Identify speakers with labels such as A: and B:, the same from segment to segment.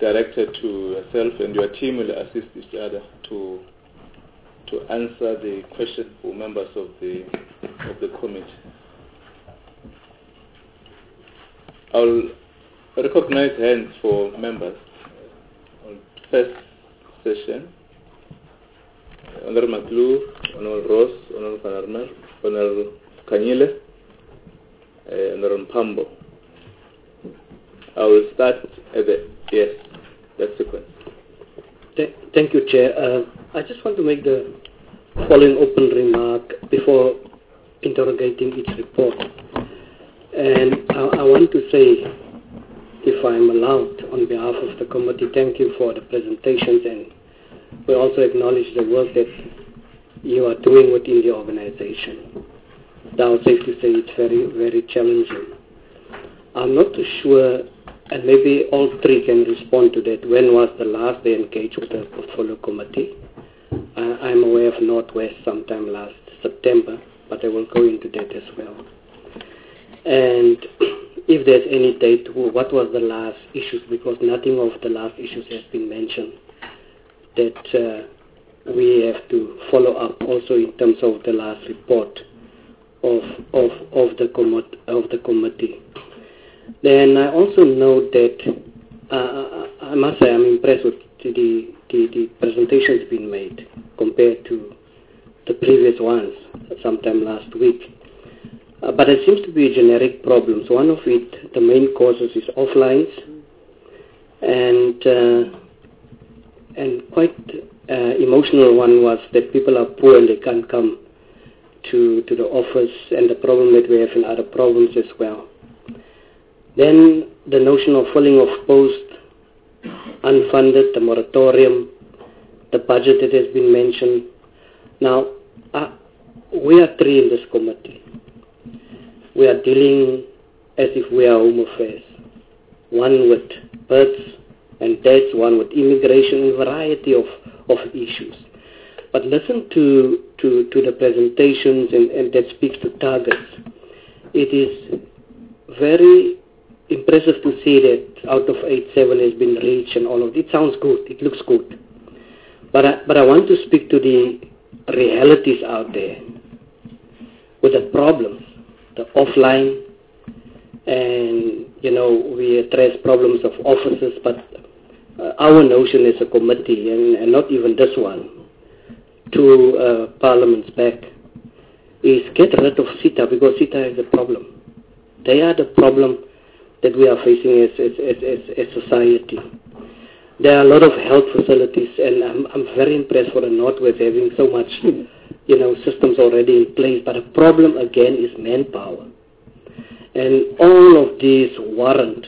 A: directed to yourself, and your team will assist each other to answer the questions for members of the committee. I'll recognize hands for members. First session, Honorable Matlu, Honorable Ross, Honorable Van Armer, Honorable Kanyile, Honorable Pambo. I will start at that sequence.
B: Thank you, Chair. I just want to make the following open remark before interrogating each report. And I want to say, if I'm allowed, on behalf of the committee, thank you for the presentations, and we also acknowledge the work that you are doing within the organization. I would say to say it's very, very challenging. I'm not too sure, and maybe all three can respond to that. When was the last they engaged with the portfolio committee? I'm aware of Northwest sometime last September, but I will go into that as well. And if there's any date, what was the last issues? Because nothing of the last issues has been mentioned that we have to follow up also in terms of the last report of the committee. Then I also note that I must say I'm impressed with the presentations being made compared to the previous ones sometime last week. But it seems to be generic problems. One of it, the main causes is offlines, and quite emotional one was that people are poor and they can't come to the office, and the problem that we have in other provinces as well. Then the notion of filling of posts, unfunded, the moratorium, the budget that has been mentioned. Now, we are three in this committee. We are dealing as if we are Home Affairs. One with births and deaths, one with immigration, a variety of issues. But listen to the presentations and that speaks to targets. It is very impressive to see that out of 8-7 has been reached and all of it. It sounds good. It looks good. But I want to speak to the realities out there with the problems, the offline, and we address problems of offices, but our notion as a committee, and not even this one, 2 parliaments back, is get rid of CETA, because CETA is a problem. They are the problem that we are facing as society. There are a lot of health facilities, and I'm very impressed for the Northwest having so much, systems already in place. But the problem again is manpower, and all of these warrants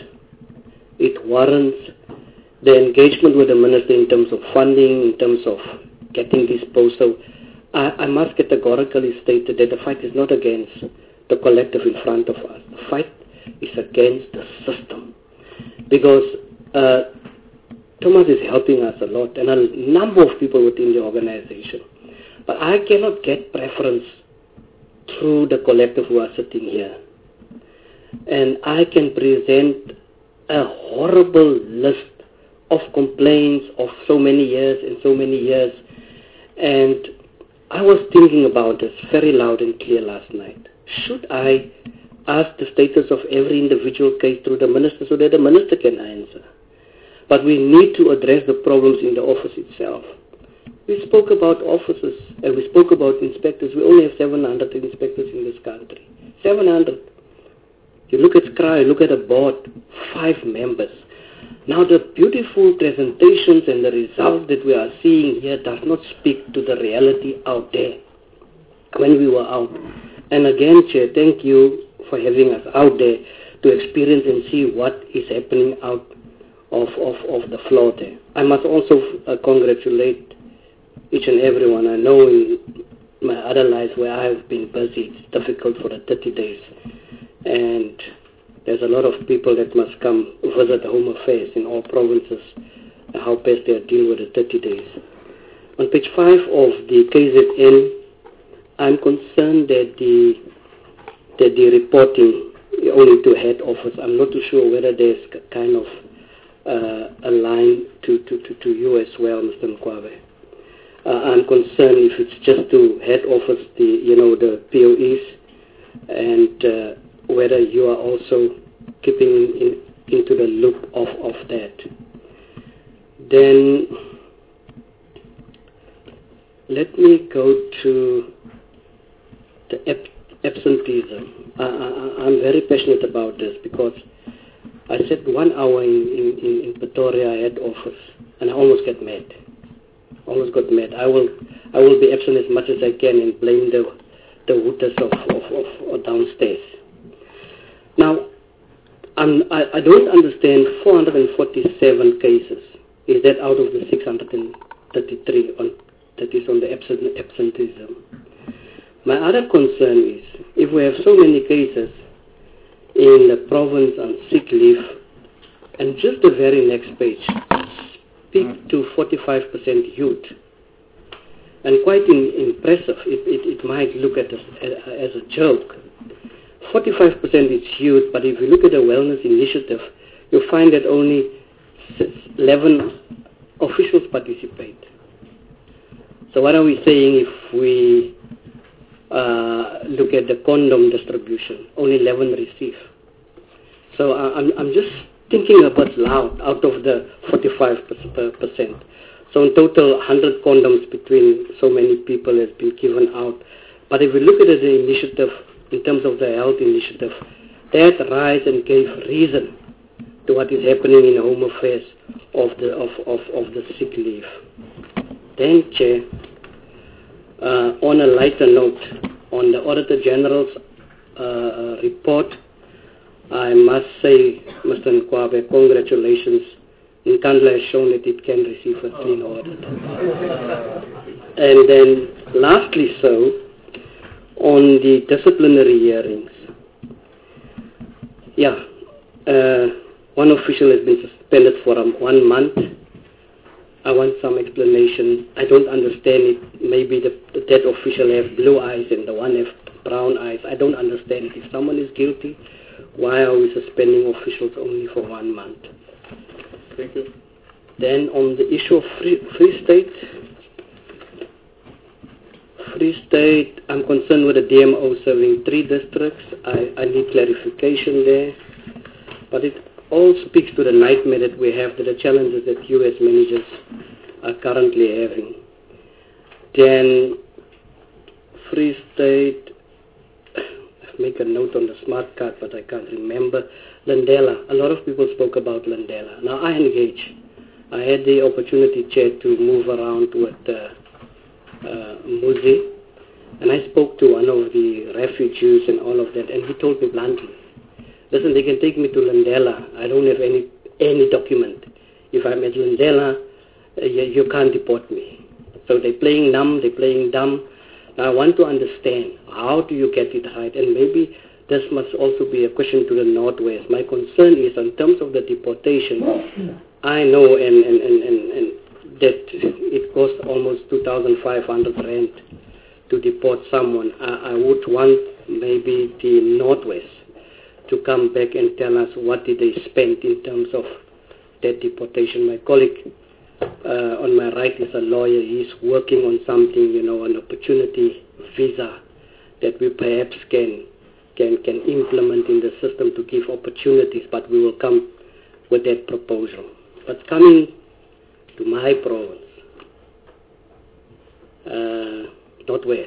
B: the engagement with the minister in terms of funding, in terms of getting these posts. So I must categorically state that the fight is not against the collective in front of us. The fight is against the system, because Thomas is helping us a lot, and a number of people within the organization. But I cannot get preference through the collective who are sitting here. And I can present a horrible list of complaints of so many years and so many years. And I was thinking about this very loud and clear last night. Should I ask the status of every individual case through the minister so that the minister can answer? But we need to address the problems in the office itself. We spoke about officers and we spoke about inspectors. We only have 700 inspectors in this country. 700. You look at SCRA, you look at a board, 5 members. Now the beautiful presentations and the results that we are seeing here does not speak to the reality out there when we were out. And again, Chair, thank you for having us out there to experience and see what is happening out of the floor there. I must also congratulate each and everyone. I know in my other lives where I have been busy, it's difficult for the 30 days. And there's a lot of people that must come visit the Home Affairs in all provinces, how best they are dealing with the 30 days. On page 5 of the KZN, I'm concerned that the reporting only to head office, I'm not too sure whether there's kind of a line to you as well, Mr. Nkwabe. I'm concerned if it's just to head office the POEs, and whether you are also keeping into the loop of that. Then let me go to the absenteeism. I'm very passionate about this because I sat 1 hour in Pretoria at office, and I almost got mad. I will be absent as much as I can and blame the hooters of downstairs. Now, I don't understand 447 cases. Is that out of the 633 that is on the absenteeism? My other concern is, if we have so many cases in the province on sick leave, and just the very next page, speak to 45% youth. And quite impressive, it might look at as a joke. 45% is youth, but if you look at the wellness initiative, you find that only 11 officials participate. So what are we saying if we look at the condom distribution? Only 11 receive. So I'm just thinking about loud out of the 45%. So in total, 100 condoms between so many people has been given out. But if we look at the initiative, in terms of the health initiative, that rise and gave reason to what is happening in Home Affairs of the sick leave. Then, Chair, on a lighter note, on the Auditor General's report, I must say, Mr. Nkwabe, congratulations. Nkandla has shown that it can receive a clean audit. And then, lastly so, on the disciplinary hearings. One official has been suspended for 1 month. I want some explanation. I don't understand it. Maybe that official have blue eyes and the one have brown eyes. I don't understand it. If someone is guilty, why are we suspending officials only for 1 month?
A: Thank you.
B: Then on the issue of Free State, I'm concerned with the DMO serving 3 districts. I need clarification there. But it all speaks to the nightmare that we have, to the challenges that U.S. managers are currently having. Then Free State, I make a note on the smart card, but I can't remember. Landela, a lot of people spoke about Landela. Now I engage. I had the opportunity, Chair, to move around with Muzi, and I spoke to one of the refugees and all of that, and he told me bluntly, listen, they can take me to Landela. I don't have any document. If I'm at Landela, you can't deport me. So they're playing numb, they're playing dumb. Now I want to understand, how do you get it right? And maybe this must also be a question to the Northwest. My concern is in terms of the deportation. I know and that it costs almost 2,500 rand to deport someone. I would want maybe the Northwest to come back and tell us what did they spend in terms of that deportation. My colleague on my right is a lawyer. He's working on something, an opportunity visa that we perhaps can implement in the system to give opportunities, but we will come with that proposal. But coming to my province, Northwest,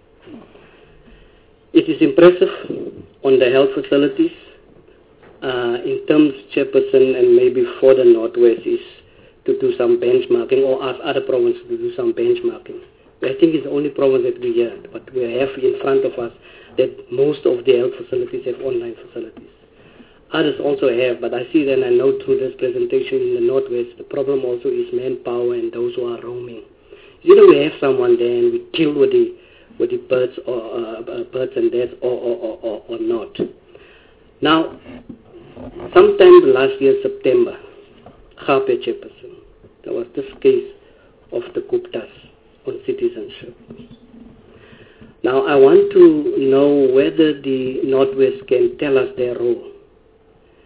B: it is impressive on the health facilities. In terms, Chairperson, and maybe for the Northwest, is to do some benchmarking or ask other provinces to do some benchmarking. I think it's the only province that we heard, but we have in front of us that most of the health facilities have online facilities. Others also have, but I see that, I know through this presentation in the Northwest, the problem also is manpower and those who are roaming. Either we have someone there and we deal with the birds or birds and deaths or not. Now, sometime last year, September, Gape Chairperson, there was this case of the Guptas on citizenship. Now, I want to know whether the Northwest can tell us their role.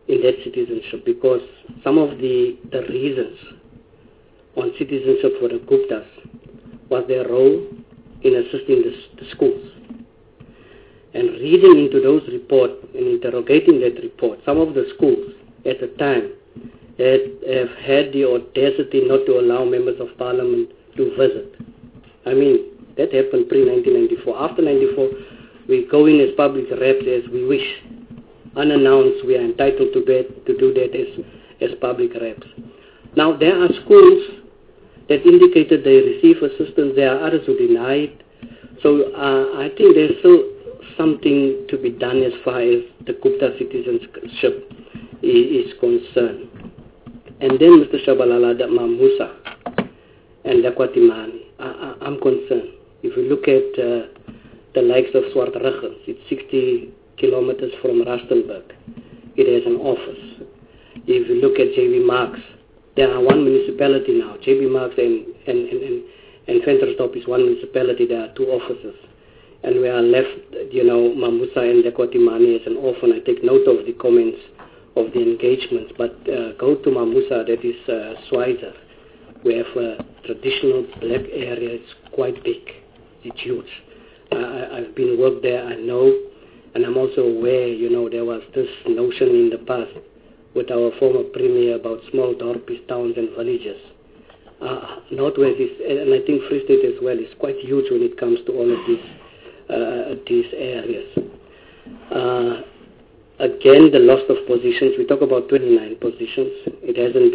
B: in that citizenship, because some of the reasons on citizenship for the Guptas was their role in assisting the schools. And reading into those reports and interrogating that report, some of the schools at the time have had the audacity not to allow members of parliament to visit. I mean, that happened pre-1994. After 94, we go in as public reps as we wish. Unannounced, we are entitled to do that as public reps. Now, there are schools that indicated they receive assistance. There are others who deny it. So I think there's still something to be done as far as the Gupta citizenship is concerned. And then Mr. Shabalala, the Mamusa and Lekwatimani, I'm concerned. If you look at the likes of Swartruggen, it's 60 kilometers from Rustenburg. It has an office. If you look at J.B. Marks, there are one municipality now. J.B. Marks and Ventersdorp is one municipality. There are two offices. And we are left, Mamusa and Lekwatimani as an orphan. I take note of the comments of the engagements, but go to Mamusa, that is Schweizer. We have a traditional black area. It's quite big. It's huge. I've been worked there, I know, and I'm also aware, there was this notion in the past with our former premier about small dorpies, towns and villages. Northwest is, and I think Free State as well, is quite huge when it comes to all of these areas. Again, the loss of positions. We talk about 29 positions. It hasn't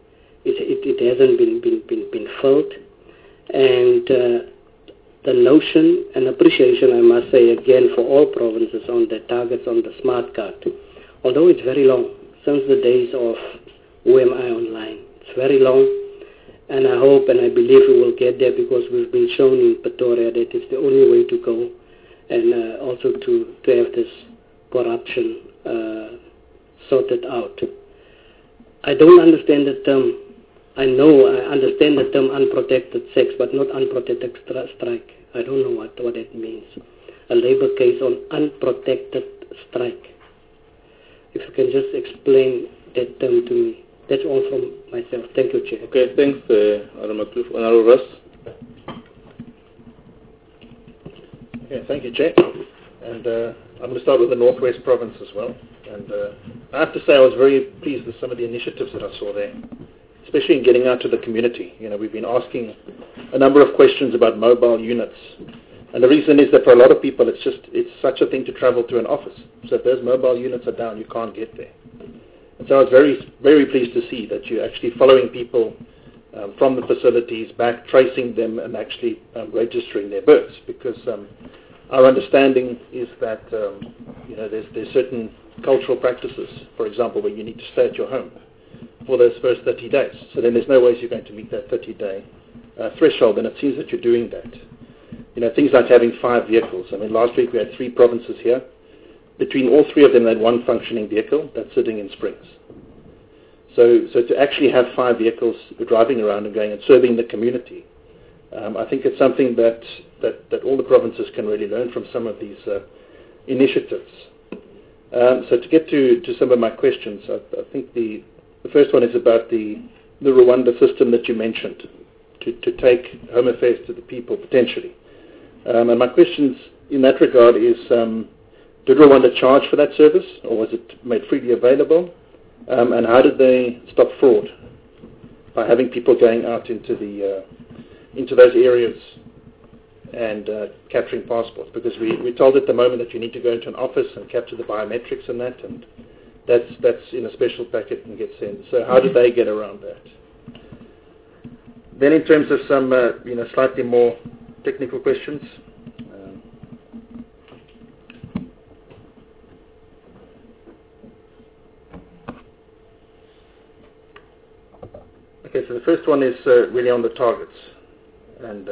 B: been filled, and the notion and appreciation, I must say again, for all provinces on the targets on the smart card. Although it's very long, since the days of OMI Online, it's very long, and I hope and I believe we will get there, because we've been shown in Pretoria that it's the only way to go, and also to have this corruption sorted out. I don't understand the term. I understand the term unprotected sex, but not unprotected strike. I don't know what that means. A labor case on unprotected strike. If you can just explain that term to me. That's all from myself. Thank you, Chair.
A: Okay, thanks, Honorable Russ.
C: Okay, thank you, Chair. And I'm going to start with the Northwest Province as well. And I have to say I was very pleased with some of the initiatives that I saw there, especially in getting out to the community. We've been asking a number of questions about mobile units. And the reason is that for a lot of people, it's such a thing to travel to an office. So if those mobile units are down, you can't get there. And so I was very, very pleased to see that you're actually following people from the facilities back, tracing them, and actually registering their births. Because our understanding is that there's certain cultural practices, for example, where you need to stay at your home for those first 30 days. So then there's no ways you're going to meet that 30-day threshold, and it seems that you're doing that. Things like having 5 vehicles. I mean, last week we had 3 provinces here. Between all 3 of them, they had 1 functioning vehicle that's sitting in Springs. So to actually have 5 vehicles driving around and going and serving the community, I think it's something that all the provinces can really learn from some of these initiatives. So to get to some of my questions, I think the first one is about the Rwanda system that you mentioned, to take Home Affairs to the people potentially. And my questions in that regard is, did Rwanda charge for that service, or was it made freely available? And how did they stop fraud by having people going out into those areas and capturing passports? Because we're told at the moment that you need to go into an office and capture the biometrics and that, and that's in a special packet and gets sent. So how did they get around that? Then in terms of some slightly more technical questions. Okay, so the first one is really on the targets. And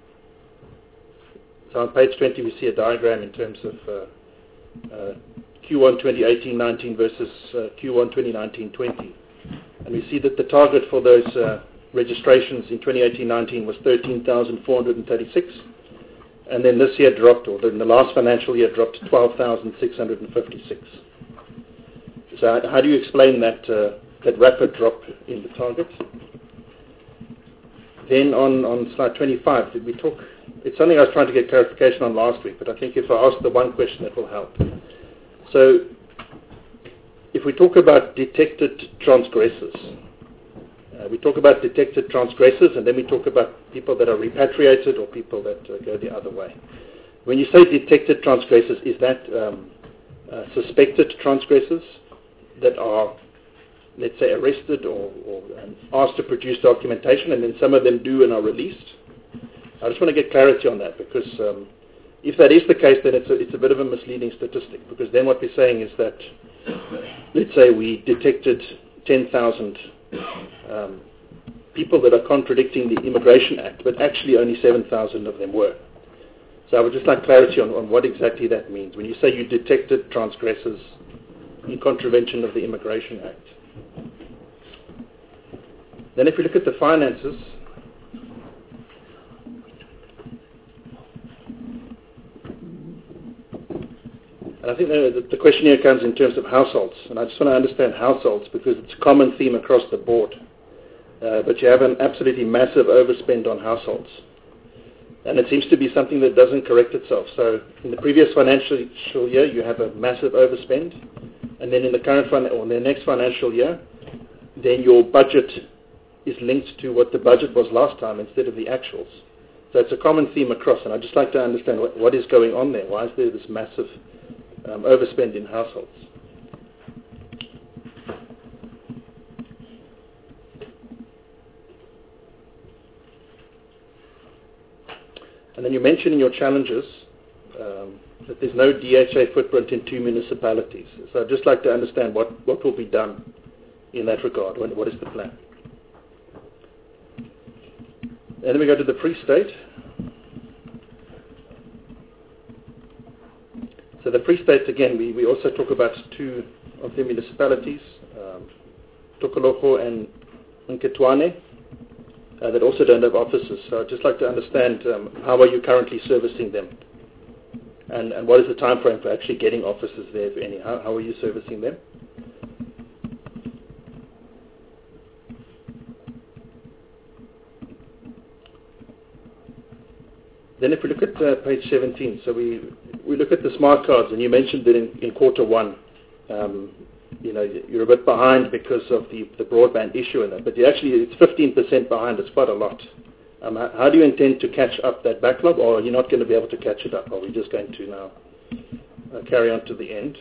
C: so on page 20 we see a diagram in terms of Q1 2018-19 versus Q1 2019-20. And we see that the target for those registrations in 2018-19 was 13,436. And then this year dropped, or in the last financial year dropped to 12,656. So how do you explain that rapid drop in the target? Then on slide 25, did we talk? It's something I was trying to get clarification on last week, but I think if I ask the one question, it will help. So if we talk about detected transgressors, we talk about detected transgressors, and then we talk about people that are repatriated or people that go the other way. When you say detected transgressors, is that suspected transgressors that are, let's say, arrested or asked to produce documentation, and then some of them do and are released? I just want to get clarity on that, because if that is the case, then it's a bit of a misleading statistic, because then what we're saying is that, let's say we detected 10,000 people that are contradicting the Immigration Act, but actually only 7,000 of them were. So I would just like clarity on what exactly that means. When you say you detected transgressors in contravention of the Immigration Act. Then if we look at the finances, and I think the question here comes in terms of households, and I just want to understand households because it's a common theme across the board. But you have an absolutely massive overspend on households. And it seems to be something that doesn't correct itself. So in the previous financial year, you have a massive overspend. And then in the current or in the next financial year, then your budget is linked to what the budget was last time instead of the actuals. So it's a common theme across. And I'd just like to understand what is going on there. Why is there this massive overspend in households? And then you mentioned in your challenges that there's no DHA footprint in 2 municipalities. So I'd just like to understand what will be done in that regard. What is the plan? And then we go to the Free State. So the Free State, again, we also talk about 2 of the municipalities, Tokoloko and Nketwane, that also don't have offices. So I'd just like to understand how are you currently servicing them? And what is the time frame for actually getting offices there, if any? How are you servicing them? Then if we look at page 17, so we look at the smart cards, and you mentioned that in quarter 1, you're a bit behind because of the broadband issue in that, but it's 15% behind. It's quite a lot. How do you intend to catch up that backlog, or are you not going to be able to catch it up? Are we just going to now carry on to the end?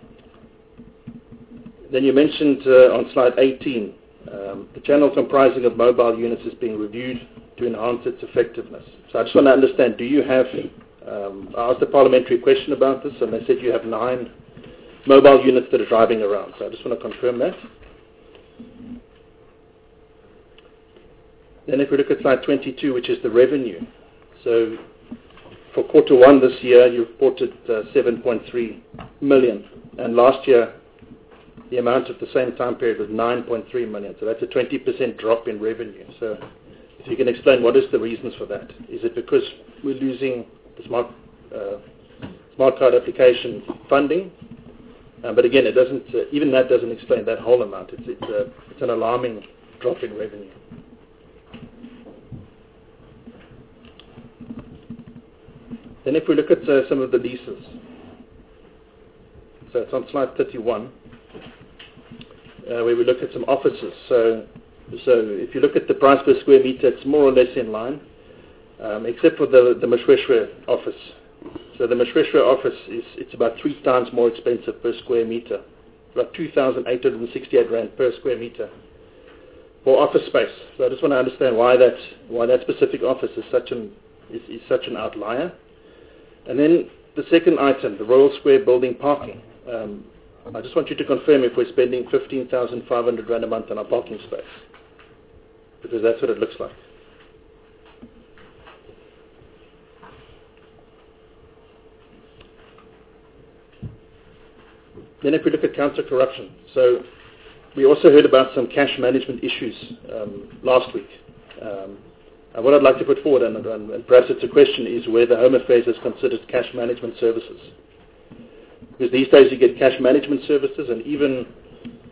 C: Then you mentioned on slide 18, the channel comprising of mobile units is being reviewed to enhance its effectiveness. So I just want to understand, do you have, I asked a parliamentary question about this, and they said you have 9 mobile units that are driving around. So I just want to confirm that. Then if we look at slide 22, which is the revenue. So for quarter 1 this year, you reported 7.3 million. And last year, the amount at the same time period was 9.3 million. So that's a 20% drop in revenue. So if you can explain what is the reasons for that. Is it because we're losing the smart card application funding? But again, it doesn't. Even that doesn't explain that whole amount. It's an alarming drop in revenue. Then if we look at some of the leases, so it's on slide 31, where we look at some offices. So if you look at the price per square meter, it's more or less in line, except for the Mshweshwe office. So the Mshweshwe office it's about 3 times more expensive per square meter, about 2,868 rand per square meter for office space. So I just want to understand why that specific office is such an outlier. And then the second item, the Royal Square building parking. I just want you to confirm if we're spending 15,500 rand a month on our parking space, because that's what it looks like. Then if we look at counter-corruption, so we also heard about some cash management issues last week. And what I'd like to put forward, and perhaps it's a question, is whether Home Affairs has considered cash management services. Because these days you get cash management services, and even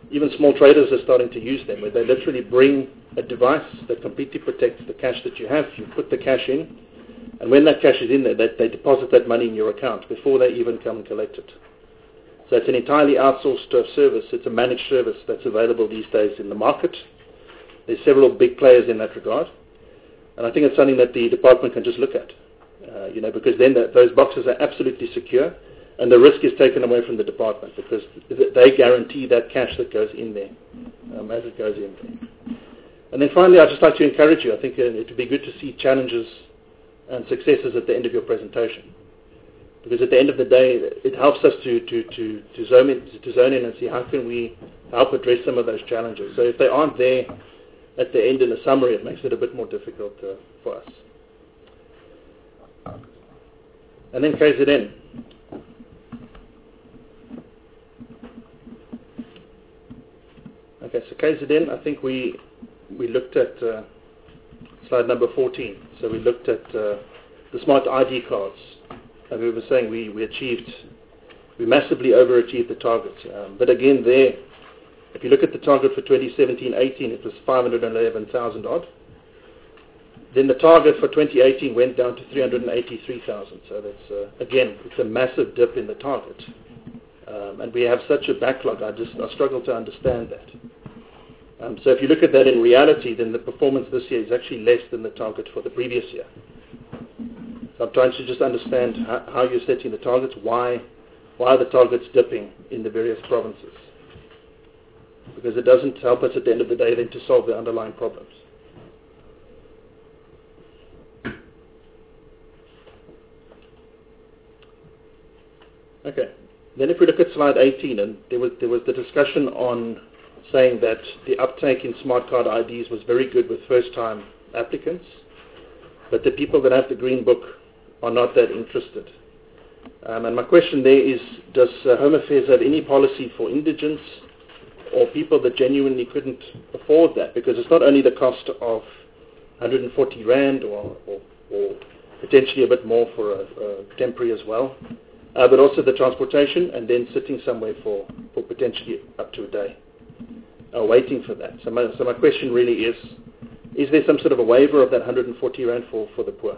C: even small traders are starting to use them, where they literally bring a device that completely protects the cash that you have. You put the cash in, and when that cash is in there, they deposit that money in your account before they even come and collect it. So it's an entirely outsourced service. It's a managed service that's available these days in the market. There's several big players in that regard. And I think it's something that the department can just look at, because then those boxes are absolutely secure, and the risk is taken away from the department because they guarantee that cash that goes in there as it goes in there. And then finally, I'd just like to encourage you. I think it would be good to see challenges and successes at the end of your presentation, because at the end of the day, it helps us to zone in and see how can we help address some of those challenges. So if they aren't there at the end in a summary, it makes it a bit more difficult for us. And then KZN. Okay, so KZN, I think we looked at slide number 14. So we looked at the smart ID cards. And we were saying we massively overachieved the target. But again, there, if you look at the target for 2017-18, it was 511,000 odd. Then the target for 2018 went down to 383,000. So that's, again, it's a massive dip in the target. And we have such a backlog, I struggle to understand that. So if you look at that in reality, then the performance this year is actually less than the target for the previous year. So I'm trying to just understand how you're setting the targets, why are the targets dipping in the various provinces? Because it doesn't help us at the end of the day then to solve the underlying problems. Okay. Then if we look at slide 18, and there was the discussion on saying that the uptake in smart card IDs was very good with first-time applicants, but the people that have the green book are not that interested. And my question there is, does Home Affairs have any policy for indigents or people that genuinely couldn't afford that? Because it's not only the cost of 140 Rand or potentially a bit more for a temporary as well, but also the transportation and then sitting somewhere for potentially up to a day, waiting for that. So my question really is there some sort of a waiver of that 140 Rand for the poor?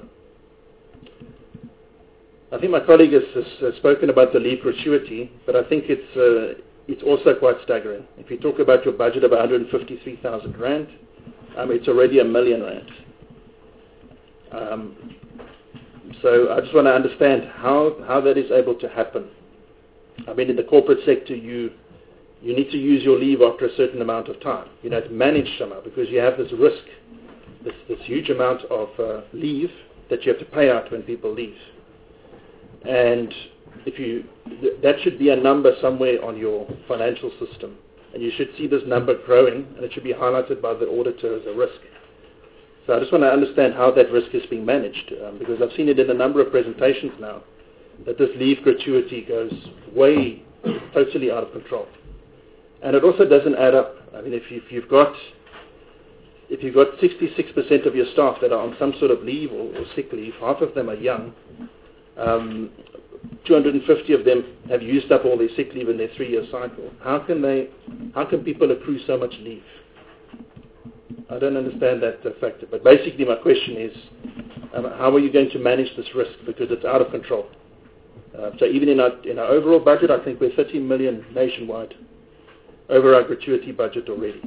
C: I think my colleague has spoken about the leave gratuity, but I think it's also quite staggering. If you talk about your budget of 153,000 Rand, it's already 1 million Rand. So I just want to understand how that is able to happen. I mean, in the corporate sector, you need to use your leave after a certain amount of time. You know, to manage somehow, because you have this risk, this huge amount of leave that you have to pay out when people leave. And that should be a number somewhere on your financial system, and you should see this number growing, and it should be highlighted by the auditor as a risk. So I just want to understand how that risk is being managed, because I've seen it in a number of presentations now, that this leave gratuity goes way totally out of control. And it also doesn't add up. I mean, if you've got 66% of your staff that are on some sort of leave or sick leave, half of them are young, 250 of them have used up all their sick leave in their 3-year cycle. How can people accrue so much leave? I don't understand that factor. But basically my question is, how are you going to manage this risk? Because it's out of control. So even in our overall budget, I think we're 30 million nationwide over our gratuity budget already.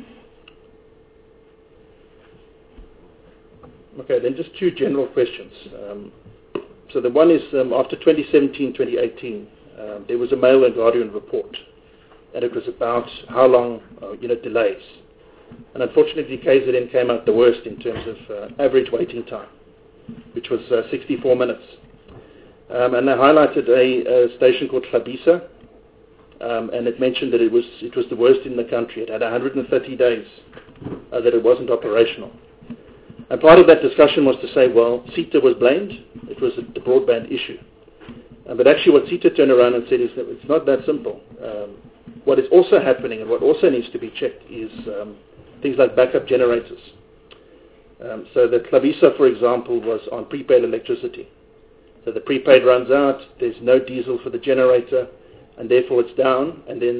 C: Okay, then just two general questions. So the one is, after 2017-2018, there was a Mail and Guardian report, and it was about how long, delays. And unfortunately, KZN came out the worst in terms of average waiting time, which was 64 minutes. And they highlighted a station called Hlabisa, and it mentioned that it was the worst in the country. It had 130 days that it wasn't operational. And part of that discussion was to say, well, SETA was blamed. It was the broadband issue. But actually what SETA turned around and said is that it's not that simple. What is also happening and what also needs to be checked is things like backup generators. So the Hlabisa, for example, was on prepaid electricity. So the prepaid runs out, there's no diesel for the generator, and therefore it's down, and then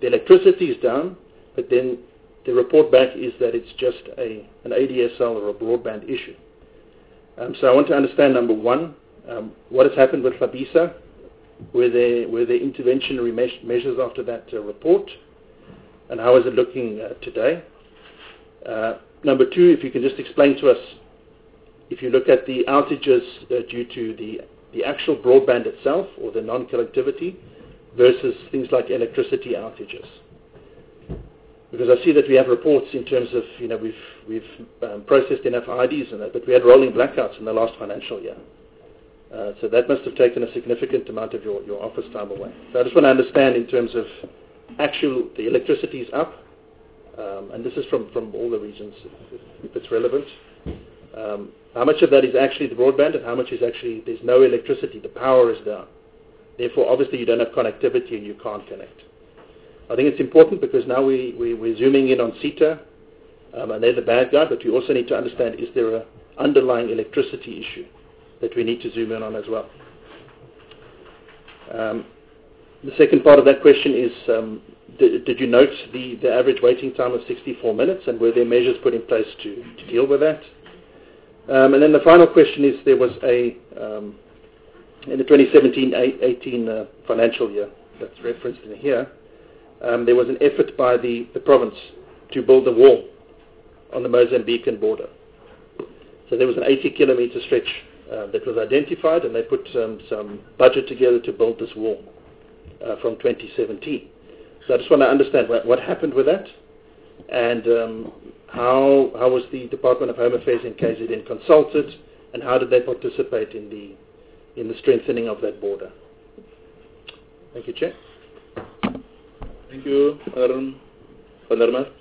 C: the electricity is down, but then the report back is that it's just an ADSL or a broadband issue. So I want to understand, number one, what has happened with Fabisa. Were there interventionary measures after that report? And how is it looking today? Number two, if you can just explain to us, if you look at the outages due to the actual broadband itself or the non-connectivity versus things like electricity outages. Because I see that we have reports in terms of, we've processed enough IDs and that, but we had rolling blackouts in the last financial year. So that must have taken a significant amount of your office time away. So I just want to understand in terms of the electricity is up, and this is from all the regions, if it's relevant. How much of that is actually the broadband and how much is actually there's no electricity, the power is down. Therefore, obviously, you don't have connectivity and you can't connect. I think it's important because now we're zooming in on CETA, and they're the bad guy, but we also need to understand, is there an underlying electricity issue that we need to zoom in on as well? The second part of that question is, did you note the average waiting time of 64 minutes, and were there measures put in place to deal with that? And then the final question is, there was in the 2017-18 financial year that's referenced in here, there was an effort by the province to build a wall on the Mozambican border. So there was an 80-kilometer stretch that was identified, and they put some budget together to build this wall from 2017. So I just want to understand what happened with that, and how was the Department of Home Affairs in KZN consulted, and how did they participate in the strengthening of that border? Thank you, Chair.
A: Thank you, Van der Merwe.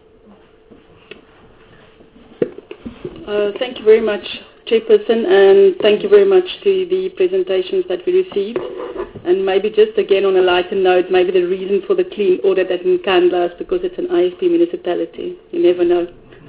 D: Thank you very much, Chairperson, and thank you very much to the presentations that we received. And maybe just again on a lighter note, maybe the reason for the clean audit at Nkandla is because it's an ISP municipality. You never know.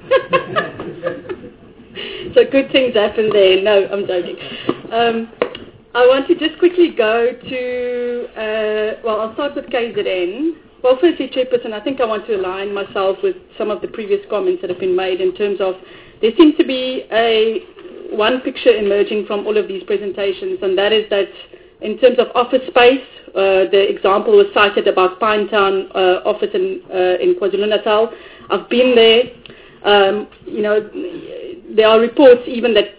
D: So good things happen there. No, I'm joking. I want to just quickly go to, I'll start with KZN. Well, firstly, Chairperson, I think I want to align myself with some of the previous comments that have been made in terms of there seems to be one picture emerging from all of these presentations, and that is that in terms of office space, the example was cited about Pinetown office in KwaZulu-Natal. I've been there. There are reports even that,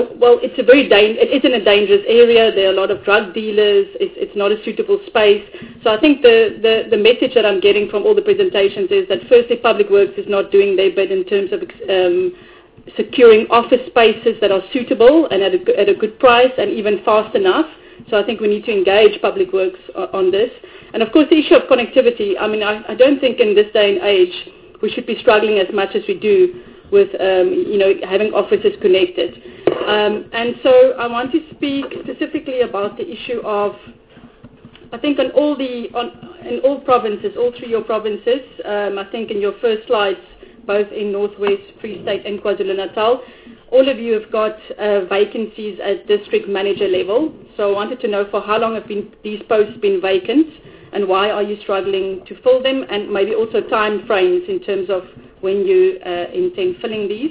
D: it isn't a dangerous area. There are a lot of drug dealers. It's not a suitable space. So I think the message that I'm getting from all the presentations is that firstly, Public Works is not doing their bit in terms of securing office spaces that are suitable and at a good price and even fast enough. So I think we need to engage Public Works on this. And of course, the issue of connectivity, I don't think in this day and age we should be struggling as much as we do with, having offices connected. And so I want to speak specifically about the issue of, I think in all provinces, all 3 of your provinces, I think in your first slides, both in Northwest, Free State and KwaZulu-Natal, all of you have got vacancies at district manager level. So I wanted to know for how long have these posts been vacant, and why are you struggling to fill them, and maybe also time frames in terms of when you intend filling these.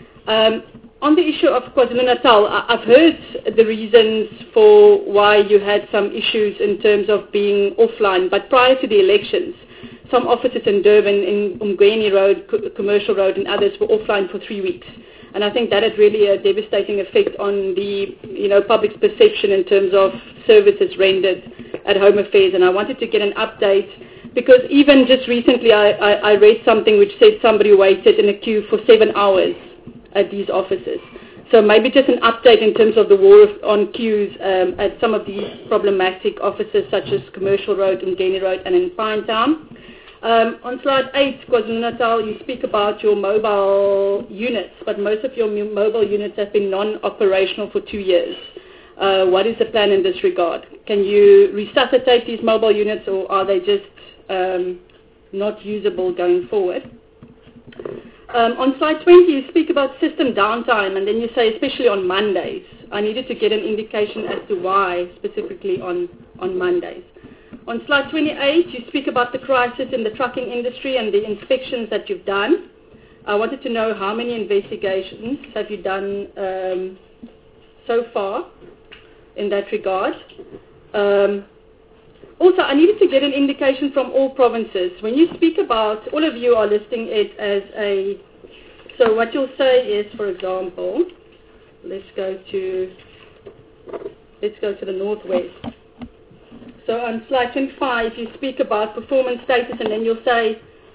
D: On the issue of KwaZulu-Natal, I've heard the reasons for why you had some issues in terms of being offline, but prior to the elections, some offices in Durban, in Umgweni Road, Commercial Road, and others were offline for 3 weeks. And I think that had really a devastating effect on the public's perception in terms of services rendered at Home Affairs. And I wanted to get an update, because even just recently I read something which said somebody waited in a queue for 7 hours at these offices. So maybe just an update in terms of the war on queues at some of these problematic offices such as Commercial Road, Umgweni Road, and in Pinetown. On slide 8, KwaZulu-Natal, you speak about your mobile units, but most of your mobile units have been non-operational for 2 years. What is the plan in this regard? Can you resuscitate these mobile units, or are they just not usable going forward? On slide 20, you speak about system downtime, and then you say especially on Mondays. I needed to get an indication as to why, specifically on Mondays. On slide 28, you speak about the crisis in the trucking industry and the inspections that you've done. I wanted to know how many investigations have you done so far in that regard. Also, I needed to get an indication from all provinces. When you speak about, all of you are listing it as a, so what you'll say is, for example, let's go to the Northwest. So on slide 25, you speak about performance status, and then you'll say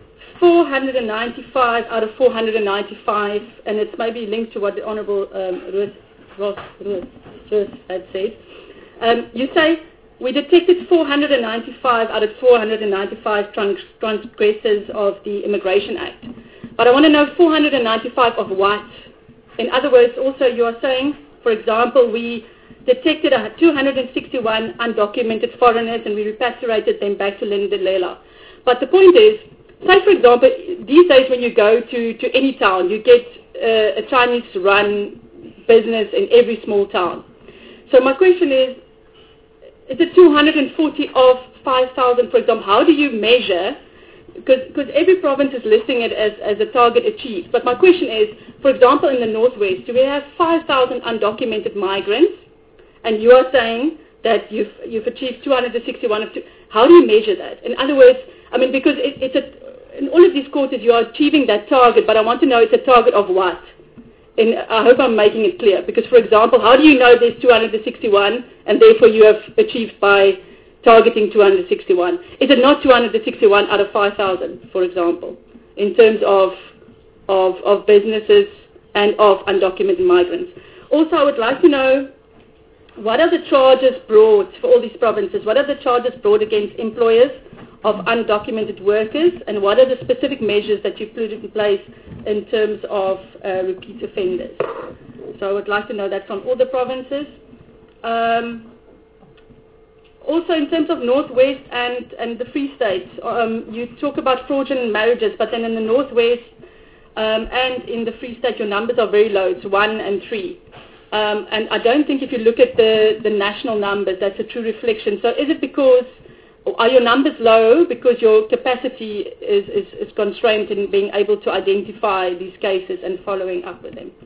D: 495 out of 495, and it's maybe linked to what the Honourable Ross had said. You say, we detected 495 out of 495 transgressors of the Immigration Act. But I want to know 495 of what? In other words, also you are saying, for example, we detected 261 undocumented foreigners and we repatriated them back to Lindelela. But the point is, say for example, these days when you go to any town, you get a Chinese-run business in every small town. So my question is it 240 of 5,000, for example? How do you measure? Because every province is listing it as a target achieved. But my question is, for example, in the Northwest, do we have 5,000 undocumented migrants? And you are saying that you've achieved 261 of two. How do you measure that? In other words, I mean, because in all of these quarters you are achieving that target, but I want to know it's a target of what? And I hope I'm making it clear. Because, for example, how do you know there's 261 and therefore you have achieved by targeting 261? Is it not 261 out of 5,000, for example, in terms of businesses and of undocumented migrants? Also, I would like to know, what are the charges brought for all these provinces? What are the charges brought against employers of undocumented workers, and what are the specific measures that you've put in place in terms of repeat offenders? So I would like to know that from all the provinces. Also, in terms of Northwest and the Free State, you talk about fraudulent marriages, but then in the Northwest and in the Free State, your numbers are very low. It's 1 and 3. And I don't think if you look at the national numbers, that's a true reflection. So is it because, are your numbers low because your capacity is constrained in being able to identify these cases and following up with them?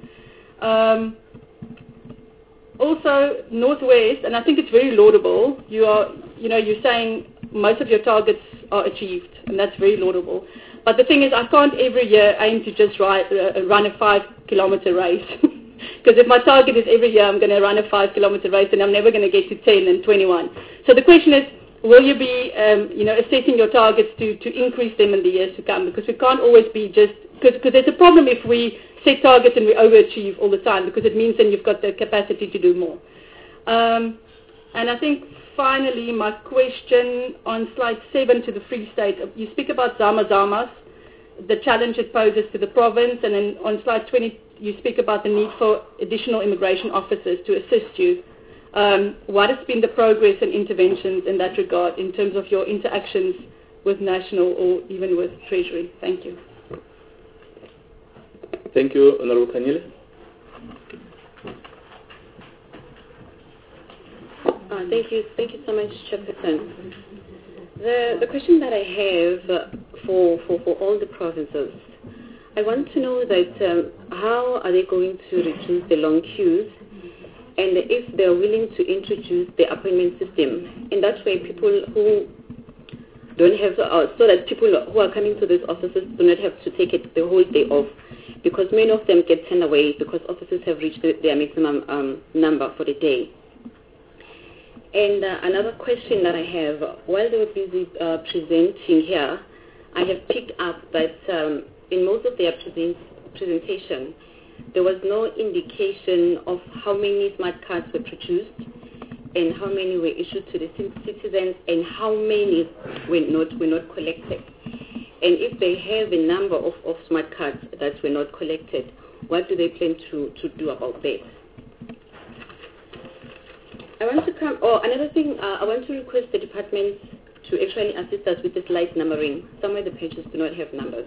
D: Also, Northwest, and I think it's very laudable, you're saying most of your targets are achieved, and that's very laudable. But the thing is, I can't every year aim to just run a 5-kilometer race. Because if my target is every year I'm going to run a 5-kilometer race, then I'm never going to get to 10 and 21. So the question is, will you be assessing your targets to increase them in the years to come? Because we can't always be just, because there's a problem if we set targets and we overachieve all the time, because it means then you've got the capacity to do more. And I think finally my question on slide 7 to the Free State, you speak about Zama-Zamas, the challenge it poses to the province, and then on slide 20 you speak about the need for additional immigration officers to assist you. What has been the progress and interventions in that regard in terms of your interactions with National or even with Treasury? Thank you.
A: Thank you, Honorable Kanyile.
E: Thank you so much, Chairperson. The question that I have for all the provinces, I want to know that how are they going to reduce the long queues, and if they're willing to introduce the appointment system, and that way people who don't have, so that people who are coming to these offices do not have to take it the whole day off, because many of them get turned away because offices have reached their maximum number for the day. And another question that I have, while they were busy presenting here, I have picked up that in most of their presentation, there was no indication of how many smart cards were produced and how many were issued to the citizens and how many were not collected. And if they have a number of smart cards that were not collected, what do they plan to do about that? Another thing, I want to request the department to actually assist us with the slide numbering. Some of the pages do not have numbers.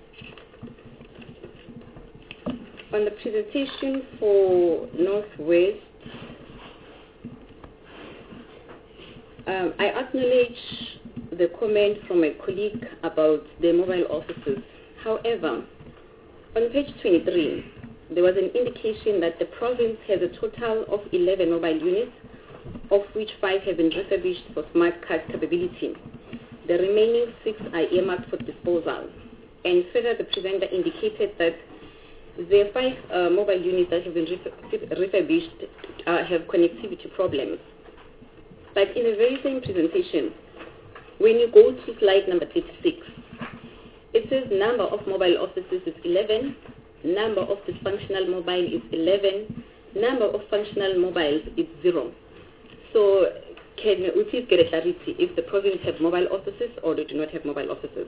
E: On the presentation for Northwest, I acknowledge the comment from a colleague about the mobile offices. However, on page 23, there was an indication that the province has a total of 11 mobile units, of which 5 have been refurbished for smart card capability. The remaining 6 are earmarked for disposal. And further, the presenter indicated that the 5 mobile units that have been refurbished have connectivity problems. But in the very same presentation, when you go to slide number 36, it says number of mobile offices is 11, number of dysfunctional mobile is 11, number of functional mobiles is 0. So can we please get a clarity if the province have mobile offices or they do not have mobile offices?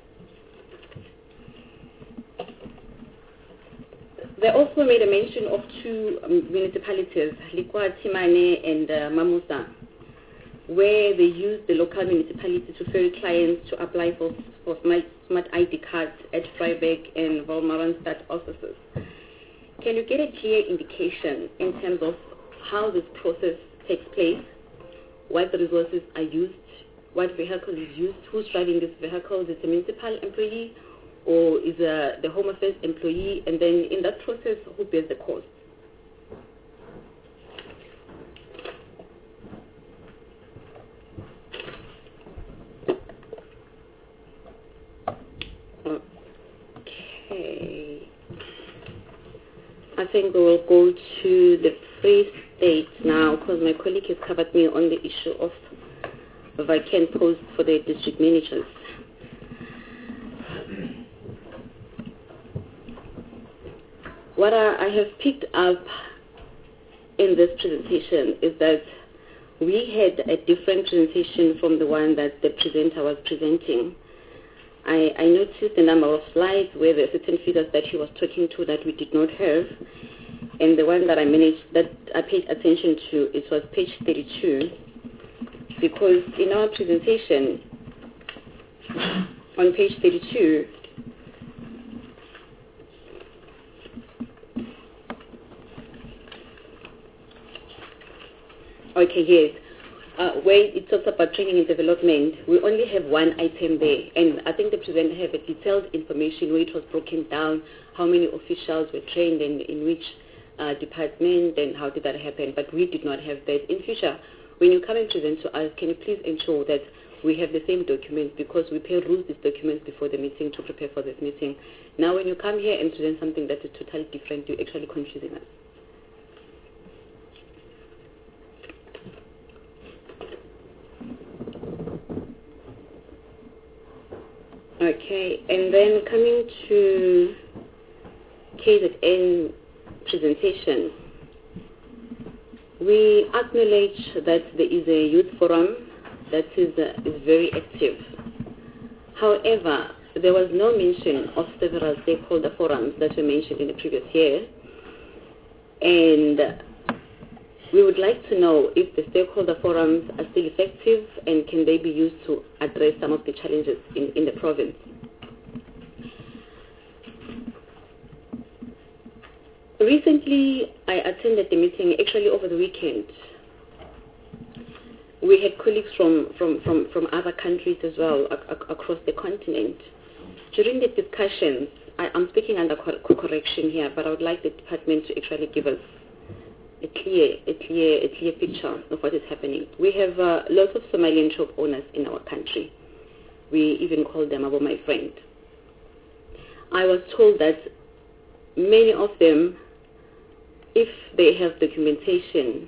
E: They also made a mention of 2 municipalities, Likwa, Timane, and Mamusa, where they use the local municipality to ferry clients to apply for smart ID cards at Freiberg and Wolmaranstad offices. Can you get a clear indication in terms of how this process takes place, what the resources are used, what vehicle is used, who's driving this vehicle, is it a municipal employee or is the Home Affairs employee, and then in that process, who bears the cost? Okay. I think we will go to the Free State now because my colleague has covered me on the issue of vacant posts for the district managers. What I have picked up in this presentation is that we had a different presentation from the one that the presenter was presenting. I noticed a number of slides where there are certain figures that he was talking to that we did not have. And the one that I paid attention to, it was page 32. Because in our presentation, on page 32, okay, yes. Where it talks about training and development, we only have one item there. And I think the presenter have a detailed information where it was broken down, how many officials were trained and in which department and how did that happen. But we did not have that. In future, when you come and present to us, can you please ensure that we have the same documents because we peruse these documents before the meeting to prepare for this meeting. Now when you come here and present something that is totally different, you're actually confusing us. Okay, and then coming to KZN presentation, we acknowledge that there is a youth forum that is very active. However, there was no mention of several stakeholder forums that were mentioned in the previous year, and we would like to know if the stakeholder forums are still effective and can they be used to address some of the challenges in the province. Recently, I attended the meeting, actually over the weekend. We had colleagues from other countries as well across the continent. During the discussions, I'm speaking under correction here, but I would like the department to actually give us a clear picture of what is happening. We have lots of Somalian shop owners in our country. We even call them Abo, my friend. I was told that many of them, if they have documentation,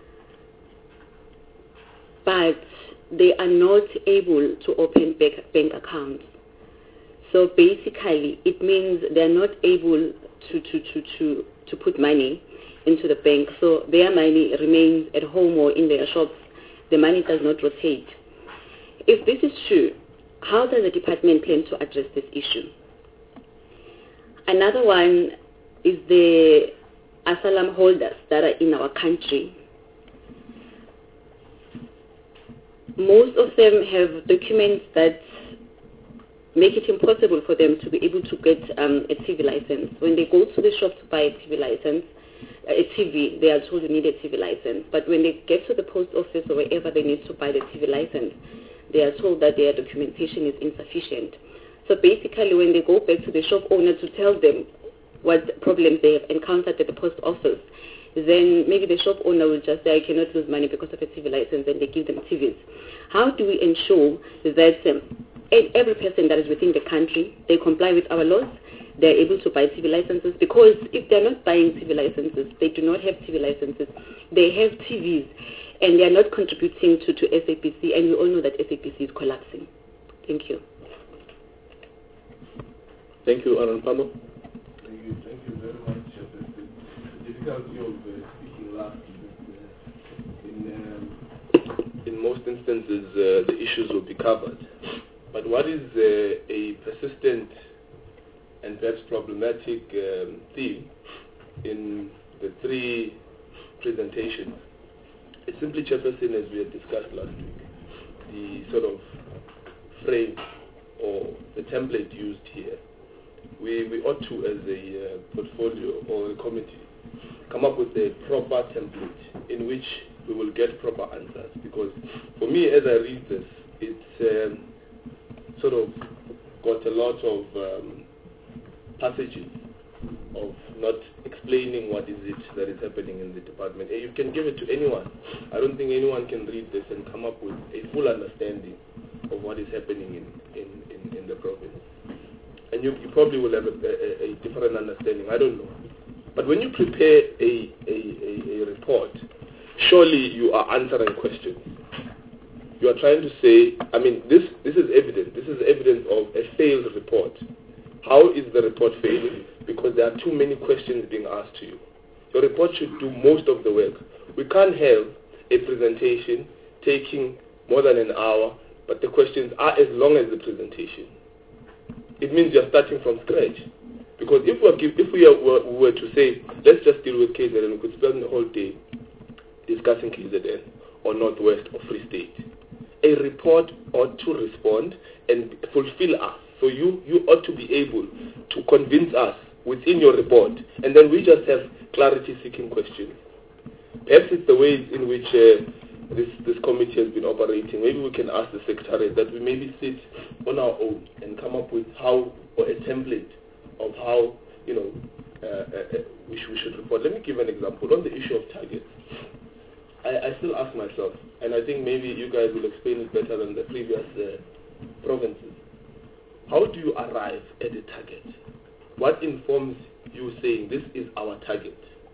E: but they are not able to open bank accounts. So basically, it means they are not able to put money into the bank. So their money remains at home or in their shops. The money does not rotate. If this is true, how does the department plan to address this issue? Another one is the asylum holders that are in our country. Most of them have documents that make it impossible for them to be able to get a TV license. When they go to the shop to buy a TV license, a TV, they are told you need a TV license. But when they get to the post office or wherever they need to buy the TV license, they are told that their documentation is insufficient. So basically, when they go back to the shop owner to tell them what problems they have encountered at the post office, then maybe the shop owner will just say, I cannot lose money because of a TV license, and they give them TVs. How do we ensure that every person that is within the country, they comply with our laws, they're able to buy TV licenses? Because if they're not buying TV licenses, they do not have TV licenses, they have TVs, and they're not contributing to SAPC, and we all know that SAPC is collapsing. Thank you.
A: Thank you, Aaron Pamo.
F: Thank you very much. The difficulty of speaking last is in most instances the issues will be covered. But what is a persistent and perhaps problematic theme in the three presentations? It's simply, Chairperson, as we had discussed last week, the sort of frame or the template used here. We ought to, as a portfolio or a committee, come up with a proper template in which we will get proper answers. Because for me, as I read this, it's sort of got a lot of passages of not explaining what is it that is happening in the department. You can give it to anyone. I don't think anyone can read this and come up with a full understanding of what is happening in the province. And you probably will have a different understanding. I don't know. But when you prepare a report, surely you are answering questions. You are trying to say, I mean, this is evidence. This is evidence of a failed report. How is the report failing? Because there are too many questions being asked to you. Your report should do most of the work. We can't have a presentation taking more than an hour, but the questions are as long as the presentation. It means you're starting from scratch. Because if we were to say, let's just deal with KZN, we could spend the whole day discussing KZN or Northwest or Free State. A report ought to respond and fulfill us. So you ought to be able to convince us within your report, and then we just have clarity-seeking questions. Perhaps it's the way in which this committee has been operating. Maybe we can ask the Secretariat that we maybe sit on our own and come up with how, or a template of how, we should report. Let me give an example. On the issue of targets, I still ask myself, and I think maybe you guys will explain it better than the previous provinces. How do you arrive at a target? What informs you saying this is our target?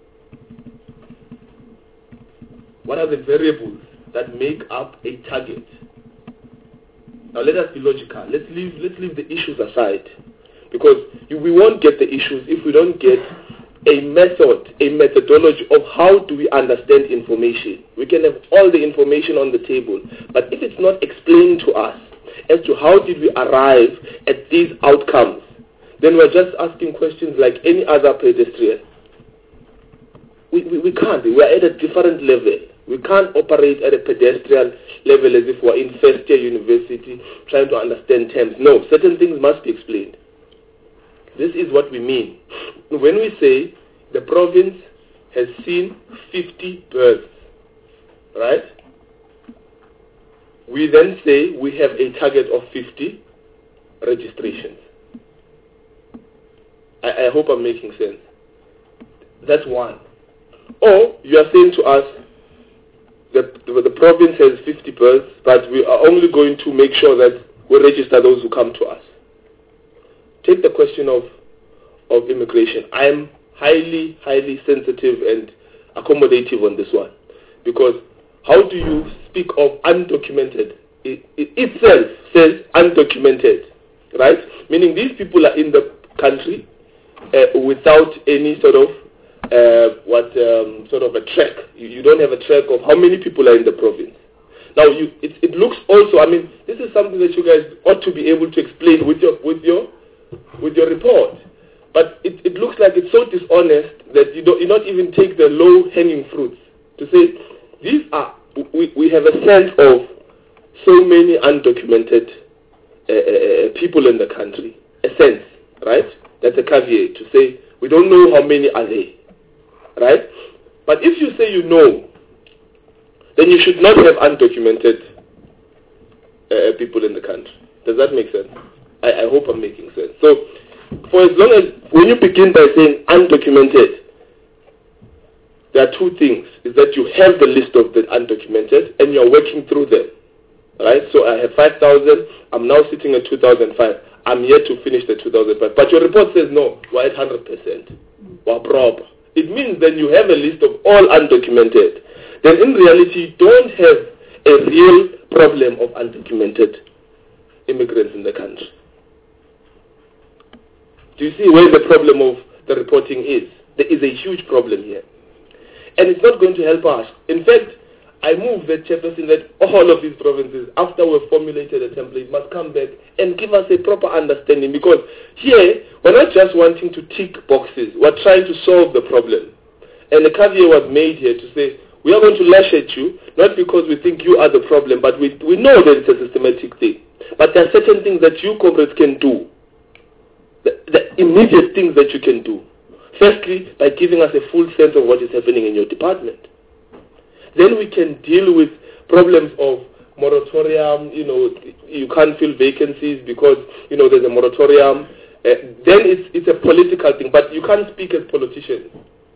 F: What are the variables that make up a target? Now let us be logical. Let's leave the issues aside. Because we won't get the issues if we don't get a method, a methodology of how do we understand information. We can have all the information on the table, but if it's not explained to us as to how did we arrive at these outcomes, then we're just asking questions like any other pedestrian. We can't. We're at a different level. We can't operate at a pedestrian level as if we're in first year university trying to understand terms. No, certain things must be explained. This is what we mean. When we say the province has seen 50 births, right? We then say we have a target of 50 registrations. I hope I'm making sense. That's one. Or you are saying to us that the province has 50 births, but we are only going to make sure that we register those who come to us. Take the question of immigration. I am highly, highly sensitive and accommodative on this one. Because how do you speak of undocumented? It itself says undocumented, right? Meaning these people are in the country without any sort of a track. You don't have a track of how many people are in the province. Now, it looks also, I mean, this is something that you guys ought to be able to explain with your report. But it looks like it's so dishonest that you not even take the low-hanging fruits to say, we have a sense of so many undocumented people in the country. A sense, right? That's a caveat to say, we don't know how many are there. right? But if you say you know, then you should not have undocumented people in the country. Does that make sense? I hope I'm making sense. So, for as long as, when you begin by saying undocumented, there are two things. Is that you have the list of the undocumented and you're working through them. Right? So I have 5,000. I'm now sitting at 2005. I'm yet to finish the 2005. But your report says no, we're at 100%. We're proper. It means then you have a list of all undocumented. Then in reality, you don't have a real problem of undocumented immigrants in the country. Do you see where the problem of the reporting is? There is a huge problem here. And it's not going to help us. In fact, I move that chairperson that all of these provinces, after we've formulated a template, must come back and give us a proper understanding, because here, we're not just wanting to tick boxes, we're trying to solve the problem. And the caveat was made here to say, we are going to lash at you, not because we think you are the problem, but we know that it's a systematic thing. But there are certain things that you comrades can do, the immediate things that you can do. Firstly, by giving us a full sense of what is happening in your department. Then we can deal with problems of moratorium, you can't fill vacancies because, there's a moratorium. Then it's a political thing, but you can't speak as politicians.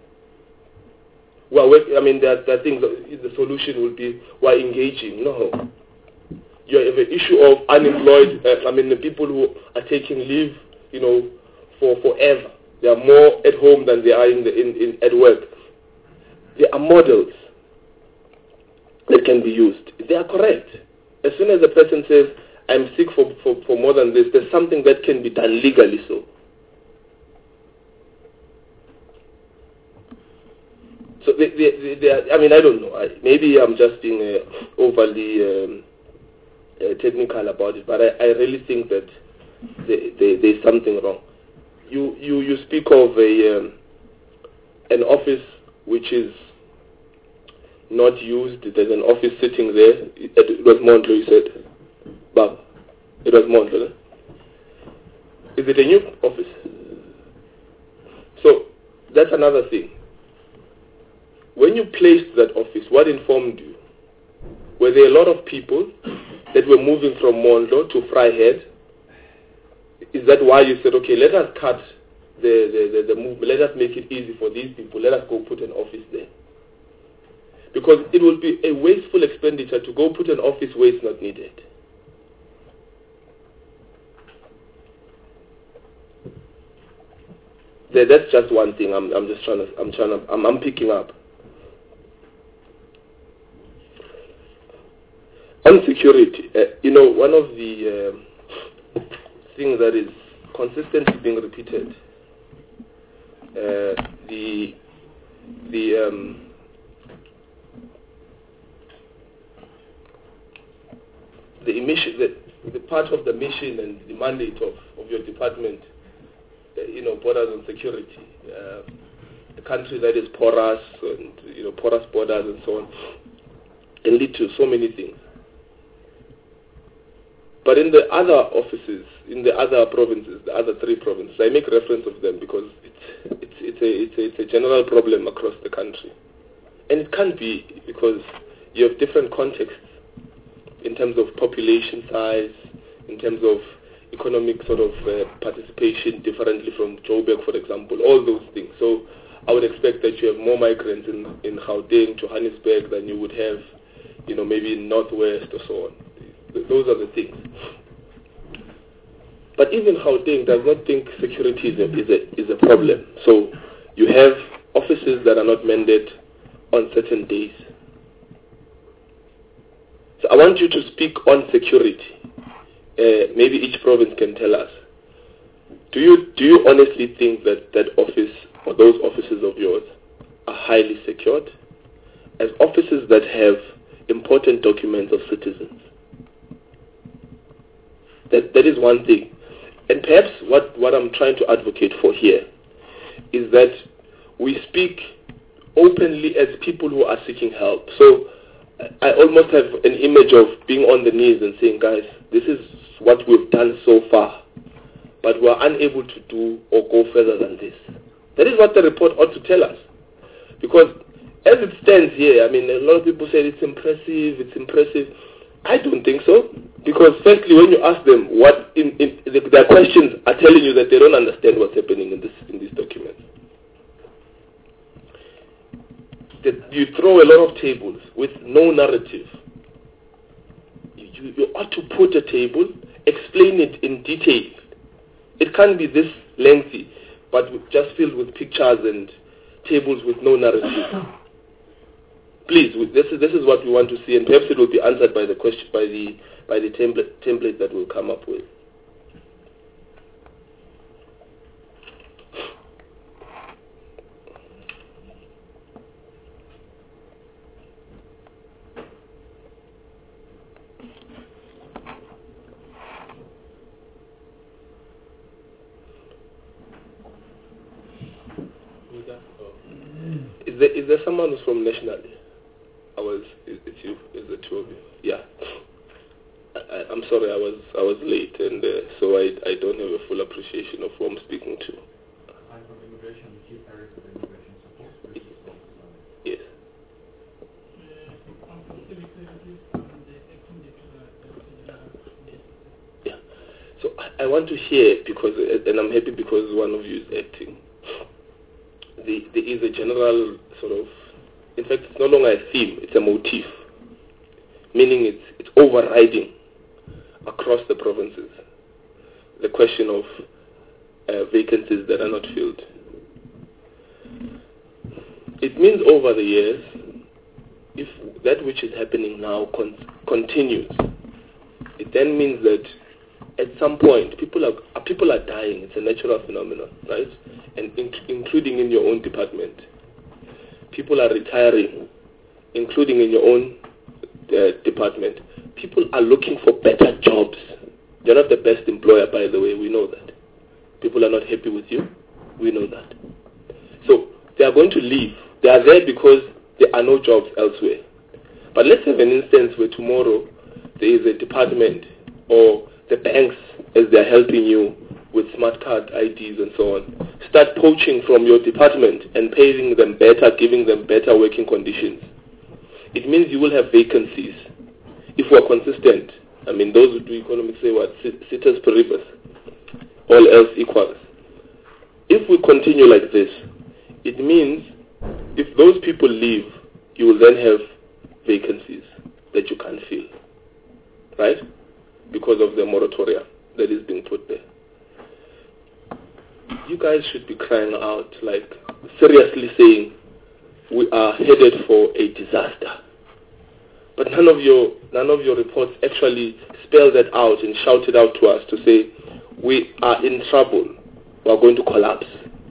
F: Well, there are things, the solution will be, we're engaging. No. You have an issue of unemployed, the people who are taking leave, for forever. They are more at home than they are at work. There are models that can be used. They are correct. As soon as a person says, I'm sick for more than this, there's something that can be done legally so. So they are, I don't know. Maybe I'm just being overly technical about it, but I really think that there's something wrong. You speak of an office which is not used. There's an office sitting there. It was Mondlo, you said. Bob, it was Mondlo. Is it a new office? So that's another thing. When you placed that office, what informed you? Were there a lot of people that were moving from Mondlo to Vryheid? Is that why you said, okay, let us cut the movement, let us make it easy for these people, let us go put an office there? Because it will be a wasteful expenditure to go put an office where it's not needed. That's just one thing I'm picking up. On security, one of the things that is consistently being repeated, the mission, the part of the mission and the mandate of your department, borders and security, a country that is porous and porous borders and so on, can lead to so many things. But in the other offices, in the other provinces, the other 3 provinces, I make reference of them because it's a general problem across the country. And it can't be, because you have different contexts in terms of population size, in terms of economic sort of participation differently from Joburg, for example, all those things. So I would expect that you have more migrants in Gauteng, Johannesburg, than you would have, maybe in Northwest or so on. Those are the things. But even Gauteng does not think security is a problem. So you have offices that are not manned on certain days. So I want you to speak on security. Maybe each province can tell us. Do you honestly think that office or those offices of yours are highly secured as offices that have important documents of citizens? That is one thing. And perhaps what I'm trying to advocate for here is that we speak openly as people who are seeking help. So I almost have an image of being on the knees and saying, guys, this is what we've done so far, but we're unable to do or go further than this. That is what the report ought to tell us. Because as it stands here, I mean, a lot of people said it's impressive. I don't think so. Because firstly, when you ask them what their questions are telling you that they don't understand what's happening in these documents. That you throw a lot of tables with no narrative. You ought to put a table, explain it in detail. It can't be this lengthy, but just filled with pictures and tables with no narrative. Please, this is what we want to see, and perhaps it will be answered by the question, by the template that we'll come up with. Is there someone who's from National? It's you. Is the two of you? Yeah. I'm sorry, I was late, and so I don't have a full appreciation of who I'm speaking to.
G: I'm from Immigration, the Chief Director of Immigration Support.
F: Yes. Yeah. So I want to hear, because, and I'm happy because one of you is acting. There is a general sort of, in fact, it's no longer a theme, it's a motif, meaning it's overriding across the provinces, the question of vacancies that are not filled. It means over the years, if that which is happening now continues, it then means that at some point people are dying. It's a natural phenomenon, right? And including in your own department. People are retiring, including in your own department. People are looking for better jobs. You're not the best employer, by the way, we know that. People are not happy with you, we know that. So they are going to leave. They are there because there are no jobs elsewhere. But let's have an instance where tomorrow there is a department or the banks, as they are helping you with smart card IDs and so on, start poaching from your department and paying them better, giving them better working conditions. It means you will have vacancies. If we're consistent, I mean, those who do economics say what? Ceteris paribus, all else equals. If we continue like this, it means if those people leave, you will then have vacancies that you can't fill, right? Because of the moratoria that is being put there. You guys should be crying out, like seriously saying, we are headed for a disaster. But none of your reports actually spell that out and shout it out to us to say, we are in trouble, we are going to collapse.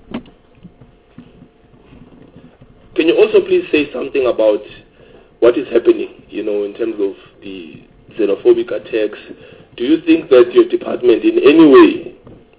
F: Can you also please say something about what is happening, in terms of the xenophobic attacks? Do you think that your department in any way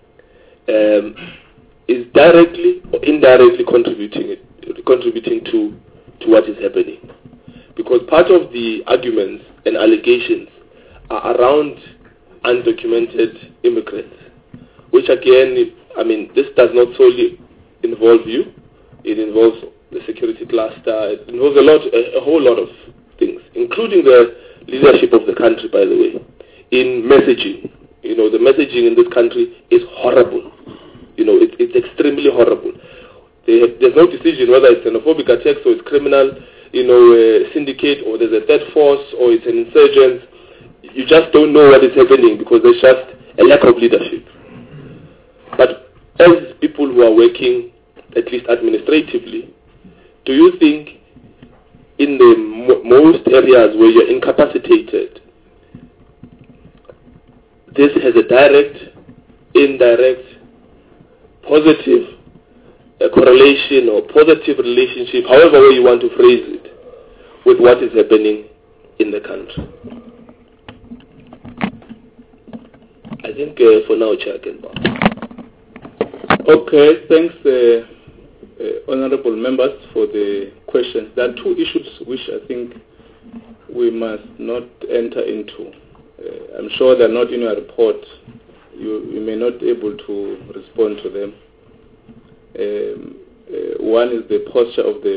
F: is directly or indirectly contributing to what is happening? Because part of the arguments and allegations are around undocumented immigrants, which again, I mean, this does not solely involve you. It involves the security cluster. It involves a whole lot of things, including the leadership of the country, by the way, in messaging. The messaging in this country is horrible. It's extremely horrible. There's no decision whether it's xenophobic attacks or it's criminal, syndicate, or there's a third force, or it's an insurgent. You just don't know what is happening because there's just a lack of leadership. But as people who are working, at least administratively, do you think in the most areas where you're incapacitated, this has a direct, indirect, positive correlation or positive relationship, however way you want to phrase it, with what is happening in the country? I think for now, Chair, I can bow.
A: Okay, thanks, honorable members, for the questions. There are two issues which I think we must not enter into. I'm sure they're not in your report. You may not be able to respond to them. One is the posture of the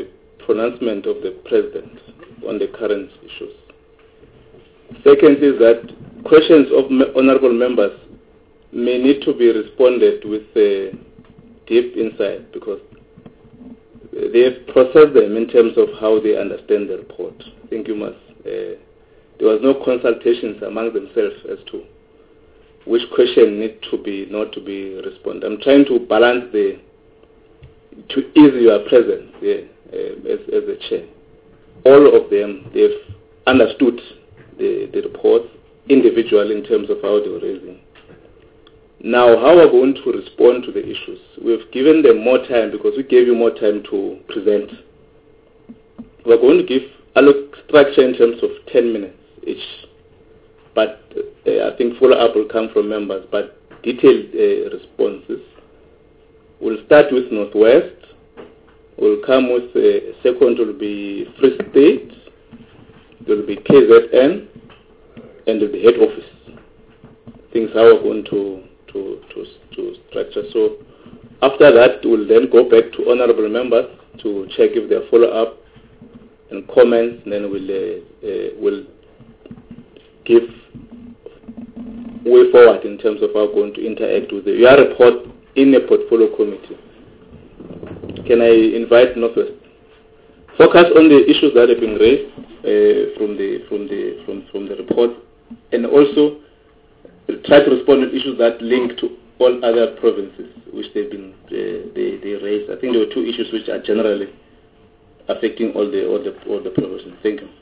A: pronouncement of the President on the current issues. Second is that questions of honorable members may need to be responded with deep insight, because they have processed them in terms of how they understand the report. I think you must, there was no consultations among themselves as to which question need to be, not to be responded. I'm trying to balance to ease your presence as a chair. All of them, they've understood the report individually in terms of how they were raising. Now, how are we going to respond to the issues? We've given them more time because we gave you more time to present. We're going to give a structure in terms of 10 minutes each. But I think follow-up will come from members, but detailed responses. We'll start with Northwest. We'll come with second will be Free State. There will be KZN, and there will be head office. Things how we're going to structure. So after that, we'll then go back to honorable members to check if there are follow-up and comments, and then we'll give way forward in terms of how we're going to interact with your report in a portfolio committee. Can I invite Northwest? Focus on the issues that have been raised from the report, and also try to respond to issues that link to all other provinces which they've been they raised. I think there were two issues which are generally affecting all the provinces. Thank you.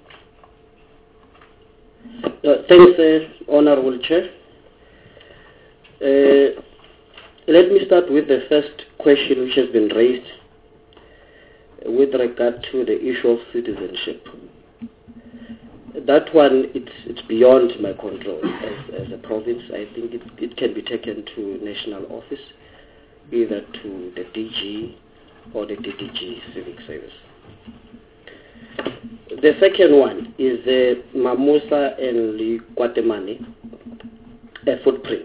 B: Thanks, Honorable Chair. Let me start with the first question which has been raised with regard to the issue of citizenship. That one, it's beyond my control as a province. I think it can be taken to national office, either to the DG or the DDG Civic Service. The second one is the Mamusa and Likwatemane footprint.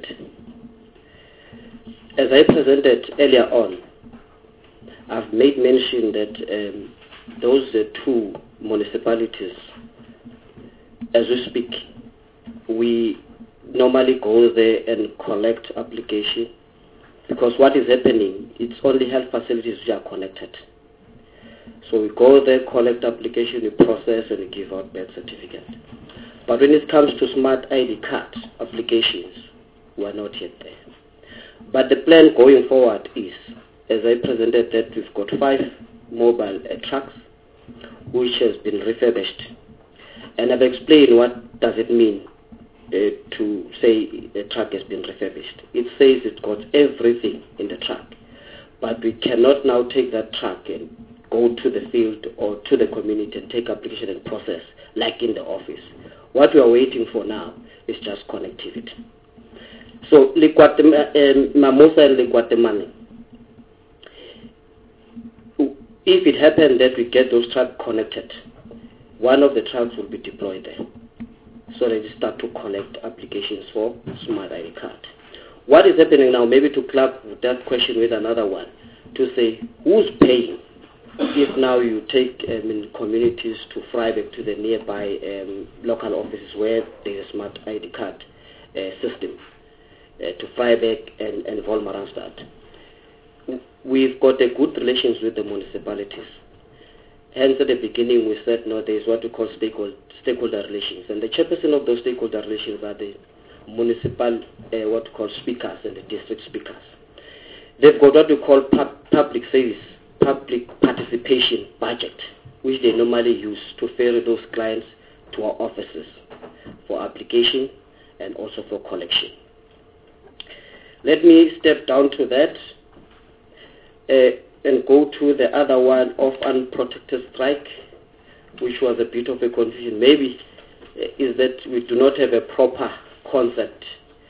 B: As I presented earlier on, I've made mention that those two municipalities, as we speak, we normally go there and collect application, because what is happening, it's only health facilities which are connected. So we go there, collect application, we process, and we give out birth certificate. But when it comes to smart ID card applications, we are not yet there. But the plan going forward is, as I presented, that we've got 5 mobile trucks which has been refurbished. And I've explained what does it mean to say a truck has been refurbished. It says it's got everything in the truck. But we cannot now take that truck and go to the field or to the community and take application and process like in the office. What we are waiting for now is just connectivity. So Mamusa and Likwatemane, if it happens that we get those trucks connected, one of the trucks will be deployed there. So they start to collect applications for smart ID card. What is happening now, maybe to club that question with another one, to say who's paying if now you take communities to Vryburg, to the nearby local offices where there is a smart ID card system, to Vryburg and Wolmaranstad. We've got a good relations with the municipalities. Hence, at the beginning, we said, no, there is what we call stakeholder relations. And the chairperson of those stakeholder relations are the municipal, what we call speakers and the district speakers. They've got what we call public service, public participation budget, which they normally use to ferry those clients to our offices for application and also for collection. Let me step down to that and go to the other one of unprotected strike, which was a bit of a confusion. Maybe is that we do not have a proper concept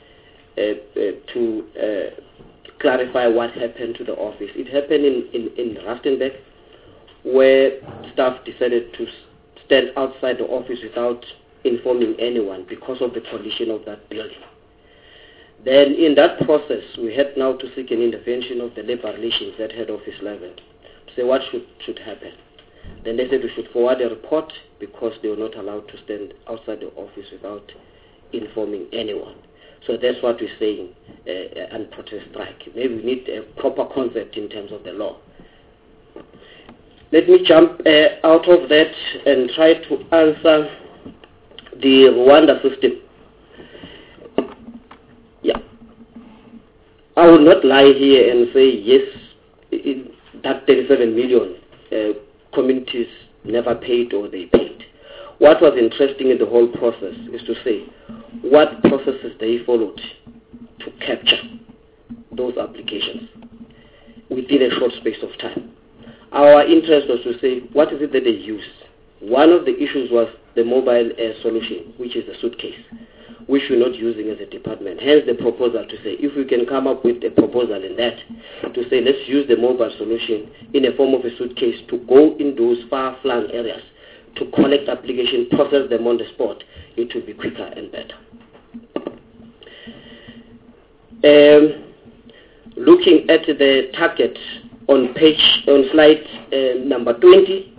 B: to clarify what happened to the office. It happened in Rustenburg, where staff decided to stand outside the office without informing anyone because of the condition of that building. Then in that process, we had now to seek an intervention of the labor relations at head office level to say what should happen. Then they said we should forward a report because they were not allowed to stand outside the office without informing anyone. So that's what we're saying, unprotected strike. Maybe we need a proper concept in terms of the law. Let me jump out of that and try to answer the Rwanda system. Yeah. I will not lie here and say, yes, that 37 million communities never paid or they paid. What was interesting in the whole process is to say what processes they followed to capture those applications within a short space of time. Our interest was to say, what is it that they used? One of the issues was the mobile solution, which is a suitcase, which we're not using as a department. Hence the proposal to say, if we can come up with a proposal in that, to say let's use the mobile solution in a form of a suitcase to go in those far-flung areas, to collect applications, process them on the spot, it will be quicker and better. Looking at the target on slide number 20,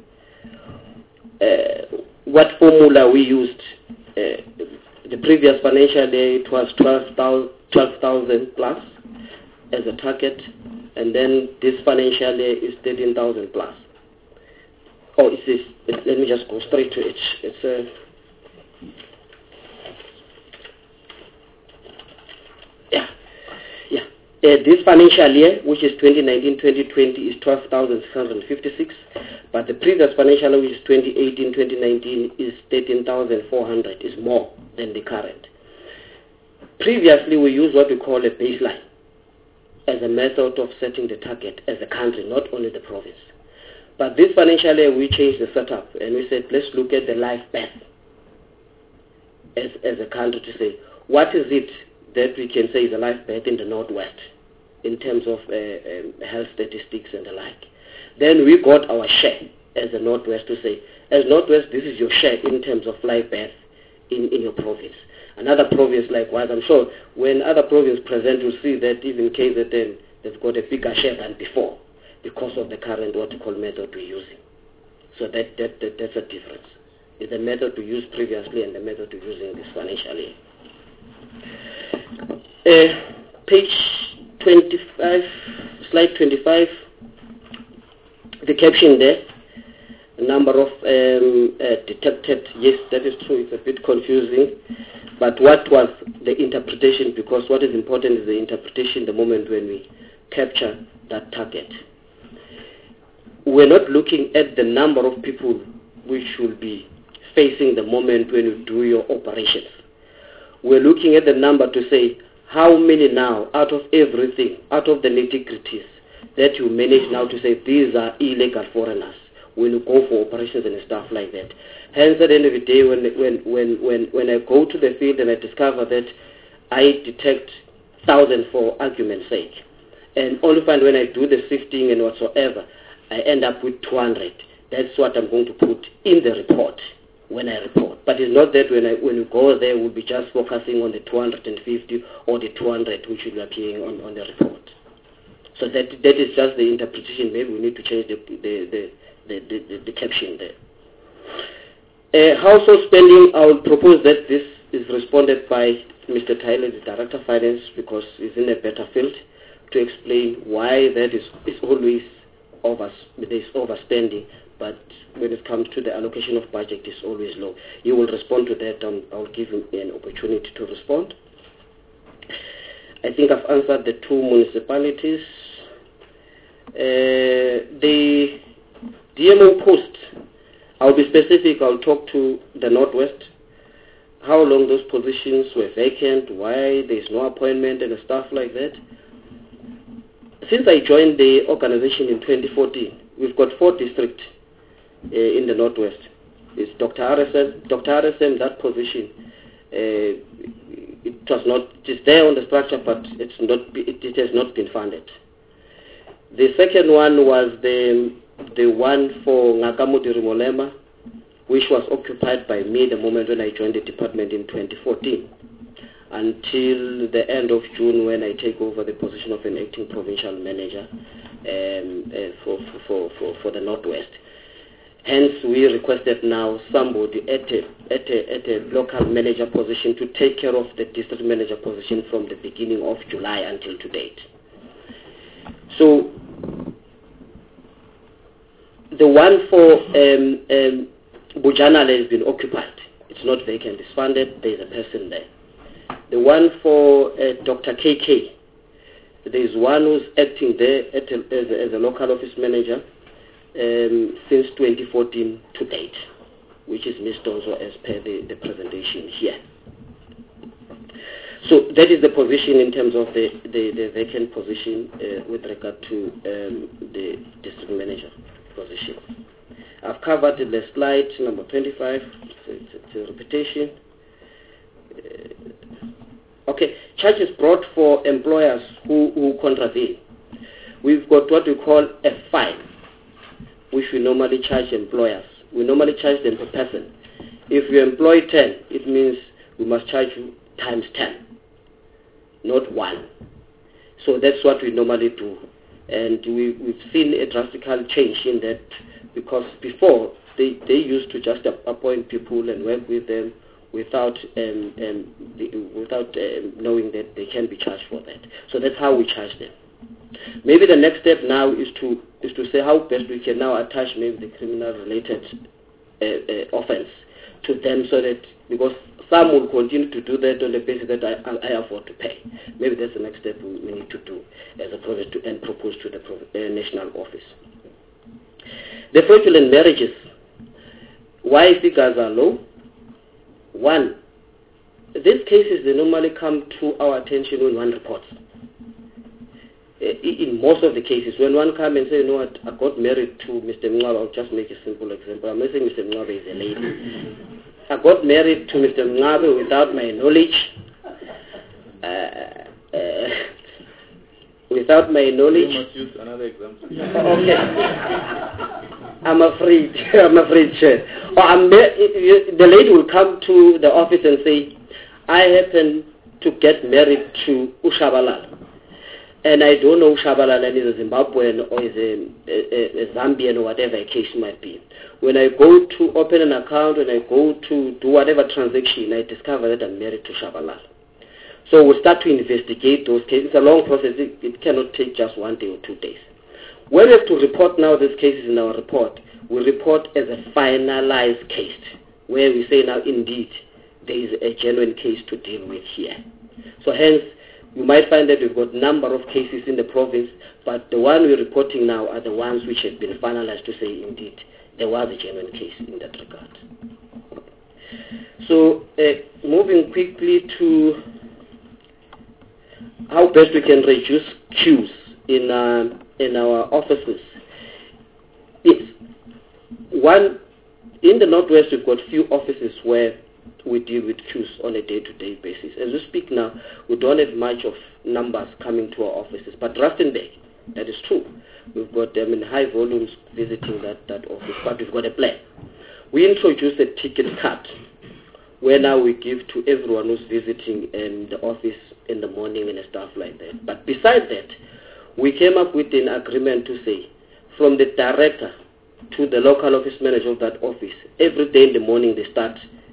B: what formula we used. The previous financial year it was 12,000 plus as a target, and then this financial year is 13,000 plus. Oh, let me just go straight to it. It's this financial year, which is 2019-2020, is 12,656, but the previous financial year, which is 2018-2019, is 13,400, is more than the current. Previously, we used what we call a baseline as a method of setting the target as a country, not only the province. But this financial year, we changed the setup, and we said, let's look at the life path as a country to say, what is it that we can say is a life path in the Northwest in terms of health statistics and the like. Then we got our share as the Northwest to say, as Northwest, this is your share in terms of life path in your province. Another province likewise, I'm sure when other provinces present, you'll see that even KZN, they've got a bigger share than before because of the current what you call method we're using. So that's a difference. It's the method we used previously and the method we're using this financial year. Page 25, slide 25, the caption there, a number of detected, yes, that is true, it's a bit confusing, but what was the interpretation, because what is important is the interpretation the moment when we capture that target. We're not looking at the number of people which will be facing the moment when you do your operations. We're looking at the number to say, how many now, out of everything, out of the nitty-gritties, that you manage now to say these are illegal foreigners when you go for operations and stuff like that. Hence, at the end of the day, when I go to the field and I discover that I detect 1,000 for argument's sake, and only find when I do the sifting and whatsoever, I end up with 200. That's what I'm going to put in the report when I report. But it's not that when you go there, we'll be just focusing on the 250 or the 200 which will be appearing on the report. So that is just the interpretation. Maybe we need to change the caption there. Household spending, I will propose that this is responded by Mr. Tyler, the Director of Finance, because he's in a better field to explain why that is always there's overspending, but when it comes to the allocation of budget, it's always low. You will respond to that. I'll give him an opportunity to respond. I think I've answered the two municipalities. The DMO post, I'll be specific. I'll talk to the Northwest. How long those positions were vacant, why there's no appointment and stuff like that. Since I joined the organization in 2014, we've got 4 districts in the Northwest. It's Dr. RSM, that position, it's there on the structure, but it has not been funded. The second one was the one for Ngakamudi Rimolema, which was occupied by me the moment when I joined the department in 2014. Until the end of June when I take over the position of an acting provincial manager for the Northwest. Hence, we requested now somebody at a local manager position to take care of the district manager position from the beginning of July until to date. So, the one for Bujanale has been occupied. It's not vacant, it's funded, there's a person there. The one for Dr. KK, there's one who's acting there as a local office manager since 2014 to date, which is Ms. Donzo as per the presentation here. So that is the position in terms of the vacant position with regard to the district manager position. I've covered the slide number 25, it's a repetition. Okay, charges brought for employers who contravene. We've got what we call a fine, which we normally charge employers. We normally charge them per person. If you employ 10, it means we must charge you times 10, not 1. So that's what we normally do. And we've seen a drastic change in that, because before they used to just appoint people and work with them without knowing that they can be charged for that. So that's how we charge them. Maybe the next step now is to say how best we can now attach maybe the criminal related offense to them, so that, because some will continue to do that on the basis that I afford to pay. Maybe that's the next step we need to do as a project and propose to the national office. The fraudulent marriages, why figures are low? One, these cases, they normally come to our attention when one reports. In most of the cases, when one comes and says, you know what, I got married to Mr. Mngaba, I'll just make a simple example. I'm not saying Mr. Mngaba is a lady. I got married to Mr. Mngaba without my knowledge. Without my knowledge.
A: You must use another example.
B: Okay. I'm afraid, Chair. The lady will come to the office and say, I happen to get married to Ushabalala. And I don't know Ushabalala is a Zimbabwean or is a Zambian or whatever a case might be. When I go to open an account, when I go to do whatever transaction, I discover that I'm married to Shabalala. So we'll start to investigate those cases. It's a long process. It cannot take just 1 day or 2 days. When we have to report now these cases in our report, we report as a finalized case, where we say now indeed there is a genuine case to deal with here. So hence, you might find that we've got a number of cases in the province, but the one we're reporting now are the ones which have been finalized to say indeed there was a genuine case in that regard. So moving quickly to how best we can reduce queues in our offices. Yes. One, in the Northwest, we've got few offices where we deal with queues on a day-to-day basis. As we speak now, we don't have much of numbers coming to our offices. But Rustenburg, that is true. We've got them in high volumes visiting that office, but we've got a plan. We introduced a ticket card, where now we give to everyone who's visiting the office in the morning and stuff like that. But besides that, we came up with an agreement to say, from the director to the local office manager of that office, every day in the morning they start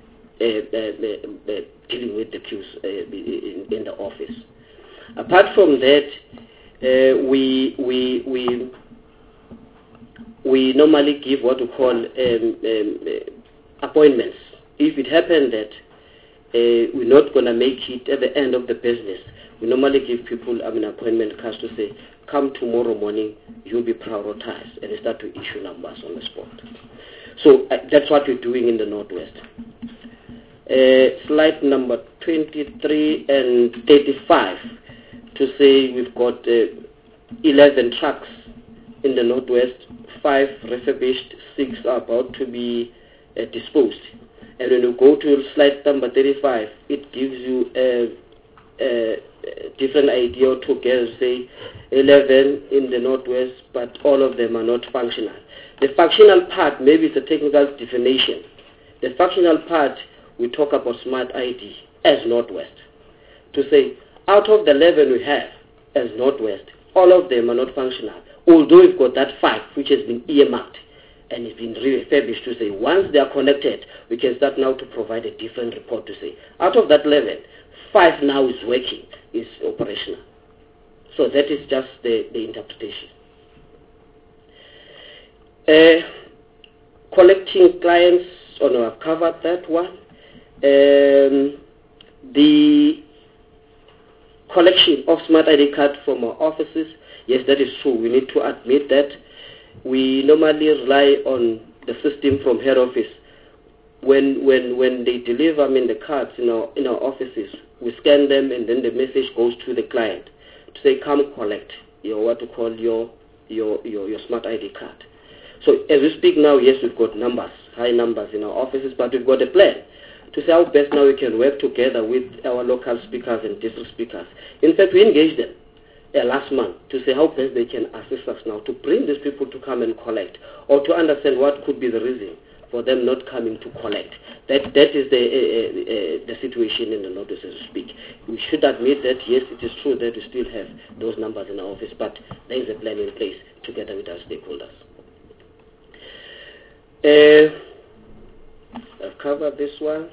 B: dealing with the queues in the office. Apart from that, we normally give what we call appointments. If it happens that we're not going to make it at the end of the business, we normally give people appointment cards to say, come tomorrow morning, you'll be prioritized, and they start to issue numbers on the spot. So that's what we're doing in the Northwest. Slide number 23 and 35 to say we've got 11 trucks in the Northwest, 5 refurbished, 6 are about to be disposed. And when you go to slide number 35, it gives you a different idea altogether, say 11 in the Northwest, but all of them are not functional. The functional part, maybe it's a technical definition. The functional part, we talk about smart ID as Northwest. To say, out of the 11 we have as Northwest, all of them are not functional. Although we've got that 5 which has been earmarked and it's been reestablished to say once they are connected, we can start now to provide a different report to say out of that 11, 5 now is working, is operational. So that is just the interpretation. Collecting clients, no, I've covered that one. The collection of smart ID card from our offices, yes, that is true. We need to admit that. We normally rely on the system from head office. When they deliver the cards in our offices, we scan them and then the message goes to the client to say, come collect your what to call your smart ID card. So as we speak now, yes, we've got numbers, high numbers in our offices, but we've got a plan to see how best now we can work together with our local speakers and district speakers. In fact, we engaged them last month to see how best they can assist us now to bring these people to come and collect, or to understand what could be the reason for them not coming to collect. That is the situation in the notice as we speak. We should admit that, yes, it is true that we still have those numbers in our office, but there is a plan in place together with our stakeholders. I've covered this one.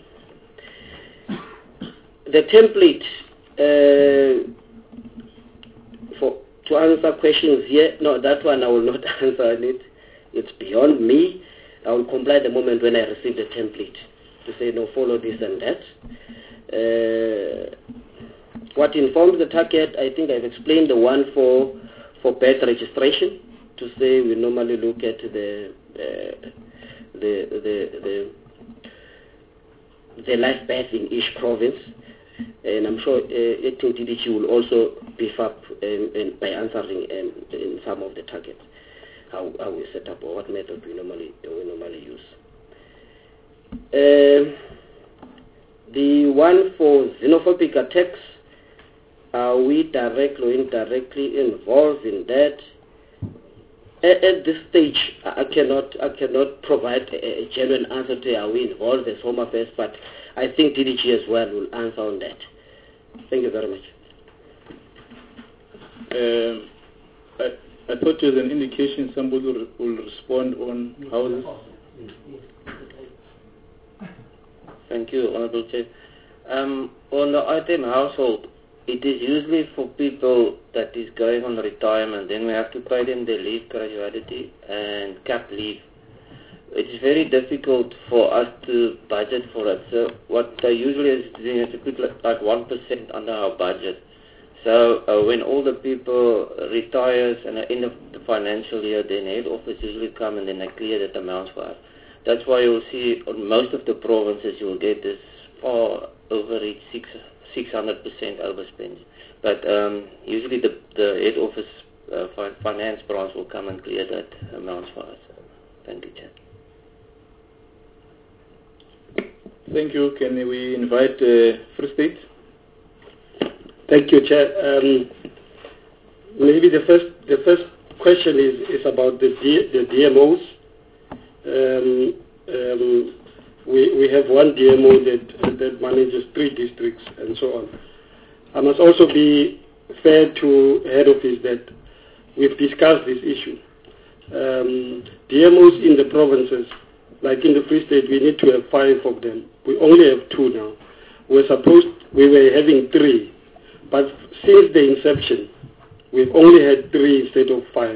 B: The template to answer questions here, no, that one I will not answer on it. It's beyond me. I will comply the moment when I receive the template to say, no, follow this and that. What informs the target, I think I've explained the one for birth registration, to say we normally look at the live birth in each province, and I'm sure Acting DDG will also beef up by answering in some of the targets how we set up or what method we normally use. The one for xenophobic attacks, are we directly or indirectly involved in that? At this stage, I cannot provide a genuine answer to are we involved as Home Affairs, but I think DDG as well will answer on that. Thank you very much.
A: I thought there was an indication somebody will respond on houses.
H: Thank you, Honorable Chair. On the item household, it is usually for people that is going on retirement. Then we have to pay them their leave gratuity and cap leave. It is very difficult for us to budget for it. So what they usually is doing is to put like 1% under our budget. So when all the people retires and at the end of the financial year, then head office usually come and then they clear that amount for us. That's why you'll see on most of the provinces you'll get this far overreach, 600% overspend. But usually the head office finance branch will come and clear that amount for us. Thank you, Chair.
A: Thank you. Can we invite Free State?
I: Thank you, Chair. Maybe the first question is about the DMOs. We have one DMO that manages 3 districts and so on. I must also be fair to head office that we've discussed this issue. DMOs in the provinces, like in the Free State, we need to have 5 of them. We only have 2 now. We were having 3. But since the inception, we've only had 3 instead of 5.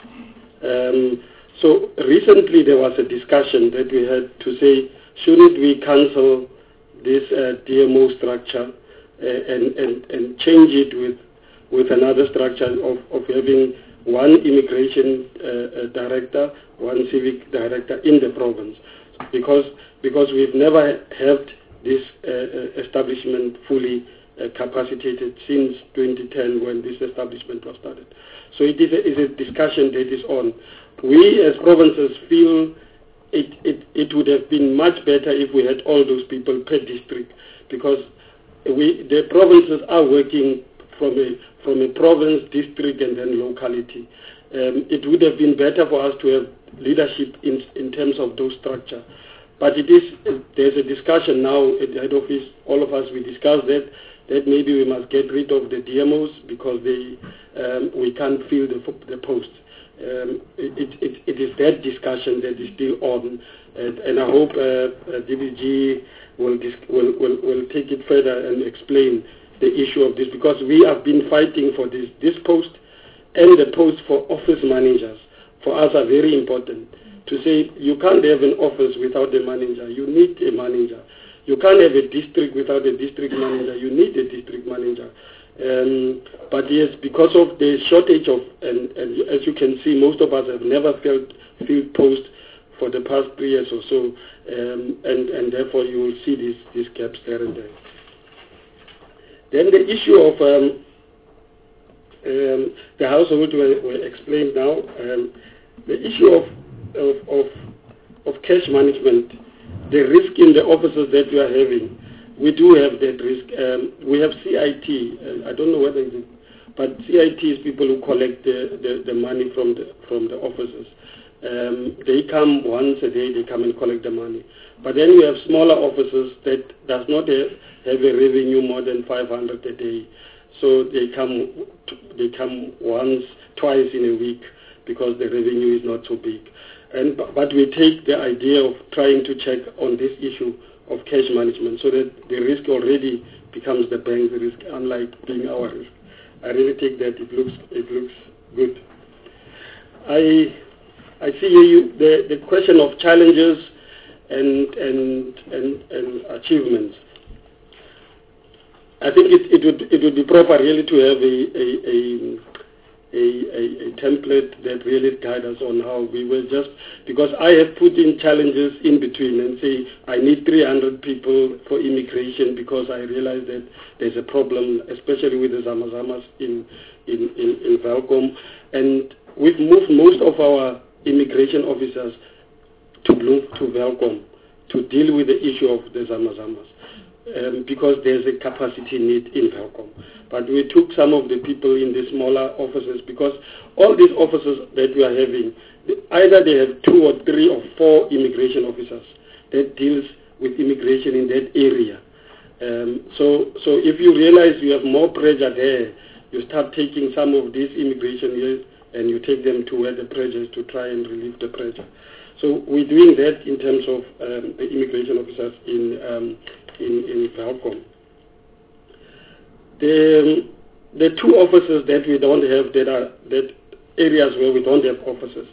I: So recently there was a discussion that we had to say, shouldn't we cancel this DMO structure and change it with another structure of having 1 immigration director, 1 civic director in the province, because we've never had this establishment fully capacitated since 2010 when this establishment was started. So it is a discussion that is on. We as provinces feel it would have been much better if we had all those people per district, because the provinces are working from a province, district, and then locality. It would have been better for us to have leadership in terms of those structure. But there's a discussion now at the head office. All of us, we discussed that maybe we must get rid of the DMOs because we can't fill the posts. it is that discussion that is still on, and I hope DBG will take it further and explain the issue of this, because we have been fighting for this post, and the post for office managers for us are very important. To say you can't have an office without a manager, you need a manager. You can't have a district without a district manager, you need a district manager. But yes, because of the shortage of, and as you can see, most of us have never filled post for the past 3 years or so, and therefore you will see these gaps there and there. Then the issue of the household were explained now. The issue of cash management, the risk in the offices that we are having, we do have that risk. We have CIT. I don't know whether it is, but CIT is people who collect the money from the offices. They come once a day. They come and collect the money. But then we have smaller offices that does not have a revenue more than 500 a day. So they come once, twice in a week because the revenue is not so big. But we take the idea of trying to check on this issue of cash management so that the risk already becomes the bank's risk, unlike being our risk. I really think that it looks good. I see the question of challenges and achievements. I think it would be proper really to have a template that really guides us on how we will just, because I have put in challenges in between and say I need 300 people for immigration because I realize that there's a problem, especially with the Zamazamas in Welkom, and we've moved most of our immigration officers to Welkom to deal with the issue of the Zamazamas. Because there's a capacity need in Welkom. But we took some of the people in the smaller offices, because all these offices that we are having, either they have 2 or 3 or 4 immigration officers that deals with immigration in that area. So if you realize you have more pressure there, you start taking some of these immigration here and you take them to where the pressure is to try and relieve the pressure. So we're doing that in terms of the immigration officers in Welkom. The 2 offices that we don't have, that areas where we don't have offices,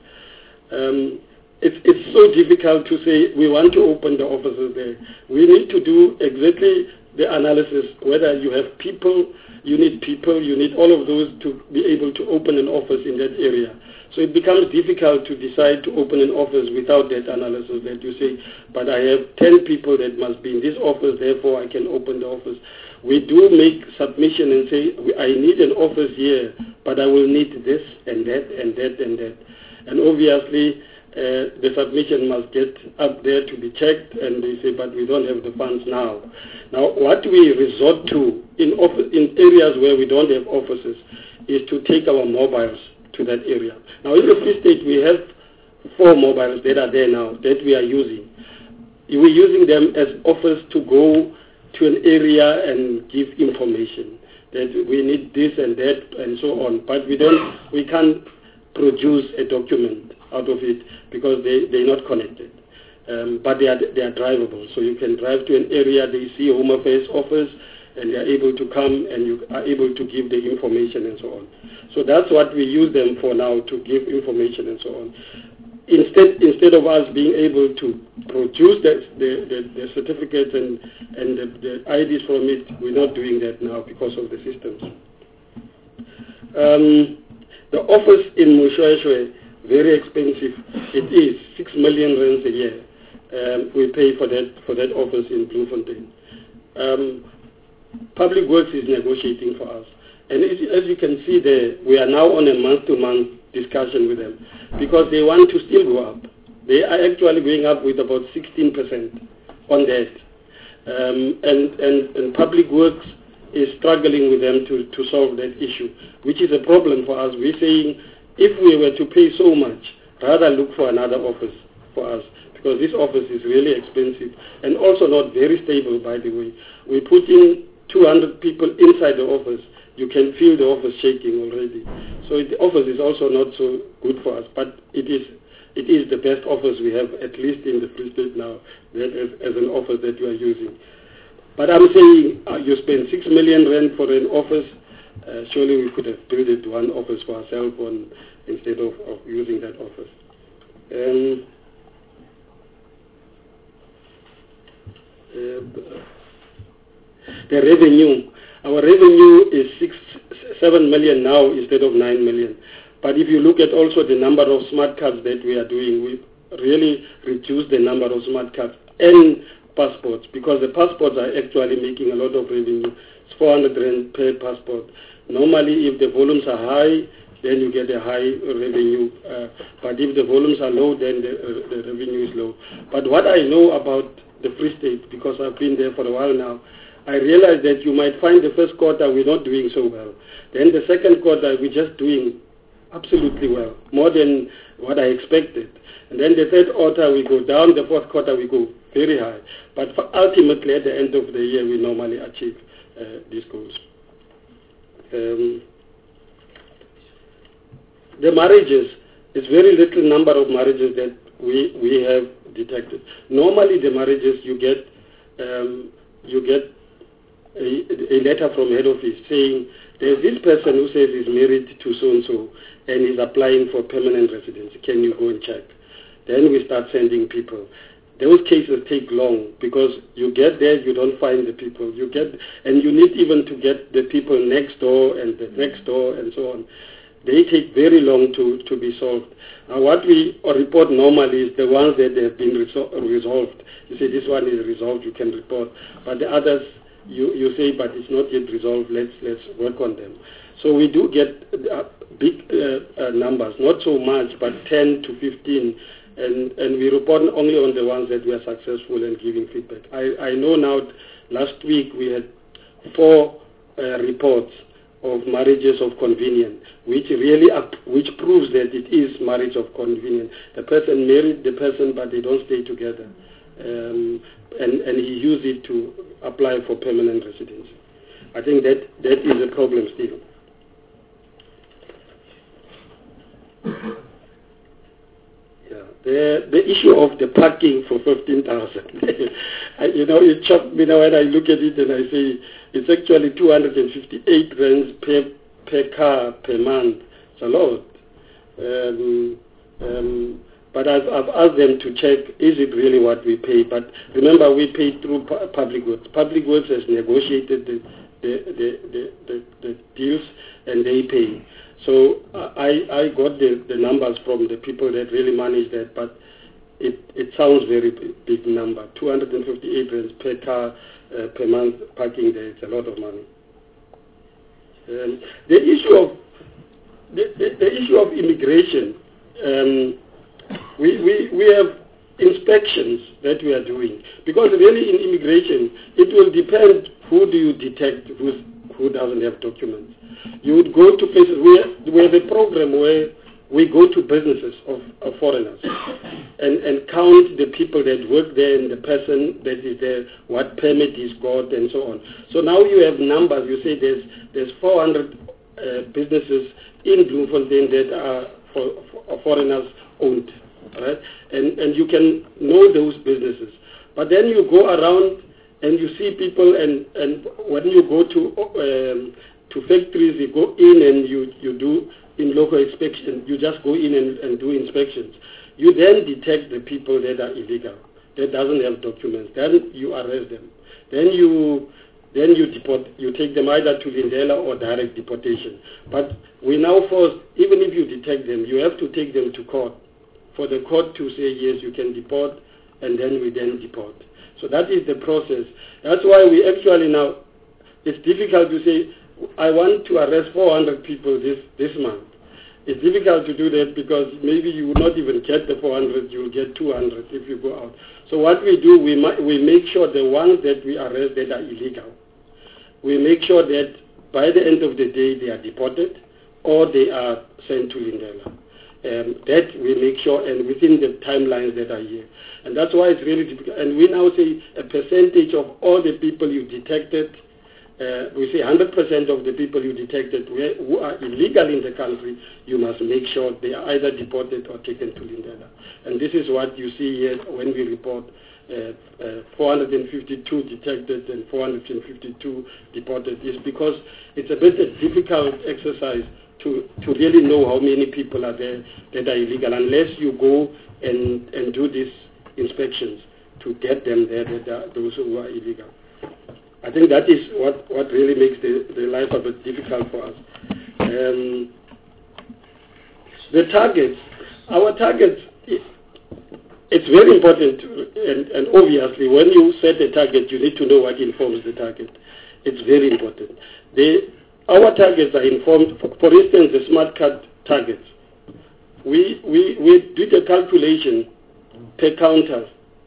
I: it's so difficult to say we want to open the offices there. We need to do exactly the analysis, whether you have people, you need all of those to be able to open an office in that area. So it becomes difficult to decide to open an office without that analysis, that you say, but I have 10 people that must be in this office, therefore I can open the office. We do make submission and say, I need an office here, but I will need this and that and that and that. And obviously, the submission must get up there to be checked, and they say, but we don't have the funds now. Now, what we resort to in areas where we don't have offices is to take our mobiles to that area. Now, in the Free State, we have 4 mobiles that are there now that we are using. We're using them as offers to go to an area and give information that we need this and that and so on. But we can't produce a document out of it because they're not connected. But they are drivable. So you can drive to an area, they see a Home Affairs office, and they are able to come and you are able to give the information and so on. So that's what we use them for now, to give information and so on. Instead of us being able to produce the certificates and the IDs from it, we're not doing that now because of the systems. The office in Moshoeshoe, very expensive. It is 6 million rands a year. We pay for that office in Bloemfontein. Public Works is negotiating for us. And as you can see there, we are now on a month-to-month discussion with them because they want to still go up. They are actually going up with about 16% on that. And Public Works is struggling with them to solve that issue, which is a problem for us. We're saying if we were to pay so much, rather look for another office for us, because this office is really expensive and also not very stable, by the way. We put in 200 people inside the office you can feel the office shaking already. So the office is also not so good for us, but it is the best office we have, at least in the Free State now, as an office that you are using. But I'm saying you spend 6 million rand for an office. Surely we could have built it one office for ourselves instead of using that office. The revenue. Our revenue is 7 million now instead of 9 million. But if you look at also the number of smart cards that we are doing, we really reduced the number of smart cards and passports, because the passports are actually making a lot of revenue. It's 400 rand per passport. Normally, if the volumes are high, then you get a high revenue. But if the volumes are low, then the revenue is low. But what I know about the Free State, because I've been there for a while now, I realized that you might find the first quarter we're not doing so well. Then the second quarter we're just doing absolutely well, more than what I expected. And then the third quarter we go down, the fourth quarter we go very high. But ultimately at the end of the year we normally achieve these goals. The marriages, it's very little number of marriages that we have detected. Normally the marriages you get a letter from head office saying there's this person who says he's married to so-and-so and is applying for permanent residency. Can you go and check? Then we start sending people. Those cases take long because you get there, you don't find the people. And you need even to get the people next door and the next door and so on. They take very long to be solved. Now what we report normally is the ones that have been resolved. You say this one is resolved, you can report. But the others, you say, but it's not yet resolved, let's work on them. So we do get big numbers, not so much, but 10 to 15, and we report only on the ones that were successful and giving feedback. I know now, last week we had 4 reports of marriages of convenience, which proves that it is marriage of convenience. The person married the person, but they don't stay together. And he used it to apply for permanent residency. I think that is a problem still. Yeah, the issue of the parking for 15,000. It shocked me now when I look at it and I say it's actually 258 rands per car per month. It's a lot. But I've asked them to check, is it really what we pay? But remember, we pay through Public Works. Public Works has negotiated the deals, and they pay. So I got the numbers from the people that really manage that, but it sounds very big number. 258 rands per car per month parking there. It's a lot of money. The issue of immigration. We have inspections that we are doing, because really in immigration it will depend who do you detect who doesn't have documents. You would go to places we have a program where we go to businesses of foreigners and count the people that work there and the person that is there, what permit he's got and so on. So now you have numbers. You say there's 400 businesses in Bloemfontein that are for foreigners owned, right? And you can know those businesses. But then you go around and you see people, and when you go to factories, you go in and you do in local inspection. You just go in and do inspections. You then detect the people that are illegal, that doesn't have documents. Then you arrest them. Then you deport. You take them either to Lindela or direct deportation. But we now force, even if you detect them, you have to take them to court for the court to say, yes, you can deport, and then we deport. So that is the process. That's why we actually now, it's difficult to say, I want to arrest 400 people this month. It's difficult to do that because maybe you will not even get the 400, you will get 200 if you go out. So what we do, we make sure the ones that we arrest that are illegal, we make sure that by the end of the day they are deported or they are sent to Lindela. That we make sure, and within the timelines that are here. And that's why it's really difficult. And we now say a percentage of all the people you detected we say 100% of the people you detected who are illegal in the country, you must make sure they are either deported or taken to Lindela. And this is what you see here when we report 452 detected and 452 deported, is because it's a bit a difficult exercise to really know how many people are there that are illegal, unless you go and do these inspections to get them there, that are those who are illegal. I think that is what really makes the life a bit difficult for us. The targets, our targets, it's very important, and obviously when you set a target, you need to know what informs the target. It's very important. Our targets are informed, for instance, the smart card targets. We did a calculation per counter,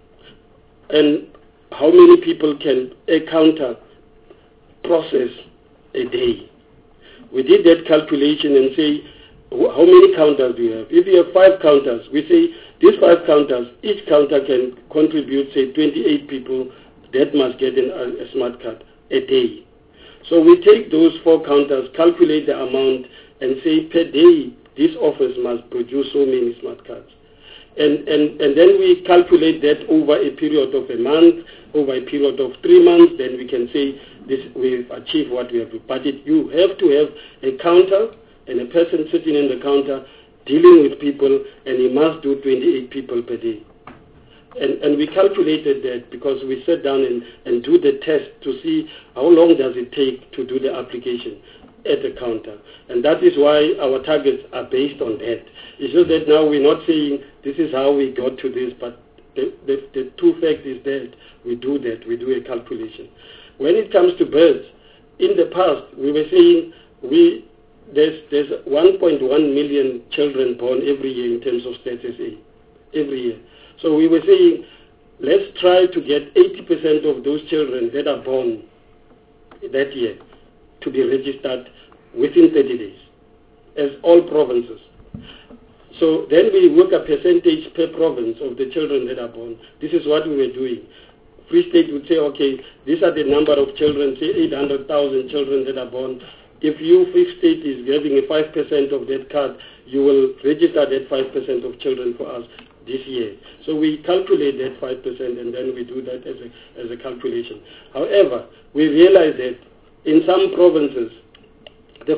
I: and how many people can a counter process a day. We did that calculation and say, how many counters do you have? If you have 5 counters, we say these 5 counters, each counter can contribute, say, 28 people that must get a smart card a day. So we take those 4 counters, calculate the amount, and say per day this office must produce so many smart cards. And then we calculate that over a period of a month, over a period of 3 months, then we can say this, we've achieved what we have. But you have to have a counter and a person sitting in the counter dealing with people, and he must do 28 people per day. And we calculated that because we sat down and do the test to see how long does it take to do the application at the counter. And that is why our targets are based on that. It's just that now we're not saying this is how we got to this, but the true fact is that we do a calculation. When it comes to births, in the past we were saying there's 1.1 million children born every year in terms of status A, every year. So we were saying, let's try to get 80% of those children that are born that year to be registered within 30 days, as all provinces. So then we work a percentage per province of the children that are born. This is what we were doing. Free State would say, okay, these are the number of children, say 800,000 children that are born. If you, Free State, is having a 5% of that card, you will register that 5% of children for us this year. So we calculate that 5%, and then we do that as a calculation. However, we realize that in some provinces, the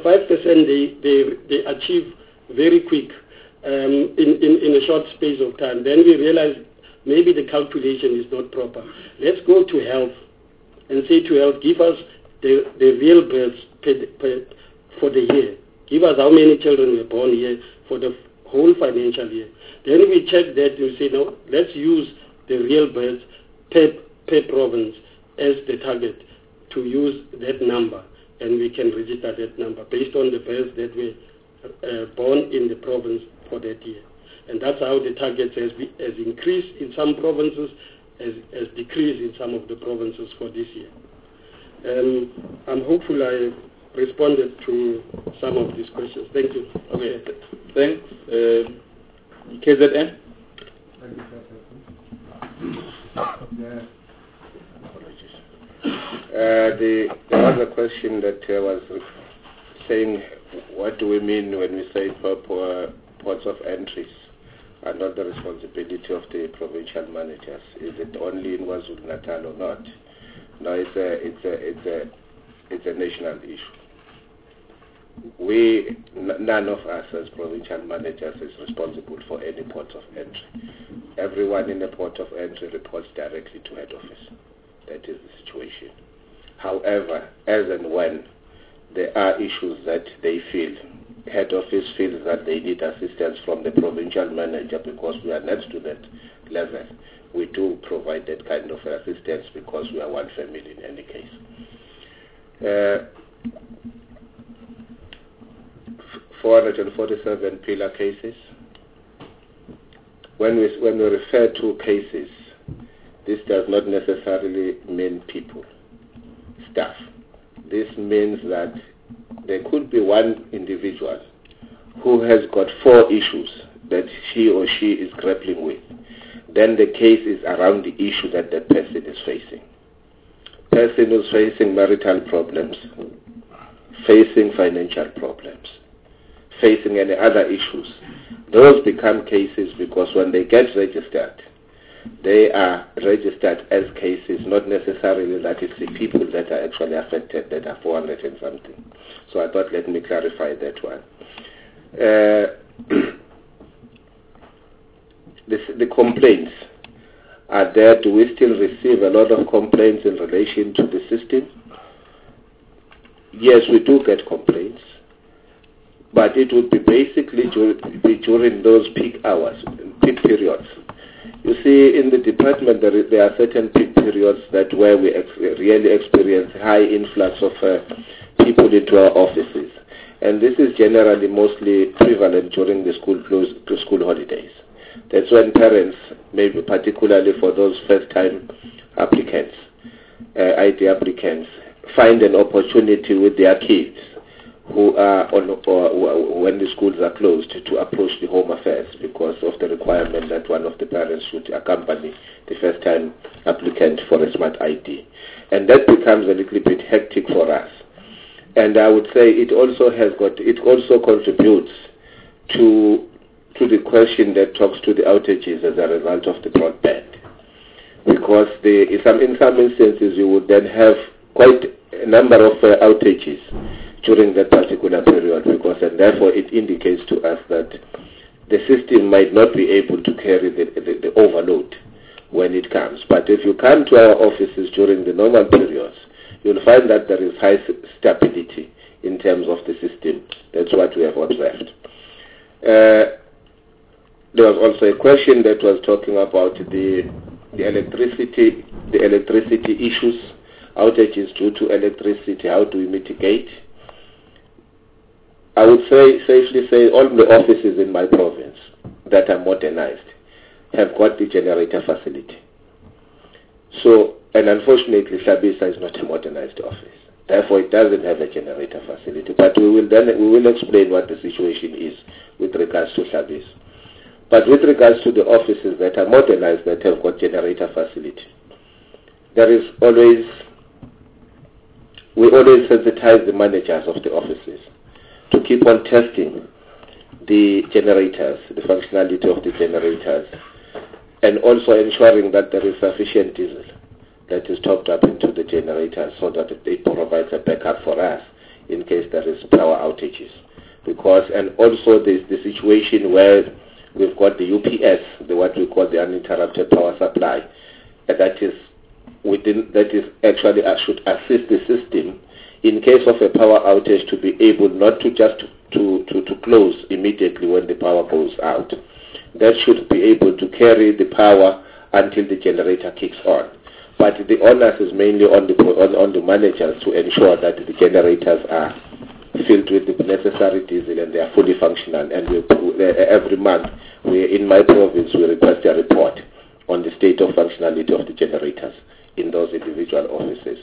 I: 5% they achieve very quick in a short space of time. Then we realize maybe the calculation is not proper. Let's go to health and say to health, give us the real births for the year. Give us how many children were born here for the whole financial year. Then we check that and say, no, let's use the real births per province as the target to use that number, and we can register that number based on the births that were born in the province for that year. And that's how the target has increased in some provinces, has decreased in some of the provinces for this year. I'm hopeful I responded to some of these questions. Thank you.
A: Okay, thanks. KZN?
J: There was a question that was saying, what do we mean when we say ports of entries are not the responsibility of the provincial managers? Is it only in KwaZulu-Natal or not? No, it's a national issue. None of us as provincial managers is responsible for any port of entry. Everyone in the port of entry reports directly to head office. That is the situation. However, as and when there are issues that they feel, head office feels that they need assistance from the provincial manager because we are next to that level, we do provide that kind of assistance because we are one family in any case. 447 pillar cases. When we refer to cases, this does not necessarily mean people, staff. This means that there could be one individual who has got 4 issues that he or she is grappling with. Then the case is around the issue that that person is facing. person who's facing marital problems, facing financial problems, facing any other issues, those become cases because when they get registered, they are registered as cases, not necessarily that it's the people that are actually affected that are 400 and something. So I thought, let me clarify that one. The complaints are there. Do we still receive a lot of complaints in relation to the system? Yes, we do get complaints, but it would be basically during those peak hours, peak periods. You see, in the department there are certain peak periods that where we really experience high influx of people into our offices, and this is generally mostly prevalent during the school holidays. That's when parents, maybe particularly for those first-time applicants, ID applicants, find an opportunity with their kids who are when the schools are closed to approach the Home Affairs because of the requirement that one of the parents should accompany the first-time applicant for a smart ID. And that becomes a little bit hectic for us. And I would say it also contributes to the question that talks to the outages as a result of the broadband. Because in some instances you would then have quite a number of outages during that particular period, and therefore it indicates to us that the system might not be able to carry the overload when it comes. But if you come to our offices during the normal periods, you'll find that there is high stability in terms of the system. That's what we have observed. There was also a question that was talking about the electricity issues, outages due to electricity. How do we mitigate? I would safely say all the offices in my province that are modernized have got the generator facility. So, and unfortunately, Hlabisa is not a modernized office. Therefore, it doesn't have a generator facility. But we will explain what the situation is with regards to Hlabisa. But with regards to the offices that are modernized that have got generator facility, we always sensitize the managers of the offices to keep on testing the generators, the functionality of the generators, and also ensuring that there is sufficient diesel that is topped up into the generators so that it provides a backup for us in case there is power outages. And also the situation where we've got the UPS, what we call the uninterrupted power supply, that is actually should assist the system in case of a power outage to be able not to just to close immediately when the power goes out. That should be able to carry the power until the generator kicks on. But the onus is mainly on the managers to ensure that the generators are filled with the necessary diesel and they are fully functional. And every month, in my province, we request a report on the state of functionality of the generators in those individual offices.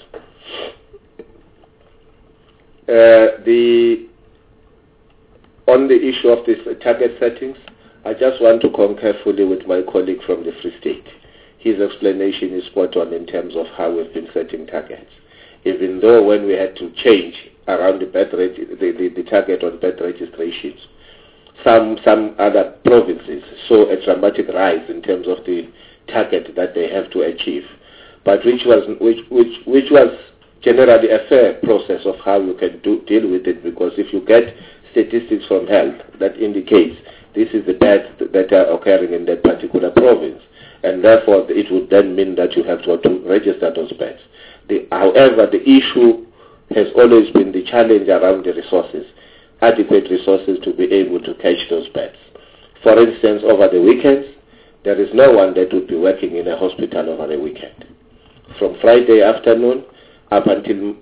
J: On the issue of this target settings, I just want to concur fully with my colleague from the Free State. His explanation is spot on in terms of how we've been setting targets. Even though when we had to change around the target on birth registrations, some other provinces saw a dramatic rise in terms of the target that they have to achieve, but which was generally a fair process of how you can deal with it, because if you get statistics from health that indicates this is the deaths that are occurring in that particular province, and therefore it would then mean that you have to register those beds. However, the issue has always been the challenge around the resources, adequate resources to be able to catch those beds. For instance, over the weekends, there is no one that would be working in a hospital over the weekend. From Friday afternoon up until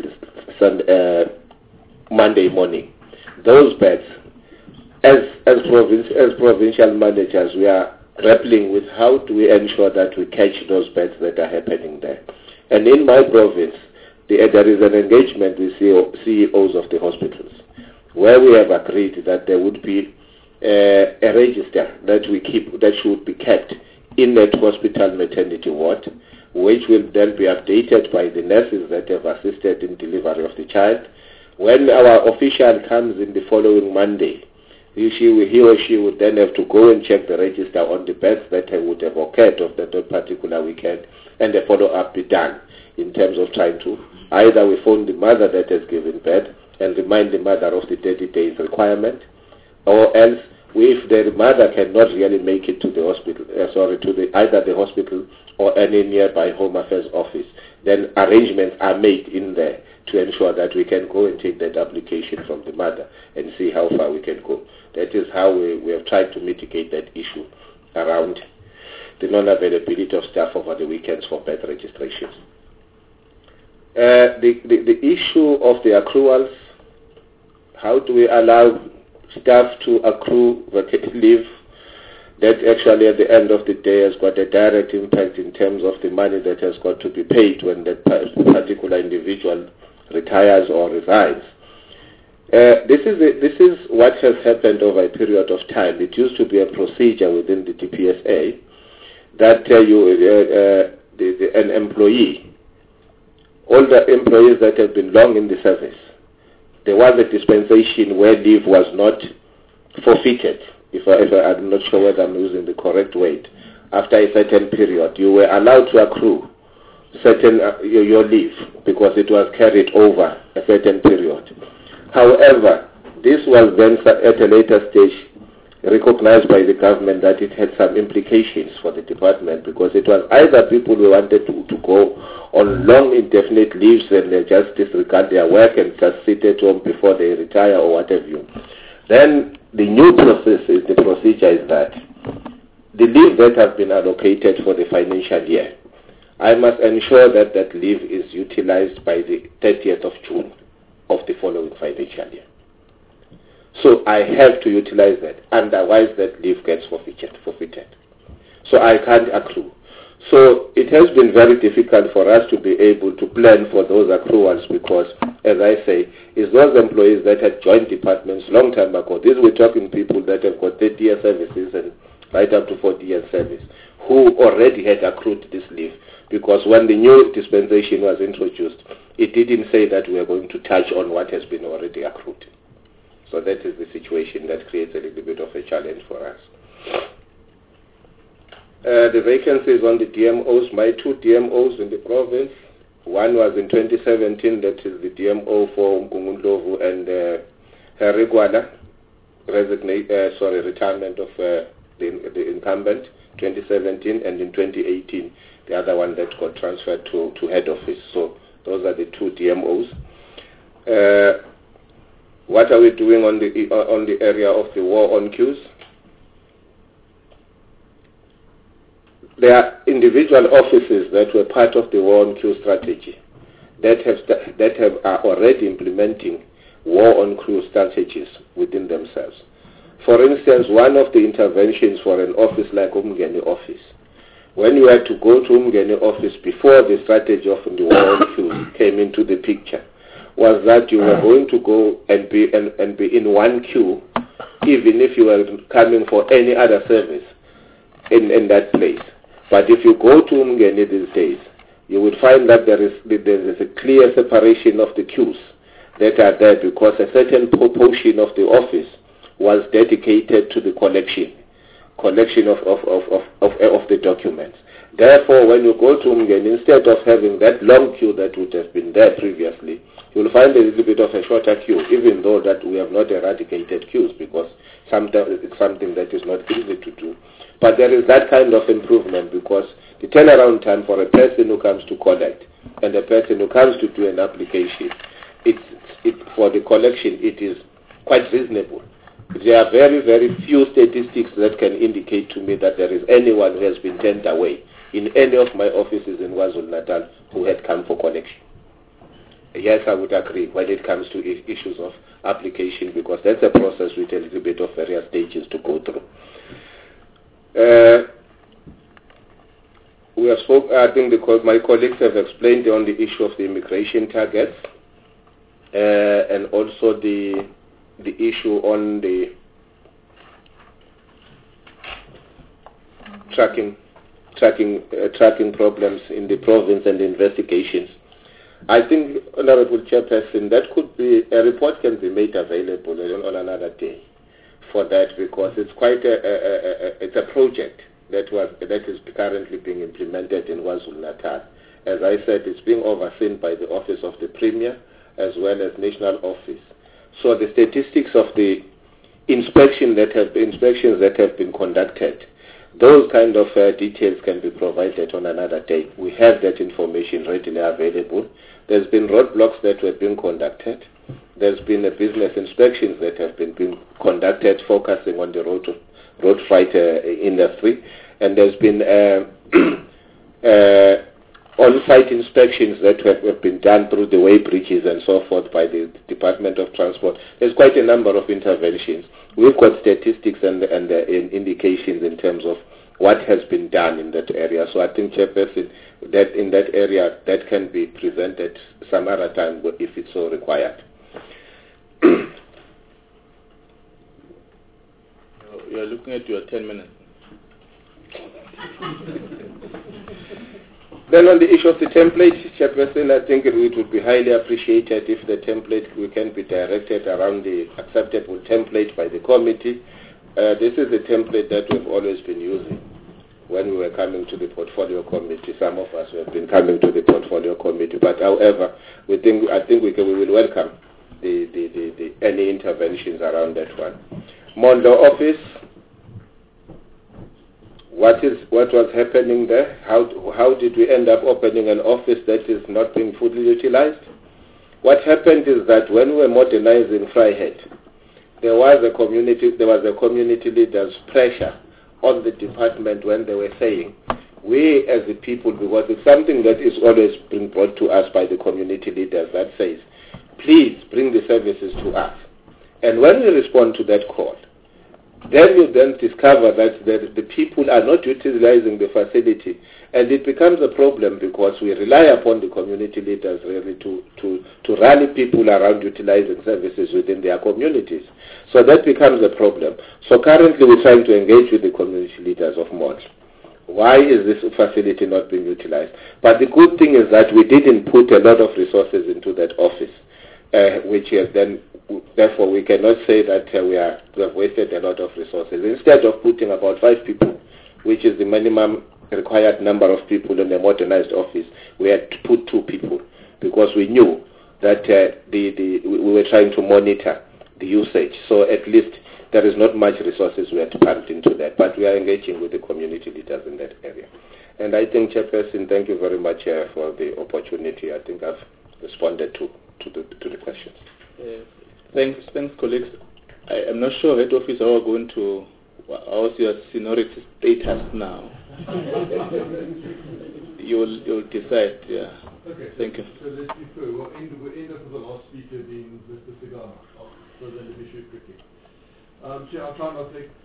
J: Monday morning, those beds, as provincial managers, we are grappling with how do we ensure that we catch those beds that are happening there. And in my province, there is an engagement with CEOs of the hospitals, where we have agreed that there would be a register that should be kept in that hospital maternity ward, which will then be updated by the nurses that have assisted in delivery of the child. When our official comes in the following Monday, he or she would then have to go and check the register on the births that would have occurred of that particular weekend, and the follow-up be done in terms of trying to either we phone the mother that has given birth and remind the mother of the 30 days requirement, or else if the mother cannot really make it to the hospital, either the hospital or any nearby Home Affairs office, then arrangements are made in there to ensure that we can go and take that application from the mother and see how far we can go. That is how we have tried to mitigate that issue around the non-availability of staff over the weekends for birth registrations. The issue of the accruals, how do we allow staff to accrue leave? That actually at the end of the day has got a direct impact in terms of the money that has got to be paid when that particular individual retires or resigns. This is what has happened over a period of time. It used to be a procedure within the DPSA that an employee, all the employees that have been long in the service, there was a dispensation where leave was not forfeited. I'm not sure whether I'm using the correct word. After a certain period, you were allowed to accrue certain your leave because it was carried over a certain period. However, this was then at a later stage recognized by the government that it had some implications for the department, because it was either people who wanted to go on long indefinite leaves and they just disregard their work and just sit at home before they retire or what have you. Then the new procedure is that the leave that has been allocated for the financial year, I must ensure that that leave is utilized by the 30th of June of the following financial year. So I have to utilize that, otherwise that leave gets forfeited. So I can't accrue. So it has been very difficult for us to be able to plan for those accruals because, as I say, it's those employees that had joined departments long time ago. These we're talking people that have got 30-year services and right up to 40-year service, who already had accrued this leave. Because when the new dispensation was introduced, it didn't say that we are going to touch on what has been already accrued. So that is the situation that creates a little bit of a challenge for us. The vacancies on the DMOs, my two DMOs in the province, one was in 2017, that is the DMO for Mkungundlovu and Herigwala, retirement of the incumbent, 2017, and in 2018, the other one that got transferred to head office. So those are the two DMOs. What are we doing on the area of the war on queues? There are individual offices that were part of the war on queue strategy that are already implementing war on queue strategies within themselves. For instance, one of the interventions for an office like Umgeni office, when you had to go to Umgeni office before the strategy of the war on queues came into the picture, was that you were going to go and be in one queue, even if you were coming for any other service in that place. But if you go to Umgeni these days, you would find that there is a clear separation of the queues that are there, because a certain proportion of the office was dedicated to the collection of the documents. Therefore, when you go to Umgeni, instead of having that long queue that would have been there previously, you will find a little bit of a shorter queue, even though that we have not eradicated queues, because sometimes it's something that is not easy to do. But there is that kind of improvement, because the turnaround time for a person who comes to collect and a person who comes to do an application, for the collection, it is quite reasonable. There are very, very few statistics that can indicate to me that there is anyone who has been turned away in any of my offices in KwaZulu-Natal who had come for collection. Yes, I would agree when it comes to issues of application, because that's a process with a little bit of various stages to go through. We have I think my colleagues have explained on the issue of the immigration targets and also the issue on the tracking tracking problems in the province and investigations. I think, Honorable Chairperson, that could be, a report can be made available on another day for that, because it's quite it's a project that is currently being implemented in KwaZulu-Natal. As I said, it's being overseen by the Office of the Premier as well as National Office. So the statistics of the inspections that have been conducted, those kind of details can be provided on another day. We have that information readily available. There's been roadblocks that were being conducted. There's been a business inspections that have been conducted focusing on the road freight industry. And there's been on-site inspections that have been done through the way bridges and so forth by the Department of Transport. There's quite a number of interventions. We've got statistics and indications in terms of what has been done in that area. So I think, Chairperson, that in that area, that can be presented some other time if it's so required.
A: You're looking at your 10 minutes.
J: Then on the issue of the template, Chairperson, I think it would be highly appreciated if the template can be directed around the acceptable template by the committee. This is the template that we've always been using when we were coming to the portfolio committee. Some of us have been coming to the portfolio committee, but however, I think we will welcome any interventions around that one. Mondo office. What was happening there? How did we end up opening an office that is not being fully utilized? What happened is that when we were modernizing Freiheit, there was a community leaders' pressure on the department when they were saying, we as the people, because it's something that is always being brought to us by the community leaders that says, please bring the services to us. And when we respond to that call, then you then discover that the people are not utilizing the facility, and it becomes a problem because we rely upon the community leaders really to rally people around utilizing services within their communities. So that becomes a problem. So currently we're trying to engage with the community leaders of Mons. Why is this facility not being utilized? But the good thing is that we didn't put a lot of resources into that office, which has then, therefore we cannot say that we have wasted a lot of resources. Instead of putting about 5 people, which is the minimum required number of people in a modernized office, we had to put 2 people because we knew that we were trying to monitor the usage. So at least there is not much resources we had to pumped into that, but we are engaging with the community leaders in that area. And I think, Chairperson, thank you very much for the opportunity. I think I've responded to the questions.
A: Thanks, colleagues. I am not sure head office how going to, how's your seniority status now? You'll decide, yeah.
G: Okay.
A: Thank you.
G: So let's be clear. We'll end up with the last speaker being Mr. Segama. So then let me shoot quickly. Chair, I'll try not to take...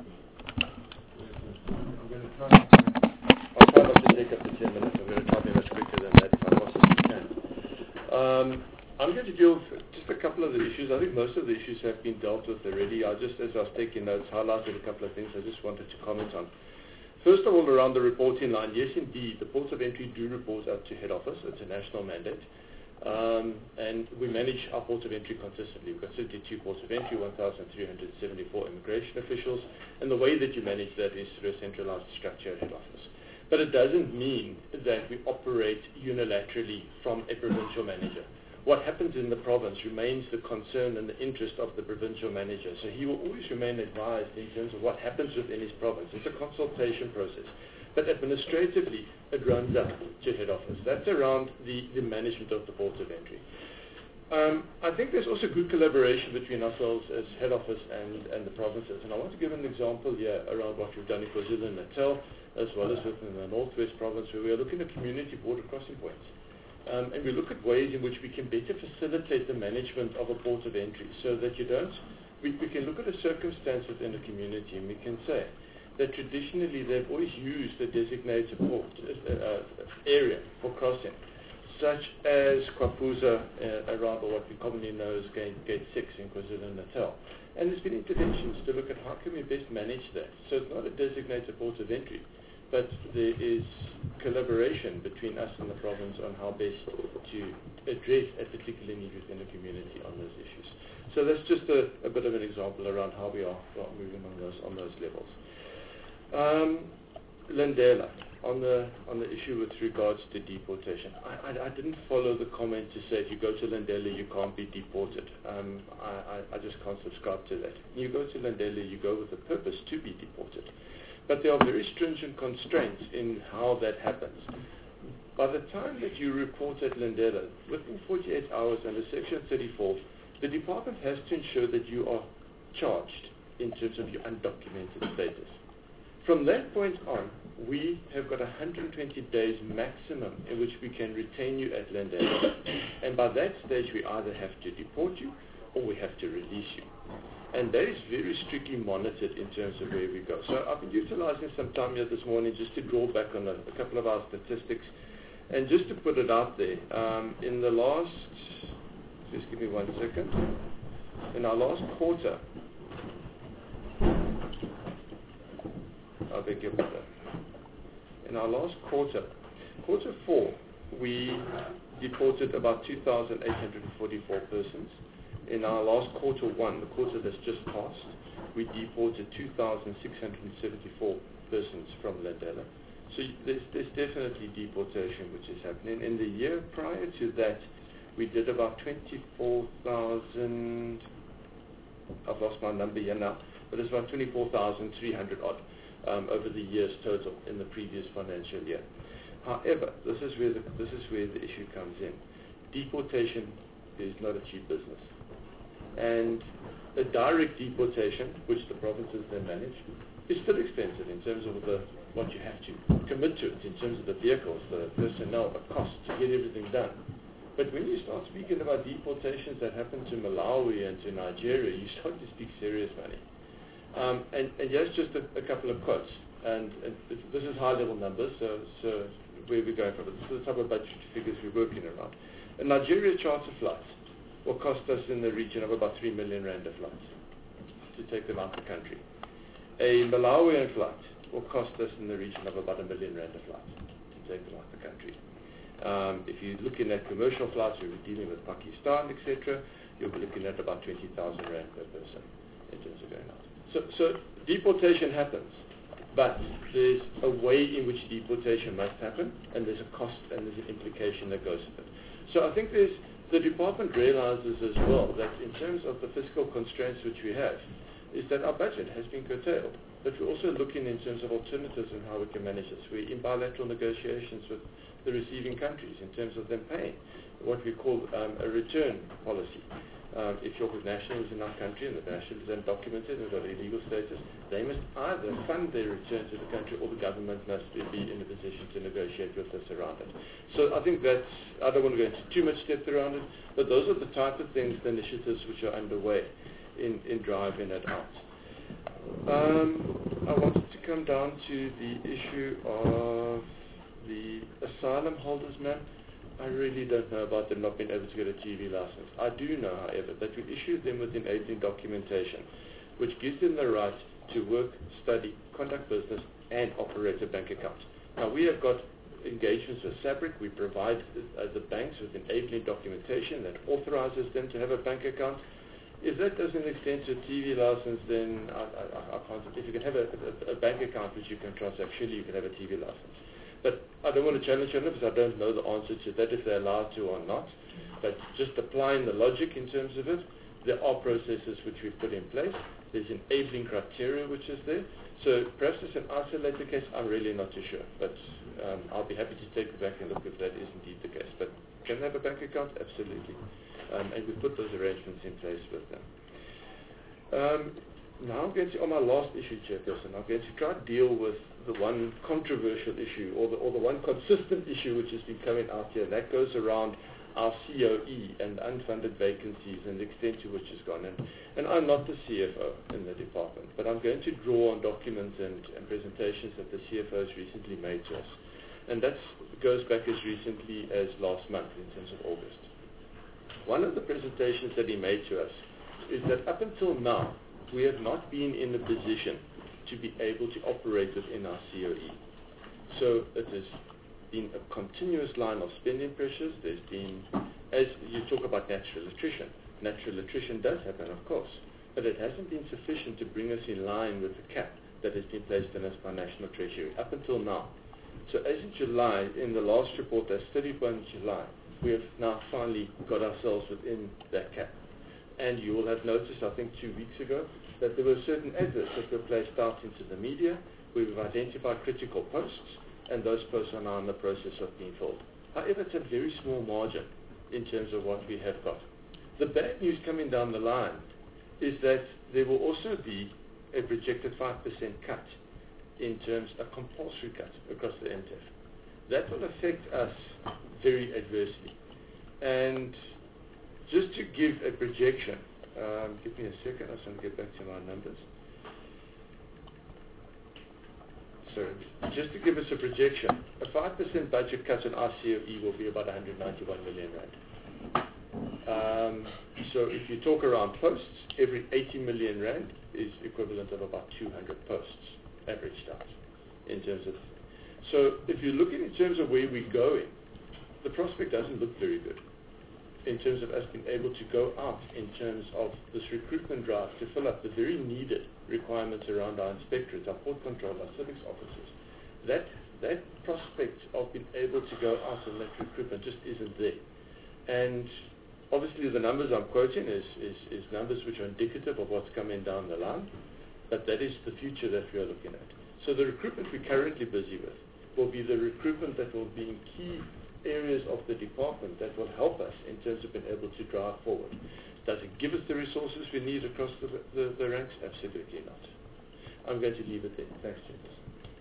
G: I'll try not to take up the 10 minutes. I'm going to try to be much quicker than that if I possibly can. I'm going to deal with just a couple of the issues. I think most of the issues have been dealt with already. As I was taking notes, highlighted a couple of things I just wanted to comment on. First of all, around the reporting line, yes, indeed, the ports of entry do report up to head office. It's a national mandate. And we manage our ports of entry consistently. We've got 72 ports of entry, 1,374 immigration officials, and the way that you manage that is through a centralized structure at head office. But it doesn't mean that we operate unilaterally from a provincial manager. What happens in the province remains the concern and the interest of the provincial manager. So he will always remain advised in terms of what happens within his province. It's a consultation process. But administratively, it runs up to head office. That's around the management of the ports of entry. I think there's also good collaboration between ourselves as head office and the provinces. And I want to give an example here around what we've done in KwaZulu-Natal, as well as within the Northwest Province, where we are looking at community border crossing points. And we look at ways in which we can better facilitate the management of a port of entry so that we can look at a circumstance within a community and we can say that traditionally they've always used a designated port area for crossing, such as Kwapuza around what we commonly know as Gate 6 in KwaZulu-Natal. And there's been interventions to look at how can we best manage that. So it's not a designated port of entry, but there is collaboration between us and the province on how best to address a particular need within the community on those issues. So that's just a bit of an example around how we are moving on those levels. Lindela, on the issue with regards to deportation, I didn't follow the comment to say if you go to Lindela you can't be deported. I just can't subscribe to that. You go to Lindela, you go with a purpose to be deported. But there are very stringent constraints in how that happens. By the time that you report at Lindela, within 48 hours under Section 34, the department has to ensure that you are charged in terms of your undocumented status. From that point on, we have got 120 days maximum in which we can retain you at Lindela. And by that stage, we either have to deport you or we have to release you. And that is very strictly monitored in terms of where we go. So I've been utilizing some time here this morning just to draw back on a couple of our statistics. And just to put it out there, in the last, just give me 1 second, in our last quarter, I beg your pardon. In our last quarter 4, we deported about 2,844 persons. In our last quarter 1, the quarter that's just passed, we deported 2,674 persons from Lindela. So there's definitely deportation which is happening. In the year prior to that, we did about 24,000, I've lost my number here now, but it's about 24,300 odd. Over the years total in the previous financial year. However, this is where the issue comes in. Deportation is not a cheap business, and a direct deportation, which the provinces then manage, is still expensive in terms of what you have to commit to it, in terms of the vehicles, the personnel, the cost to get everything done. But when you start speaking about deportations that happen to Malawi and to Nigeria, you start to speak serious money. And yes, just a couple of quotes. And this is high-level numbers, so where we're going from. This is the type of budget figures we're working around. A Nigeria charter flight will cost us in the region of about 3 million rand a flight to take them out of the country. A Malawian flight will cost us in the region of about 1 million rand a flight to take them out of the country. If you're looking at commercial flights, we're dealing with Pakistan, etc., you'll be looking at about 20,000 rand per person in terms of going out. So deportation happens, but there's a way in which deportation must happen, and there's a cost and there's an implication that goes with it. So I think the department realizes as well that in terms of the fiscal constraints which we have, is that our budget has been curtailed, but we're also looking in terms of alternatives and how we can manage this. We're in bilateral negotiations with the receiving countries in terms of them paying what we call a return policy. If your national is in our country and the national is undocumented and got illegal status, they must either fund their return to the country or the government must be in a position to negotiate with us around it. So I think that's, I don't want to go into too much depth around it, but those are the type of things, the initiatives which are underway in driving it out. I wanted to come down to the issue of the asylum holders, ma'am. I really don't know about them not being able to get a TV license. I do know, however, that we issued them with enabling documentation, which gives them the right to work, study, conduct business, and operate a bank account. Now, we have got engagements with SABRIC. We provide the banks with enabling documentation that authorizes them to have a bank account. If that doesn't extend to a TV license, then I can't. If you can have a bank account which you can transact, surely you can have a TV license. But I don't want to challenge them because I don't know the answer to that, if they're allowed to or not. But just applying the logic in terms of it, there are processes which we've put in place. There's enabling criteria which is there. So perhaps it's an isolated case. I'm really not too sure. But I'll be happy to take it back and look if that is indeed the case. But can they have a bank account? Absolutely. And we've put those arrangements in place with them. Now I'm going to, on my last issue, Chairperson, I'm going to try to deal with the one controversial issue or the one consistent issue which has been coming out here, and that goes around our COE and unfunded vacancies and the extent to which it's gone. And I'm not the CFO in the department, but I'm going to draw on documents and presentations that the CFO has recently made to us. And that goes back as recently as last month in terms of August. One of the presentations that he made to us is that up until now, we have not been in a position to be able to operate within our COE. So it has been a continuous line of spending pressures. There's been, as you talk about natural attrition does happen, of course, but it hasn't been sufficient to bring us in line with the cap that has been placed on us by National Treasury up until now. So as in July, in the last report, that's 31 July, we have now finally got ourselves within that cap. And you will have noticed, I think 2 weeks ago, that there were certain adverts that were placed out into the media. We've identified critical posts, and those posts are now in the process of being filled. However, it's a very small margin in terms of what we have got. The bad news coming down the line is that there will also be a projected 5% cut in terms of compulsory cut across the NTF. That will affect us very adversely. And just to give a projection, give me a second, I just want to get back to my numbers. So just to give us a projection, a 5% budget cut on RCOE will be about 191 million rand. So if you talk around posts, every 80 million rand is equivalent of about 200 posts, averaged out in terms of. So if you're looking in terms of where we're going, the prospect doesn't look very good in terms of us being able to go out in terms of this recruitment drive to fill up the very needed requirements around our inspectorates, our port control, our civics officers. That prospect of being able to go out in that recruitment just isn't there. And obviously the numbers I'm quoting is numbers which are indicative of what's coming down the line, but that is the future that we are looking at. So the recruitment we're currently busy with will be the recruitment that will be in key areas of the department that will help us in terms of being able to drive forward. Does it give us the resources we need across the ranks? Absolutely not. I'm going to leave it there. Thanks, James.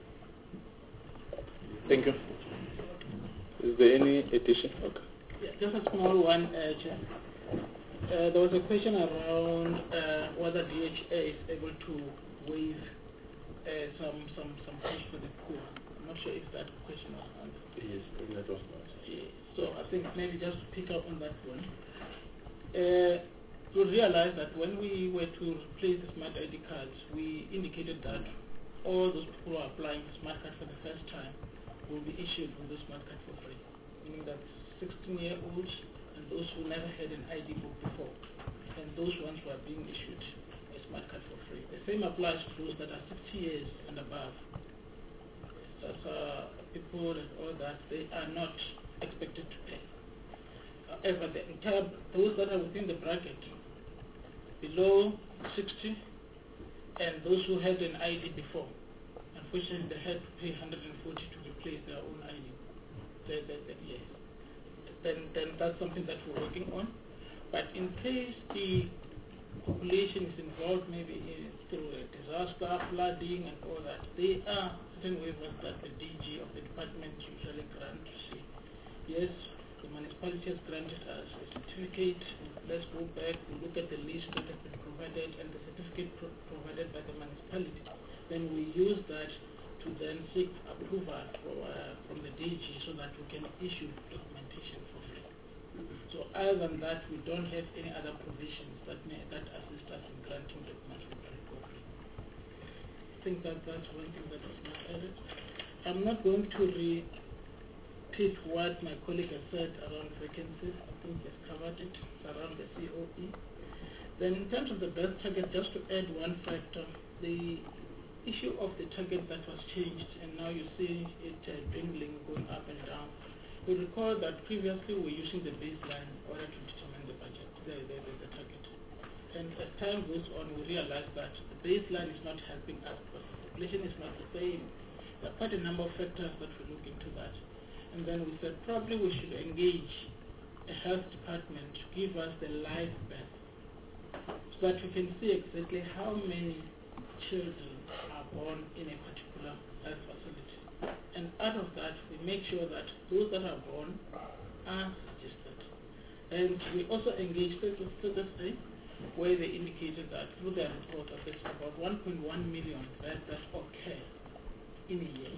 A: Thank you. Is there any addition? Okay.
K: Yeah, just a small one, Chair. There was a question around whether DHA is able to waive some fees for the poor. I'm not sure if that question was answered.
G: Yes, that was not.
K: So I think maybe just to pick up on that one. You realize that when we were to replace the smart ID cards, we indicated that all those people who are applying for smart card for the first time will be issued with the smart card for free, meaning that 16-year-olds and those who never had an ID book before, and those ones who are being issued a smart card for free. The same applies to those that are 60 years and above. That's people and all that, they are not expected to pay. However, those that are within the bracket, below 60, and those who had an ID before, unfortunately they had to pay 140 to replace their own ID. Yes. Then that's something that we're working on. But in case the population is involved maybe through a disaster, flooding and all that, there are certain waivers that the DG of the department usually grant to see. Yes, the municipality has granted us a certificate. Let's go back, we look at the list that has been provided and the certificate provided by the municipality. Then we use that to then seek approval from the DG so that we can issue documentation for free. So other than that, we don't have any other provisions that assist us in granting documents for free. I think that's one thing that was not added. I'm not going to repeat what my colleague has said around vacancies. I think he's covered it around the COE. Then in terms of the birth target, just to add one factor, the issue of the target that was changed, and now you see it dwindling, going up and down. We recall that previously we were using the baseline in order to determine the budget, the target. And as time goes on, we realize that the baseline is not helping us because the population is not the same. There are quite a number of factors that we look into that. And then we said probably we should engage a health department to give us the live birth so that we can see exactly how many children are born in a particular health facility. And out of that, we make sure that those that are born are registered. And we also engage Status where they indicated that through their report that there's about 1.1 million births that occur in a year.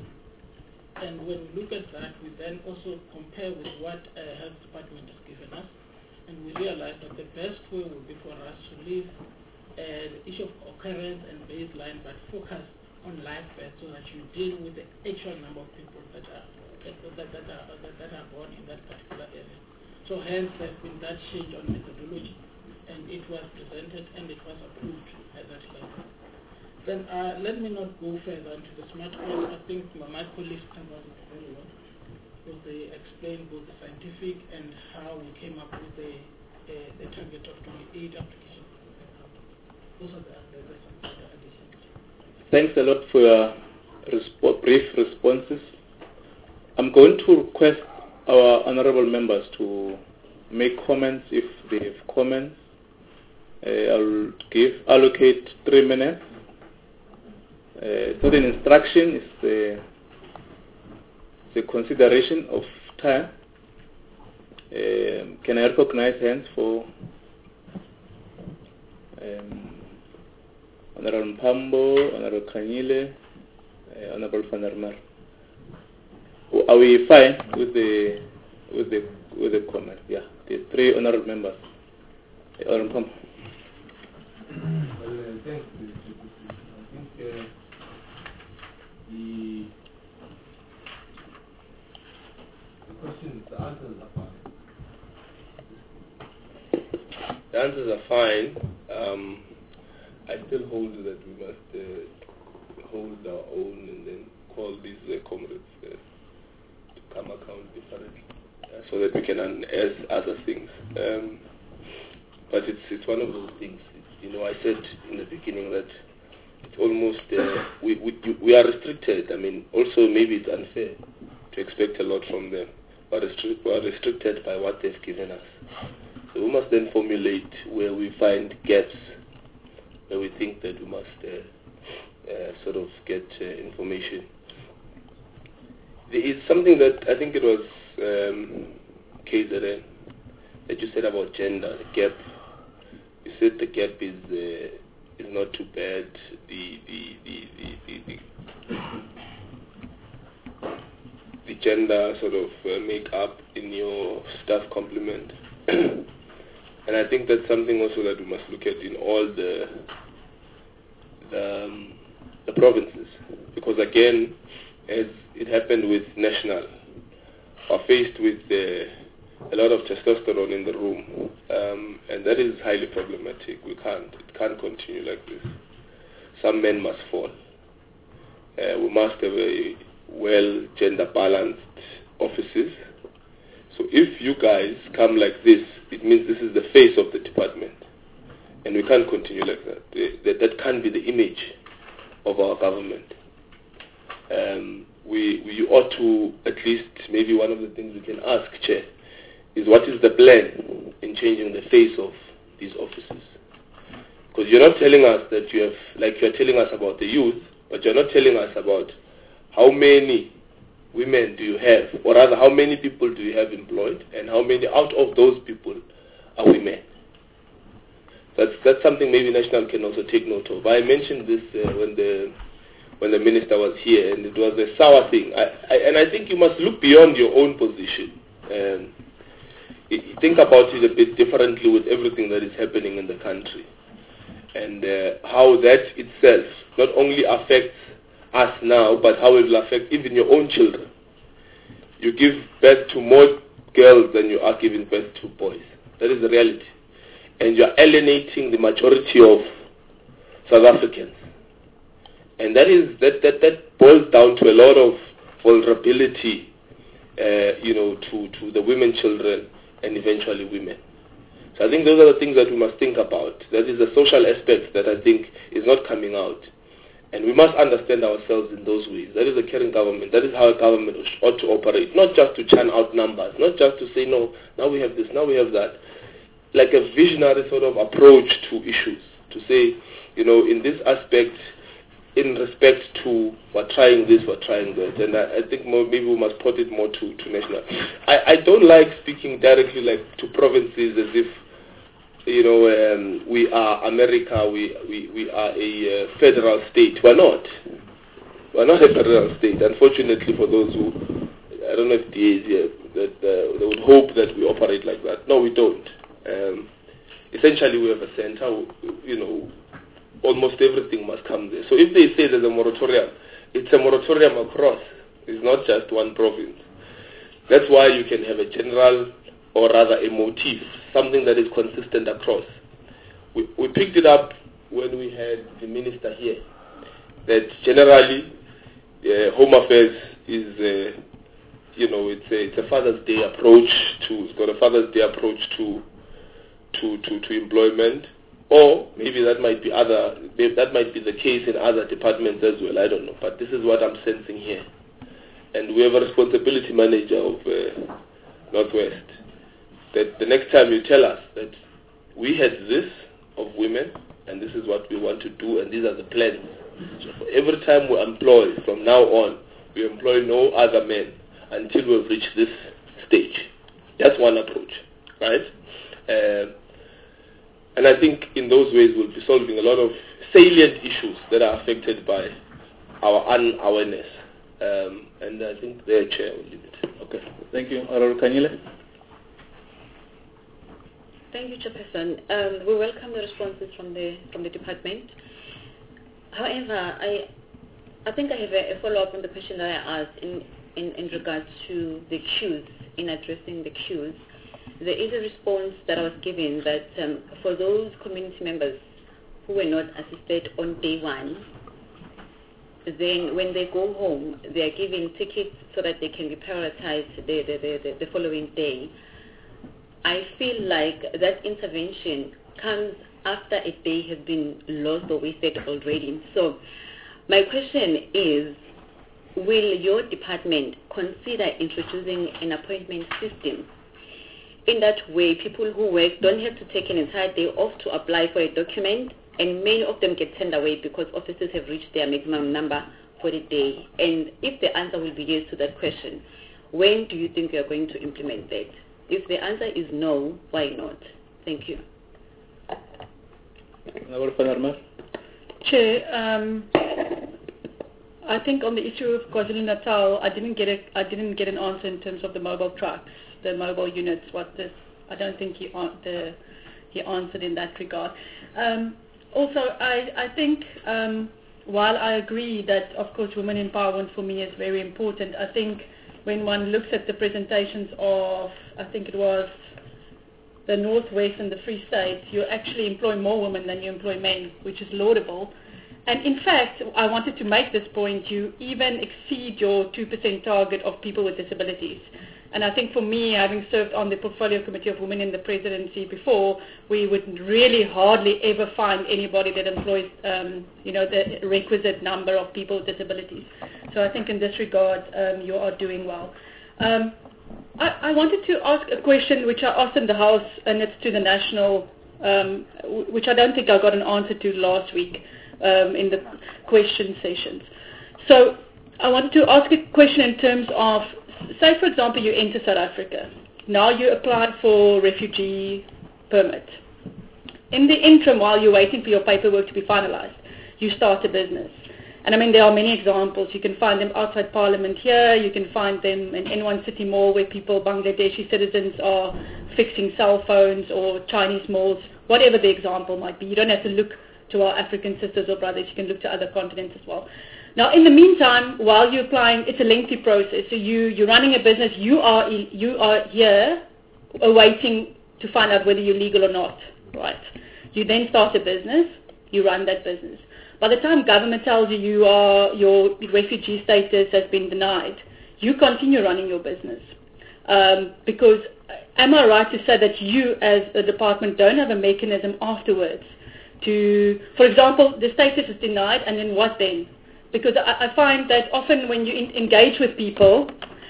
K: And when we look at that, we then also compare with what a health department has given us, and we realize that the best way would be for us to leave the issue of occurrence and baseline, but focus on live birth so that you deal with the actual number of people that are born in that particular area. So hence there's been that change on methodology, and it was presented and it was approved at that level. Then let me not go further into the smart card. I think my colleagues covered it very well, because they explained both the scientific and how we came up with the target of 28 applications. Those are the additions.
A: Thanks a lot for your brief responses. I'm going to request our honorable members to make comments if they have comments. I'll allocate 3 minutes. It's not an instruction, it's a consideration of time. Can I recognize hands for Honorable Mpambo, Honorable Kanyile, Honorable Van der Merwe? Are we fine with the comment? Yeah, the 3 honorable members. Honorable Mpambo.
F: Well, thanks. I think the questions, the answers are fine. The answers are fine. I still hold that we must hold our own and then call these comrades to come account differently, so that we can unearth other things. But it's one of those things. I said in the beginning that it's almost we are restricted. I mean, also maybe it's unfair to expect a lot from them, but we are restricted by what they've given us. So we must then formulate where we find gaps, where we think that we must sort of get information. There is something that I think it was KZN that you said about gender, the gap. You said the gap is not too bad. The gender sort of make up in your staff complement, and I think that's something also that we must look at in all the provinces, because again, as it happened with national, are faced with a lot of testosterone in the room, and that is highly problematic. It can't continue like this. Some men must fall. We must have a well gender balanced offices. So if you guys come like this, it means this is the face of the department, and we can't continue like that. That can't be the image of our government. We ought to, at least, maybe one of the things we can ask, Chair, is what is the plan in changing the face of these offices? Because you're not telling us that you have, like you're telling us about the youth, but you're not telling us about how many women do you have, or rather how many people do you have employed, and how many out of those people are women. That's something maybe National can also take note of. I mentioned this when the minister was here, and it was a sour thing. And I think you must look beyond your own position. Think about it a bit differently with everything that is happening in the country, and how that itself not only affects us now, but how it will affect even your own children. You give birth to more girls than you are giving birth to boys. That is the reality. And you are alienating the majority of South Africans. And that boils down to a lot of vulnerability, to the women, children, and eventually women. So I think those are the things that we must think about. That is the social aspect that I think is not coming out. And we must understand ourselves in those ways. That is a caring government. That is how a government ought to operate. Not just to churn out numbers. Not just to say, no, now we have this, now we have that. Like a visionary sort of approach to issues. To say, in this aspect, in respect to we're trying this, we're trying that. And I think maybe we must put it more to national. I don't like speaking directly like to provinces as if, we are America, we are a federal state. We're not. We're not a federal state. Unfortunately for those who, I don't know if DA is here, that they would hope that we operate like that. No, we don't. Essentially we have a center, almost everything must come there. So if they say there's a moratorium, it's a moratorium across. It's not just one province. That's why you can have a general, or rather a motif, something that is consistent across. We picked it up when we had the minister here, that generally Home Affairs is, it's a Father's Day approach it's got a Father's Day approach to employment, or maybe that might be the case in other departments as well. I don't know, but this is what I'm sensing here. And we have a responsibility manager of Northwest, that the next time you tell us that we had this of women and this is what we want to do and these are the plans. So for every time we employ from now on, we employ no other men until we've reached this stage. That's one approach, right? And I think in those ways we'll be solving a lot of salient issues that are affected by our unawareness. And I think their chair will leave it. Okay.
A: Thank you. Honorable Kanyile.
E: Thank you, Chairperson. We welcome the responses from the department. However, I think I have a follow-up on the question that I asked in regards to the queues, in addressing the queues. There is a response that I was given that for those community members who were not assisted on day one, then when they go home, they are given tickets so that they can be prioritized the following day. I feel like that intervention comes after a day has been lost or wasted already. So my question is, will your department consider introducing an appointment system? In that way, people who work don't have to take an entire day off to apply for a document, and many of them get turned away because officers have reached their maximum number for the day. And if the answer will be yes to that question, when do you think you are going to implement that? If the answer is no, why not? Thank you.
D: Chair, I think on the issue of KwaZulu-Natal, I didn't get an answer in terms of the mobile trucks, the mobile units. I don't think he answered in that regard. Also, I think while I agree that of course women empowerment for me is very important, I think when one looks at the presentations of, I think it was the Northwest and the Free State, you actually employ more women than you employ men, which is laudable. And in fact, I wanted to make this point, you even exceed your 2% target of people with disabilities. And I think for me, having served on the Portfolio Committee of Women in the Presidency before, we would really hardly ever find anybody that employs, the requisite number of people with disabilities. So I think in this regard, you are doing well. I wanted to ask a question which I asked in the House, and it's to the National, which I don't think I got an answer to last week in the question sessions. So I wanted to ask a question in terms of, say for example you enter South Africa. Now you apply for refugee permit. In the interim, while you're waiting for your paperwork to be finalized, you start a business. And I mean, there are many examples. You can find them outside Parliament here. You can find them in N1 City Mall where people, Bangladeshi citizens, are fixing cell phones, or Chinese malls, whatever the example might be. You don't have to look to our African sisters or brothers. You can look to other continents as well. Now, in the meantime, while you're applying, it's a lengthy process. So you're running a business. You are here awaiting to find out whether you're legal or not, right? You then start a business. You run that business. By the time government tells you your refugee status has been denied, you continue running your business. Because am I right to say that you as a department don't have a mechanism afterwards to, for example, the status is denied, and then what then? Because I find that often when you engage with people,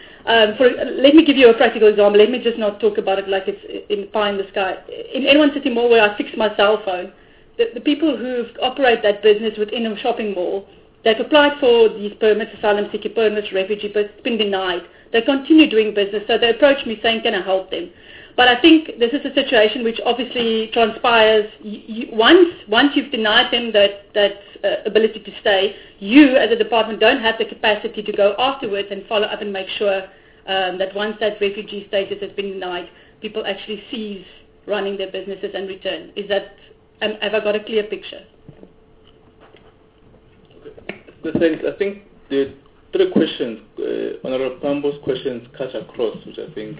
D: let me give you a practical example. Let me just not talk about it like it's in pie in the sky. In N1 City Mall where I fixed my cell phone, the people who operate that business within a shopping mall, they've applied for these permits, asylum seeker permits, refugee, but it's been denied. They continue doing business, so they approach me saying, can I help them? But I think this is a situation which obviously transpires. Once you've denied them that ability to stay, you as a department don't have the capacity to go afterwards and follow up and make sure that once that refugee status has been denied, people actually cease running their businesses and return. Have I got a clear picture?
A: Thanks. I think the three questions, Honorable Pambo's questions cut across, which I think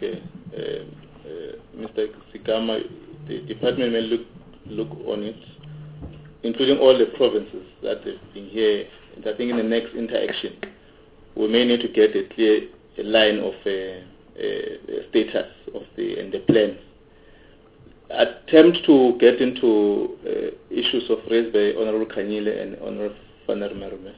A: Mr. Sigama, the department may look on it, including all the provinces that have been here. And I think in the next interaction, we may need to get a clear line of status of the plan. Attempt to get into issues of raised by Honorable Kanyile and Honorable Van der Merwe.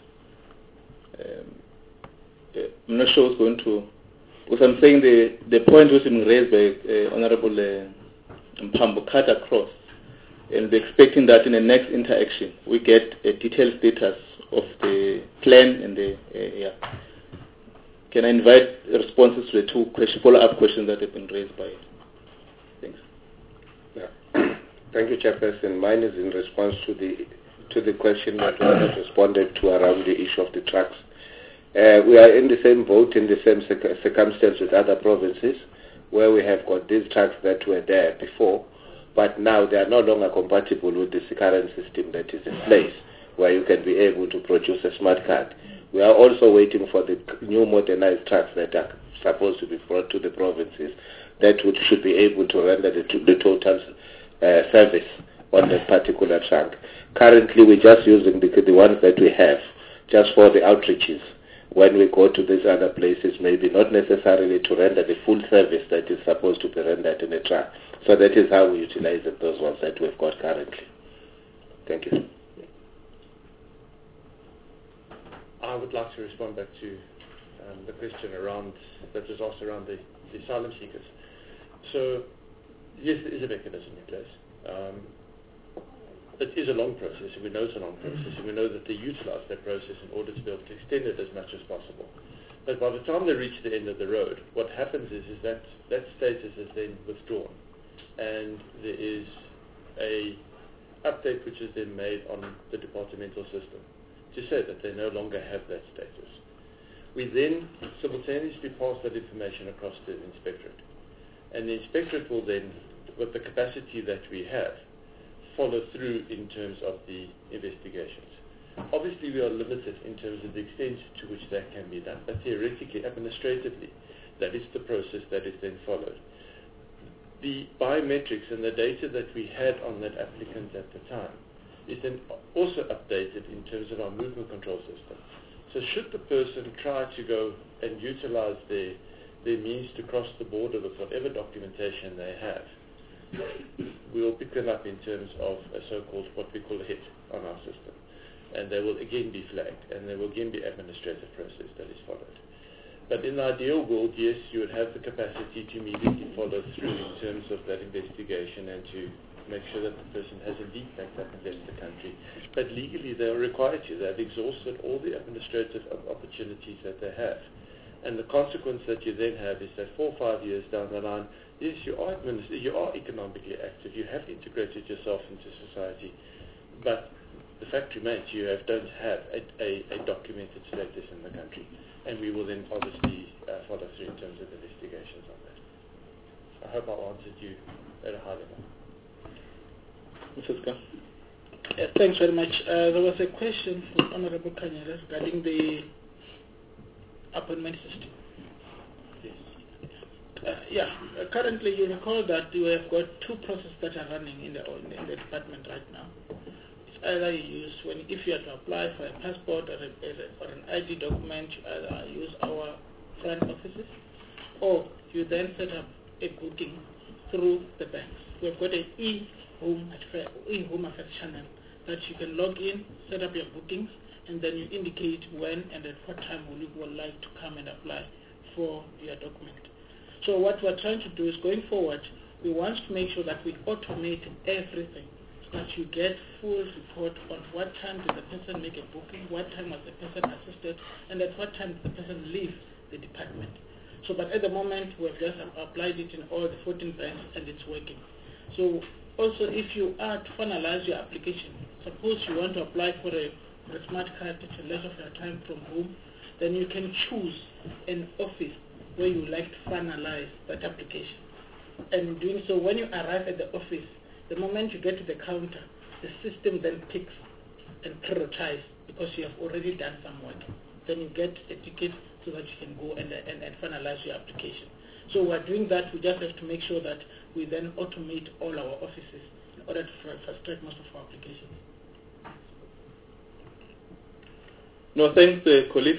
A: I'm not sure who's going to, because I'm saying the point was being raised by Honorable Mpambo cut across, and we're expecting that in the next interaction we get a detailed status of the plan and the Can I invite responses to the two follow-up questions that have been raised by? Thanks.
J: Yeah. Thank you, Chairperson. Mine is in response to the question that was not responded to around the issue of the trucks. We are in the same boat, in the same circumstance with other provinces, where we have got these trucks that were there before, but now they are no longer compatible with this current system that is in place, where you can be able to produce a smart card. We are also waiting for the new modernized trucks that are supposed to be brought to the provinces that should be able to render the total service on that particular truck. Currently, we're just using the ones that we have just for the outreaches. When we go to these other places, maybe not necessarily to render the full service that is supposed to be rendered in a truck. So that is how we utilize those ones that we've got currently. Thank you.
G: I would like to respond back to the question that was asked around the asylum seekers. So, yes, there is a mechanism in place. It is a long process, and we know it's a long process, and we know that they utilize that process in order to be able to extend it as much as possible. But by the time they reach the end of the road, what happens is that status is then withdrawn, and there is a update which is then made on the departmental system to say that they no longer have that status. We then simultaneously pass that information across to the inspectorate, and the inspectorate will then, with the capacity that we have, follow through in terms of the investigations. Obviously, we are limited in terms of the extent to which that can be done, but theoretically, administratively, that is the process that is then followed. The biometrics and the data that we had on that applicant at the time is then also updated in terms of our movement control system. So should the person try to go and utilize their means to cross the border with whatever documentation they have, we will pick them up in terms of a so-called, what we call a hit on our system. And they will again be flagged, and there will again be administrative process that is followed. But in the ideal world, yes, you would have the capacity to immediately follow through in terms of that investigation and to make sure that the person has indeed backed up and left the country. But legally, they are required to. They have exhausted all the administrative opportunities that they have. And the consequence that you then have is that 4 or 5 years down the line, yes, you are economically active, you have integrated yourself into society, but the fact remains you don't have a documented status in the country, and we will then obviously follow through in terms of investigations on that. I hope I answered you at a high level.
A: Mrs. Ka.
K: Thanks very much. There was a question from Honorable Kanyile regarding the appointment system. Currently you recall that you have got two processes that are running in the department right now. It's either you use, if you have to apply for a passport or an ID document, you either use our front offices, or you then set up a booking through the banks. We've got an e-home affairs channel that you can log in, set up your bookings, and then you indicate when and at what time you would like to come and apply for your document. So what we're trying to do is, going forward, we want to make sure that we automate everything so that you get full report on what time did the person make a booking, what time was the person assisted, and at what time did the person leave the department. So, but at the moment, we've just applied it in all the 14 banks, and it's working. So also, if you are to finalize your application, suppose you want to apply for a smart card at a less of your time from home, then you can choose an office where you would like to finalize that application. And in doing so, when you arrive at the office, the moment you get to the counter, the system then picks and prioritizes because you have already done some work. Then you get a ticket so that you can go and finalize your application. So we're doing that. We just have to make sure that we then automate all our offices in order to fast-track most of our applications.
A: No, thanks, colleagues,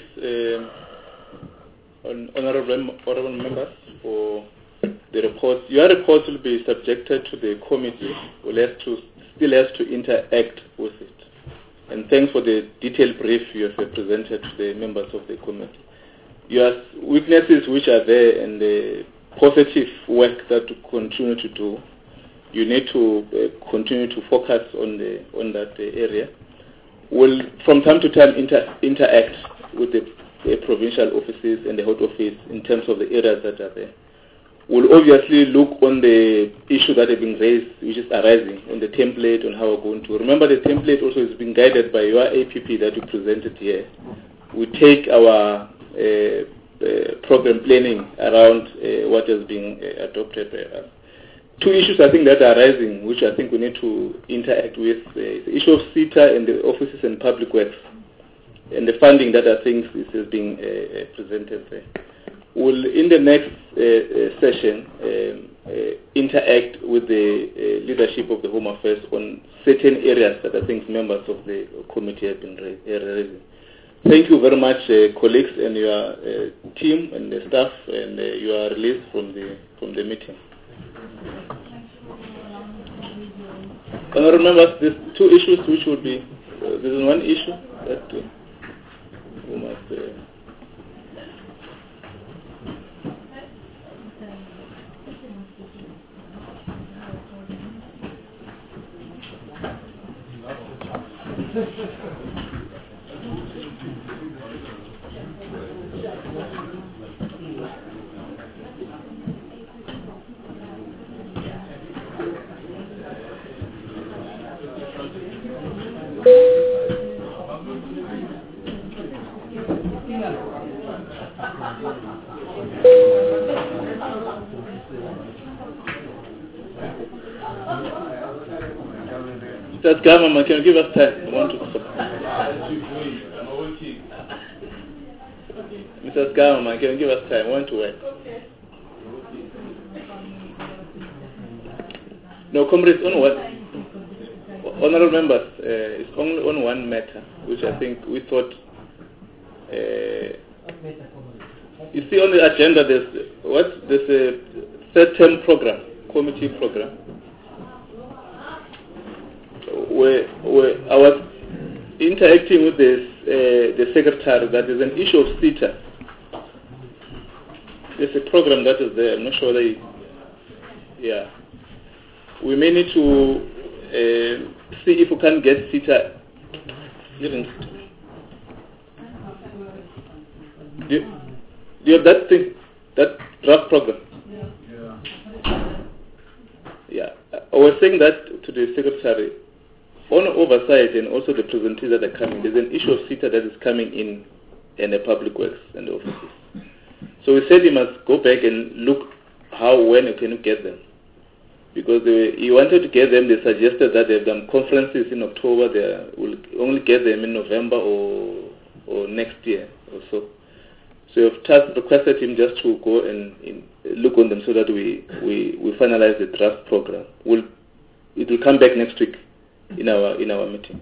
A: honorable members, for the reports. Your reports will be subjected to the committee, who still has to interact with it. And thanks for the detailed brief you have presented to the members of the committee. Your weaknesses which are there and the positive work that you continue to do, you need to continue to focus on that area. Will from time to time interact with the provincial offices and the head office in terms of the areas that are there. We'll obviously look on the issue that have been raised, which is arising, on the template, on how we're going to. Remember, the template also is being guided by your APP that you presented here. We take our program planning around what has been adopted by us. Two issues I think that are arising, which I think we need to interact with, the issue of CETA and the offices and public works, and the funding that I think is being presented there. We'll, in the next session, interact with the leadership of the Home Affairs on certain areas that I think members of the committee have been raising. Thank you very much, colleagues and your team and the staff, and you are released from the meeting. Honourable members, there's two issues which would be, there's one issue that we must... Mr. Gama, can you give us time? I want to Mr. Gama, can you give us time? I want to work. No, comrades, on what? Honourable members, it's only on one matter, which I think we thought... you see on the agenda, there's a third-term program, committee program. Where I was interacting with the secretary that is an issue of CETA. There's a program that is there. I'm not sure yeah. We may need to see if we can get CETA. Do you have that thing, that draft program? Yeah. I was saying that to the secretary. On oversight and also the presentations that are coming, there's an issue of CETA that is coming in the public works and the offices. So we said you must go back and look when you can get them. Because you wanted to get them, they suggested that they've done conferences in October, they will only get them in November or next year or so. So you've requested him just to go and look on them so that we finalize the draft program. It will come back next week in our meeting.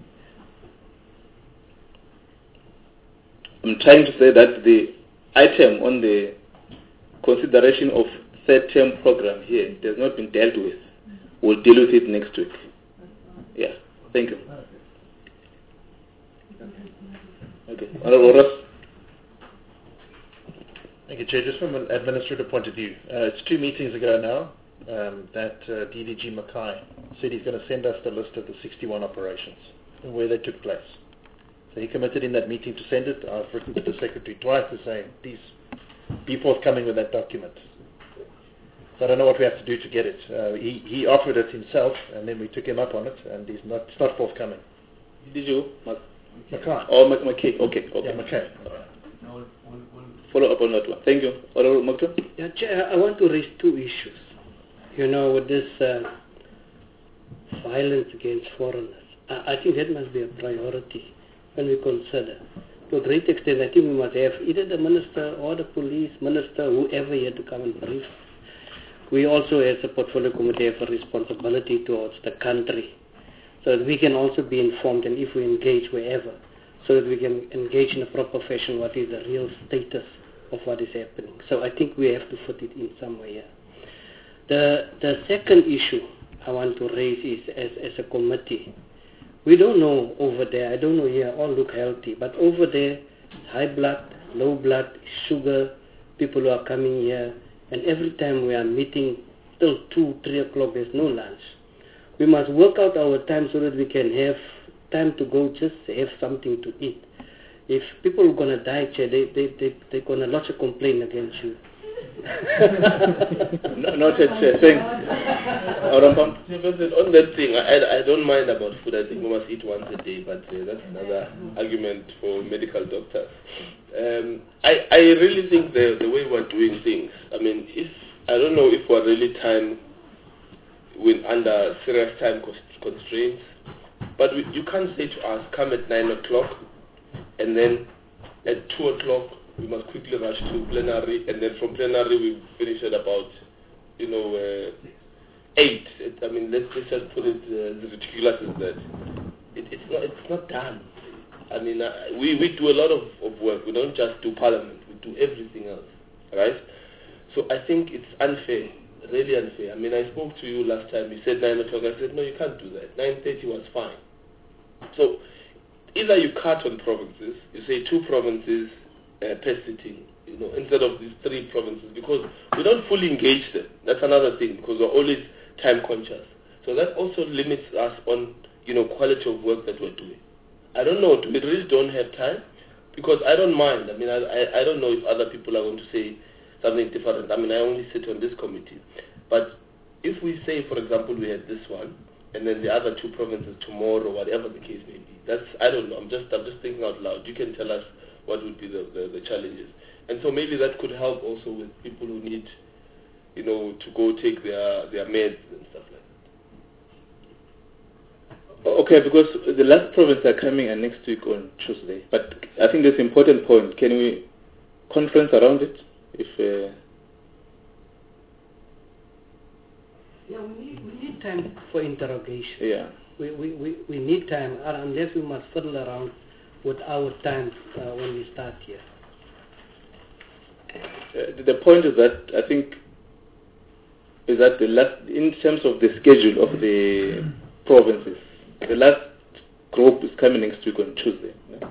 A: I'm trying to say that the item on the consideration of third-term program here has not been dealt with. We'll deal with it next week. Yeah, thank you. Okay, Honourable Ross.
C: Thank you, Chair. Just from an administrative point of view, it's 2 meetings ago now that DDG Mackay said he's going to send us the list of the 61 operations and where they took place. So he committed in that meeting to send it. I've written to the Secretary twice to say, please be forthcoming with that document. So I don't know what we have to do to get it. He offered it himself, and then we took him up on it, and it's not forthcoming.
A: Did you?
C: Mackay.
A: Oh, Mackay. Okay.
C: Yeah, Mackay.
A: Follow up on that one. Thank you. Honourable Makto?
B: Yeah, Chair, I want to raise 2 issues. With this violence against foreigners. I think that must be a priority when we consider. To a great extent, I think we must have either the minister or the police minister, whoever here to come and brief. We also, as a portfolio committee, have a responsibility towards the country, so that we can also be informed, and if we engage wherever, so that we can engage in a proper fashion what is the real status of what is happening. So I think we have to put it in some way. The second issue I want to raise is, as a committee, we don't know over there, I don't know here, all look healthy, but over there, high blood, low blood, sugar, people who are coming here, and every time we are meeting till 2, 3 o'clock, there's no lunch. We must work out our time so that we can have time to go just have something to eat. If people are going to die, they're going to lodge a complaint against you.
A: Noted, thanks.
F: On that thing, I don't mind about food. I think we must eat once a day, but that's another argument for medical doctors. I really think the way we're doing things, I mean, I don't know if we're really under serious time constraints, but you can't say to us, come at 9 o'clock, and then at 2 o'clock, we must quickly rush to plenary, and then from plenary we finish at about, 8. I mean, let's just put it as ridiculous as that. It's not done. I mean, we do a lot of work. We don't just do parliament. We do everything else, right? So I think it's unfair, really unfair. I mean, I spoke to you last time. You said 9 o'clock. I said, no, you can't do that. 9:30 was fine. So either you cut on provinces, you say 2 provinces per sitting, instead of these 3 provinces, because we don't fully engage them. That's another thing, because we're always time conscious. So that also limits us on, quality of work that we're doing. I don't know, we really don't have time, because I don't mind. I mean, I don't know if other people are going to say something different. I mean, I only sit on this committee. But if we say, for example, we had this one, and then the other 2 provinces tomorrow, whatever the case may be, I don't know. I'm just thinking out loud. You can tell us what would be the challenges. And so maybe that could help also with people who need, to go take their meds and stuff like that.
A: Okay, because the last province are coming next week on Tuesday. But I think that's an important point. Can we conference around it?
B: Yeah, we need time for interrogation.
A: Yeah.
B: We need time, unless we must fiddle around with our time when we start here.
A: The point is that I think in terms of the schedule of the provinces, the last group is coming next week on Tuesday. Yeah?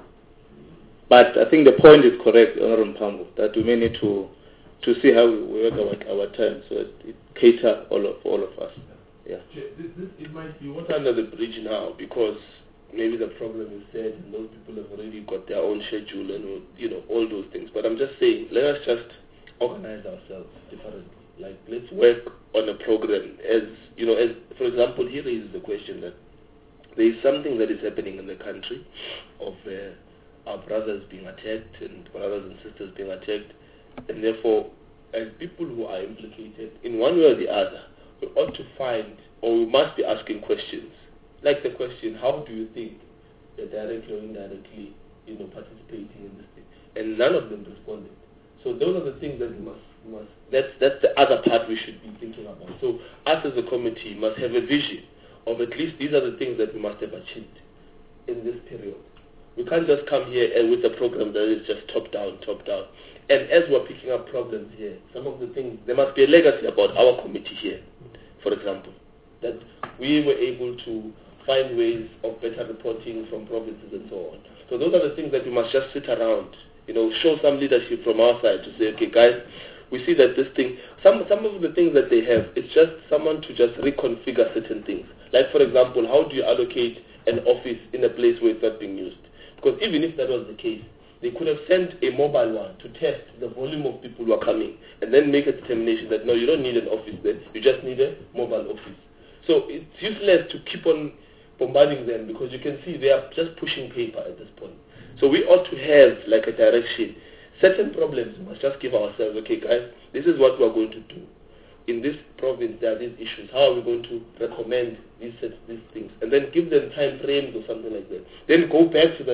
A: But I think the point is correct, Honorable Mpambo, that we may need to see how we work our time so that it cater all of us. Yeah.
F: It might be water under the bridge now, because maybe the problem is set and those people have already got their own schedule and all those things. But I'm just saying, let us just organize ourselves differently. Like, let's work on a program as for example, here is the question that there is something that is happening in the country of our brothers being attacked and brothers and sisters being attacked, and therefore, as people who are implicated in one way or the other, we ought to find, or we must be asking questions. Like the question, how do you think they're directly or indirectly, participating in this thing? And none of them responded. So those are the things that we must that's the other part we should be thinking about. So us as a committee must have a vision of at least these are the things that we must have achieved in this period. We can't just come here and with a program that is just top down. And as we're picking up problems here, some of the things, there must be a legacy about our committee here, for example, that we were able to find ways of better reporting from provinces and so on. So those are the things that we must just sit around, show some leadership from our side to say, okay, guys, we see that this thing, some of the things that they have, it's just someone to just reconfigure certain things. Like, for example, how do you allocate an office in a place where it's not being used? Because even if that was the case, they could have sent a mobile one to test the volume of people who are coming and then make a determination that, no, you don't need an office there, you just need a mobile office. So it's useless to keep on bombarding them, because you can see they are just pushing paper at this point. So we ought to have like a direction. Certain problems we must just give ourselves, okay guys, this is what we are going to do. In this province there are these issues. How are we going to recommend these things? And then give them time frames or something like that. Then go back to that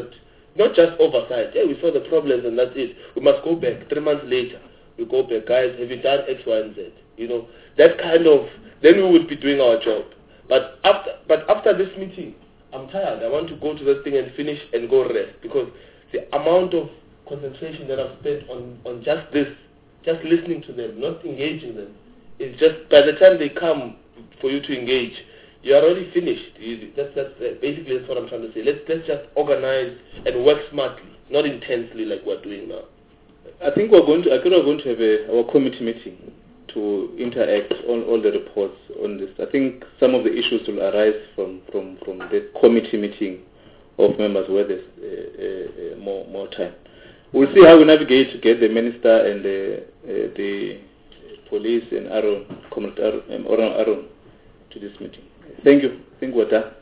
F: Not just oversight. Yeah, we saw the problems and that's it. We must go back. 3 months later, we go back. Guys, have you done X, Y, and Z? You know, that kind of, then we would be doing our job. But after this meeting, I'm tired. I want to go to this thing and finish and go rest, because the amount of concentration that I've spent on just this, just listening to them, not engaging them, is just, by the time they come for you to engage, you're already finished. Basically that's what I'm trying to say. Let's just organize and work smartly, not intensely like we're doing now.
A: I think we're going to have our committee meeting to interact on all the reports on this. I think some of the issues will arise from the committee meeting of members where there's more time. We'll see how we navigate to get the minister and the police and Aaron to this meeting. Thank you. I think we're done.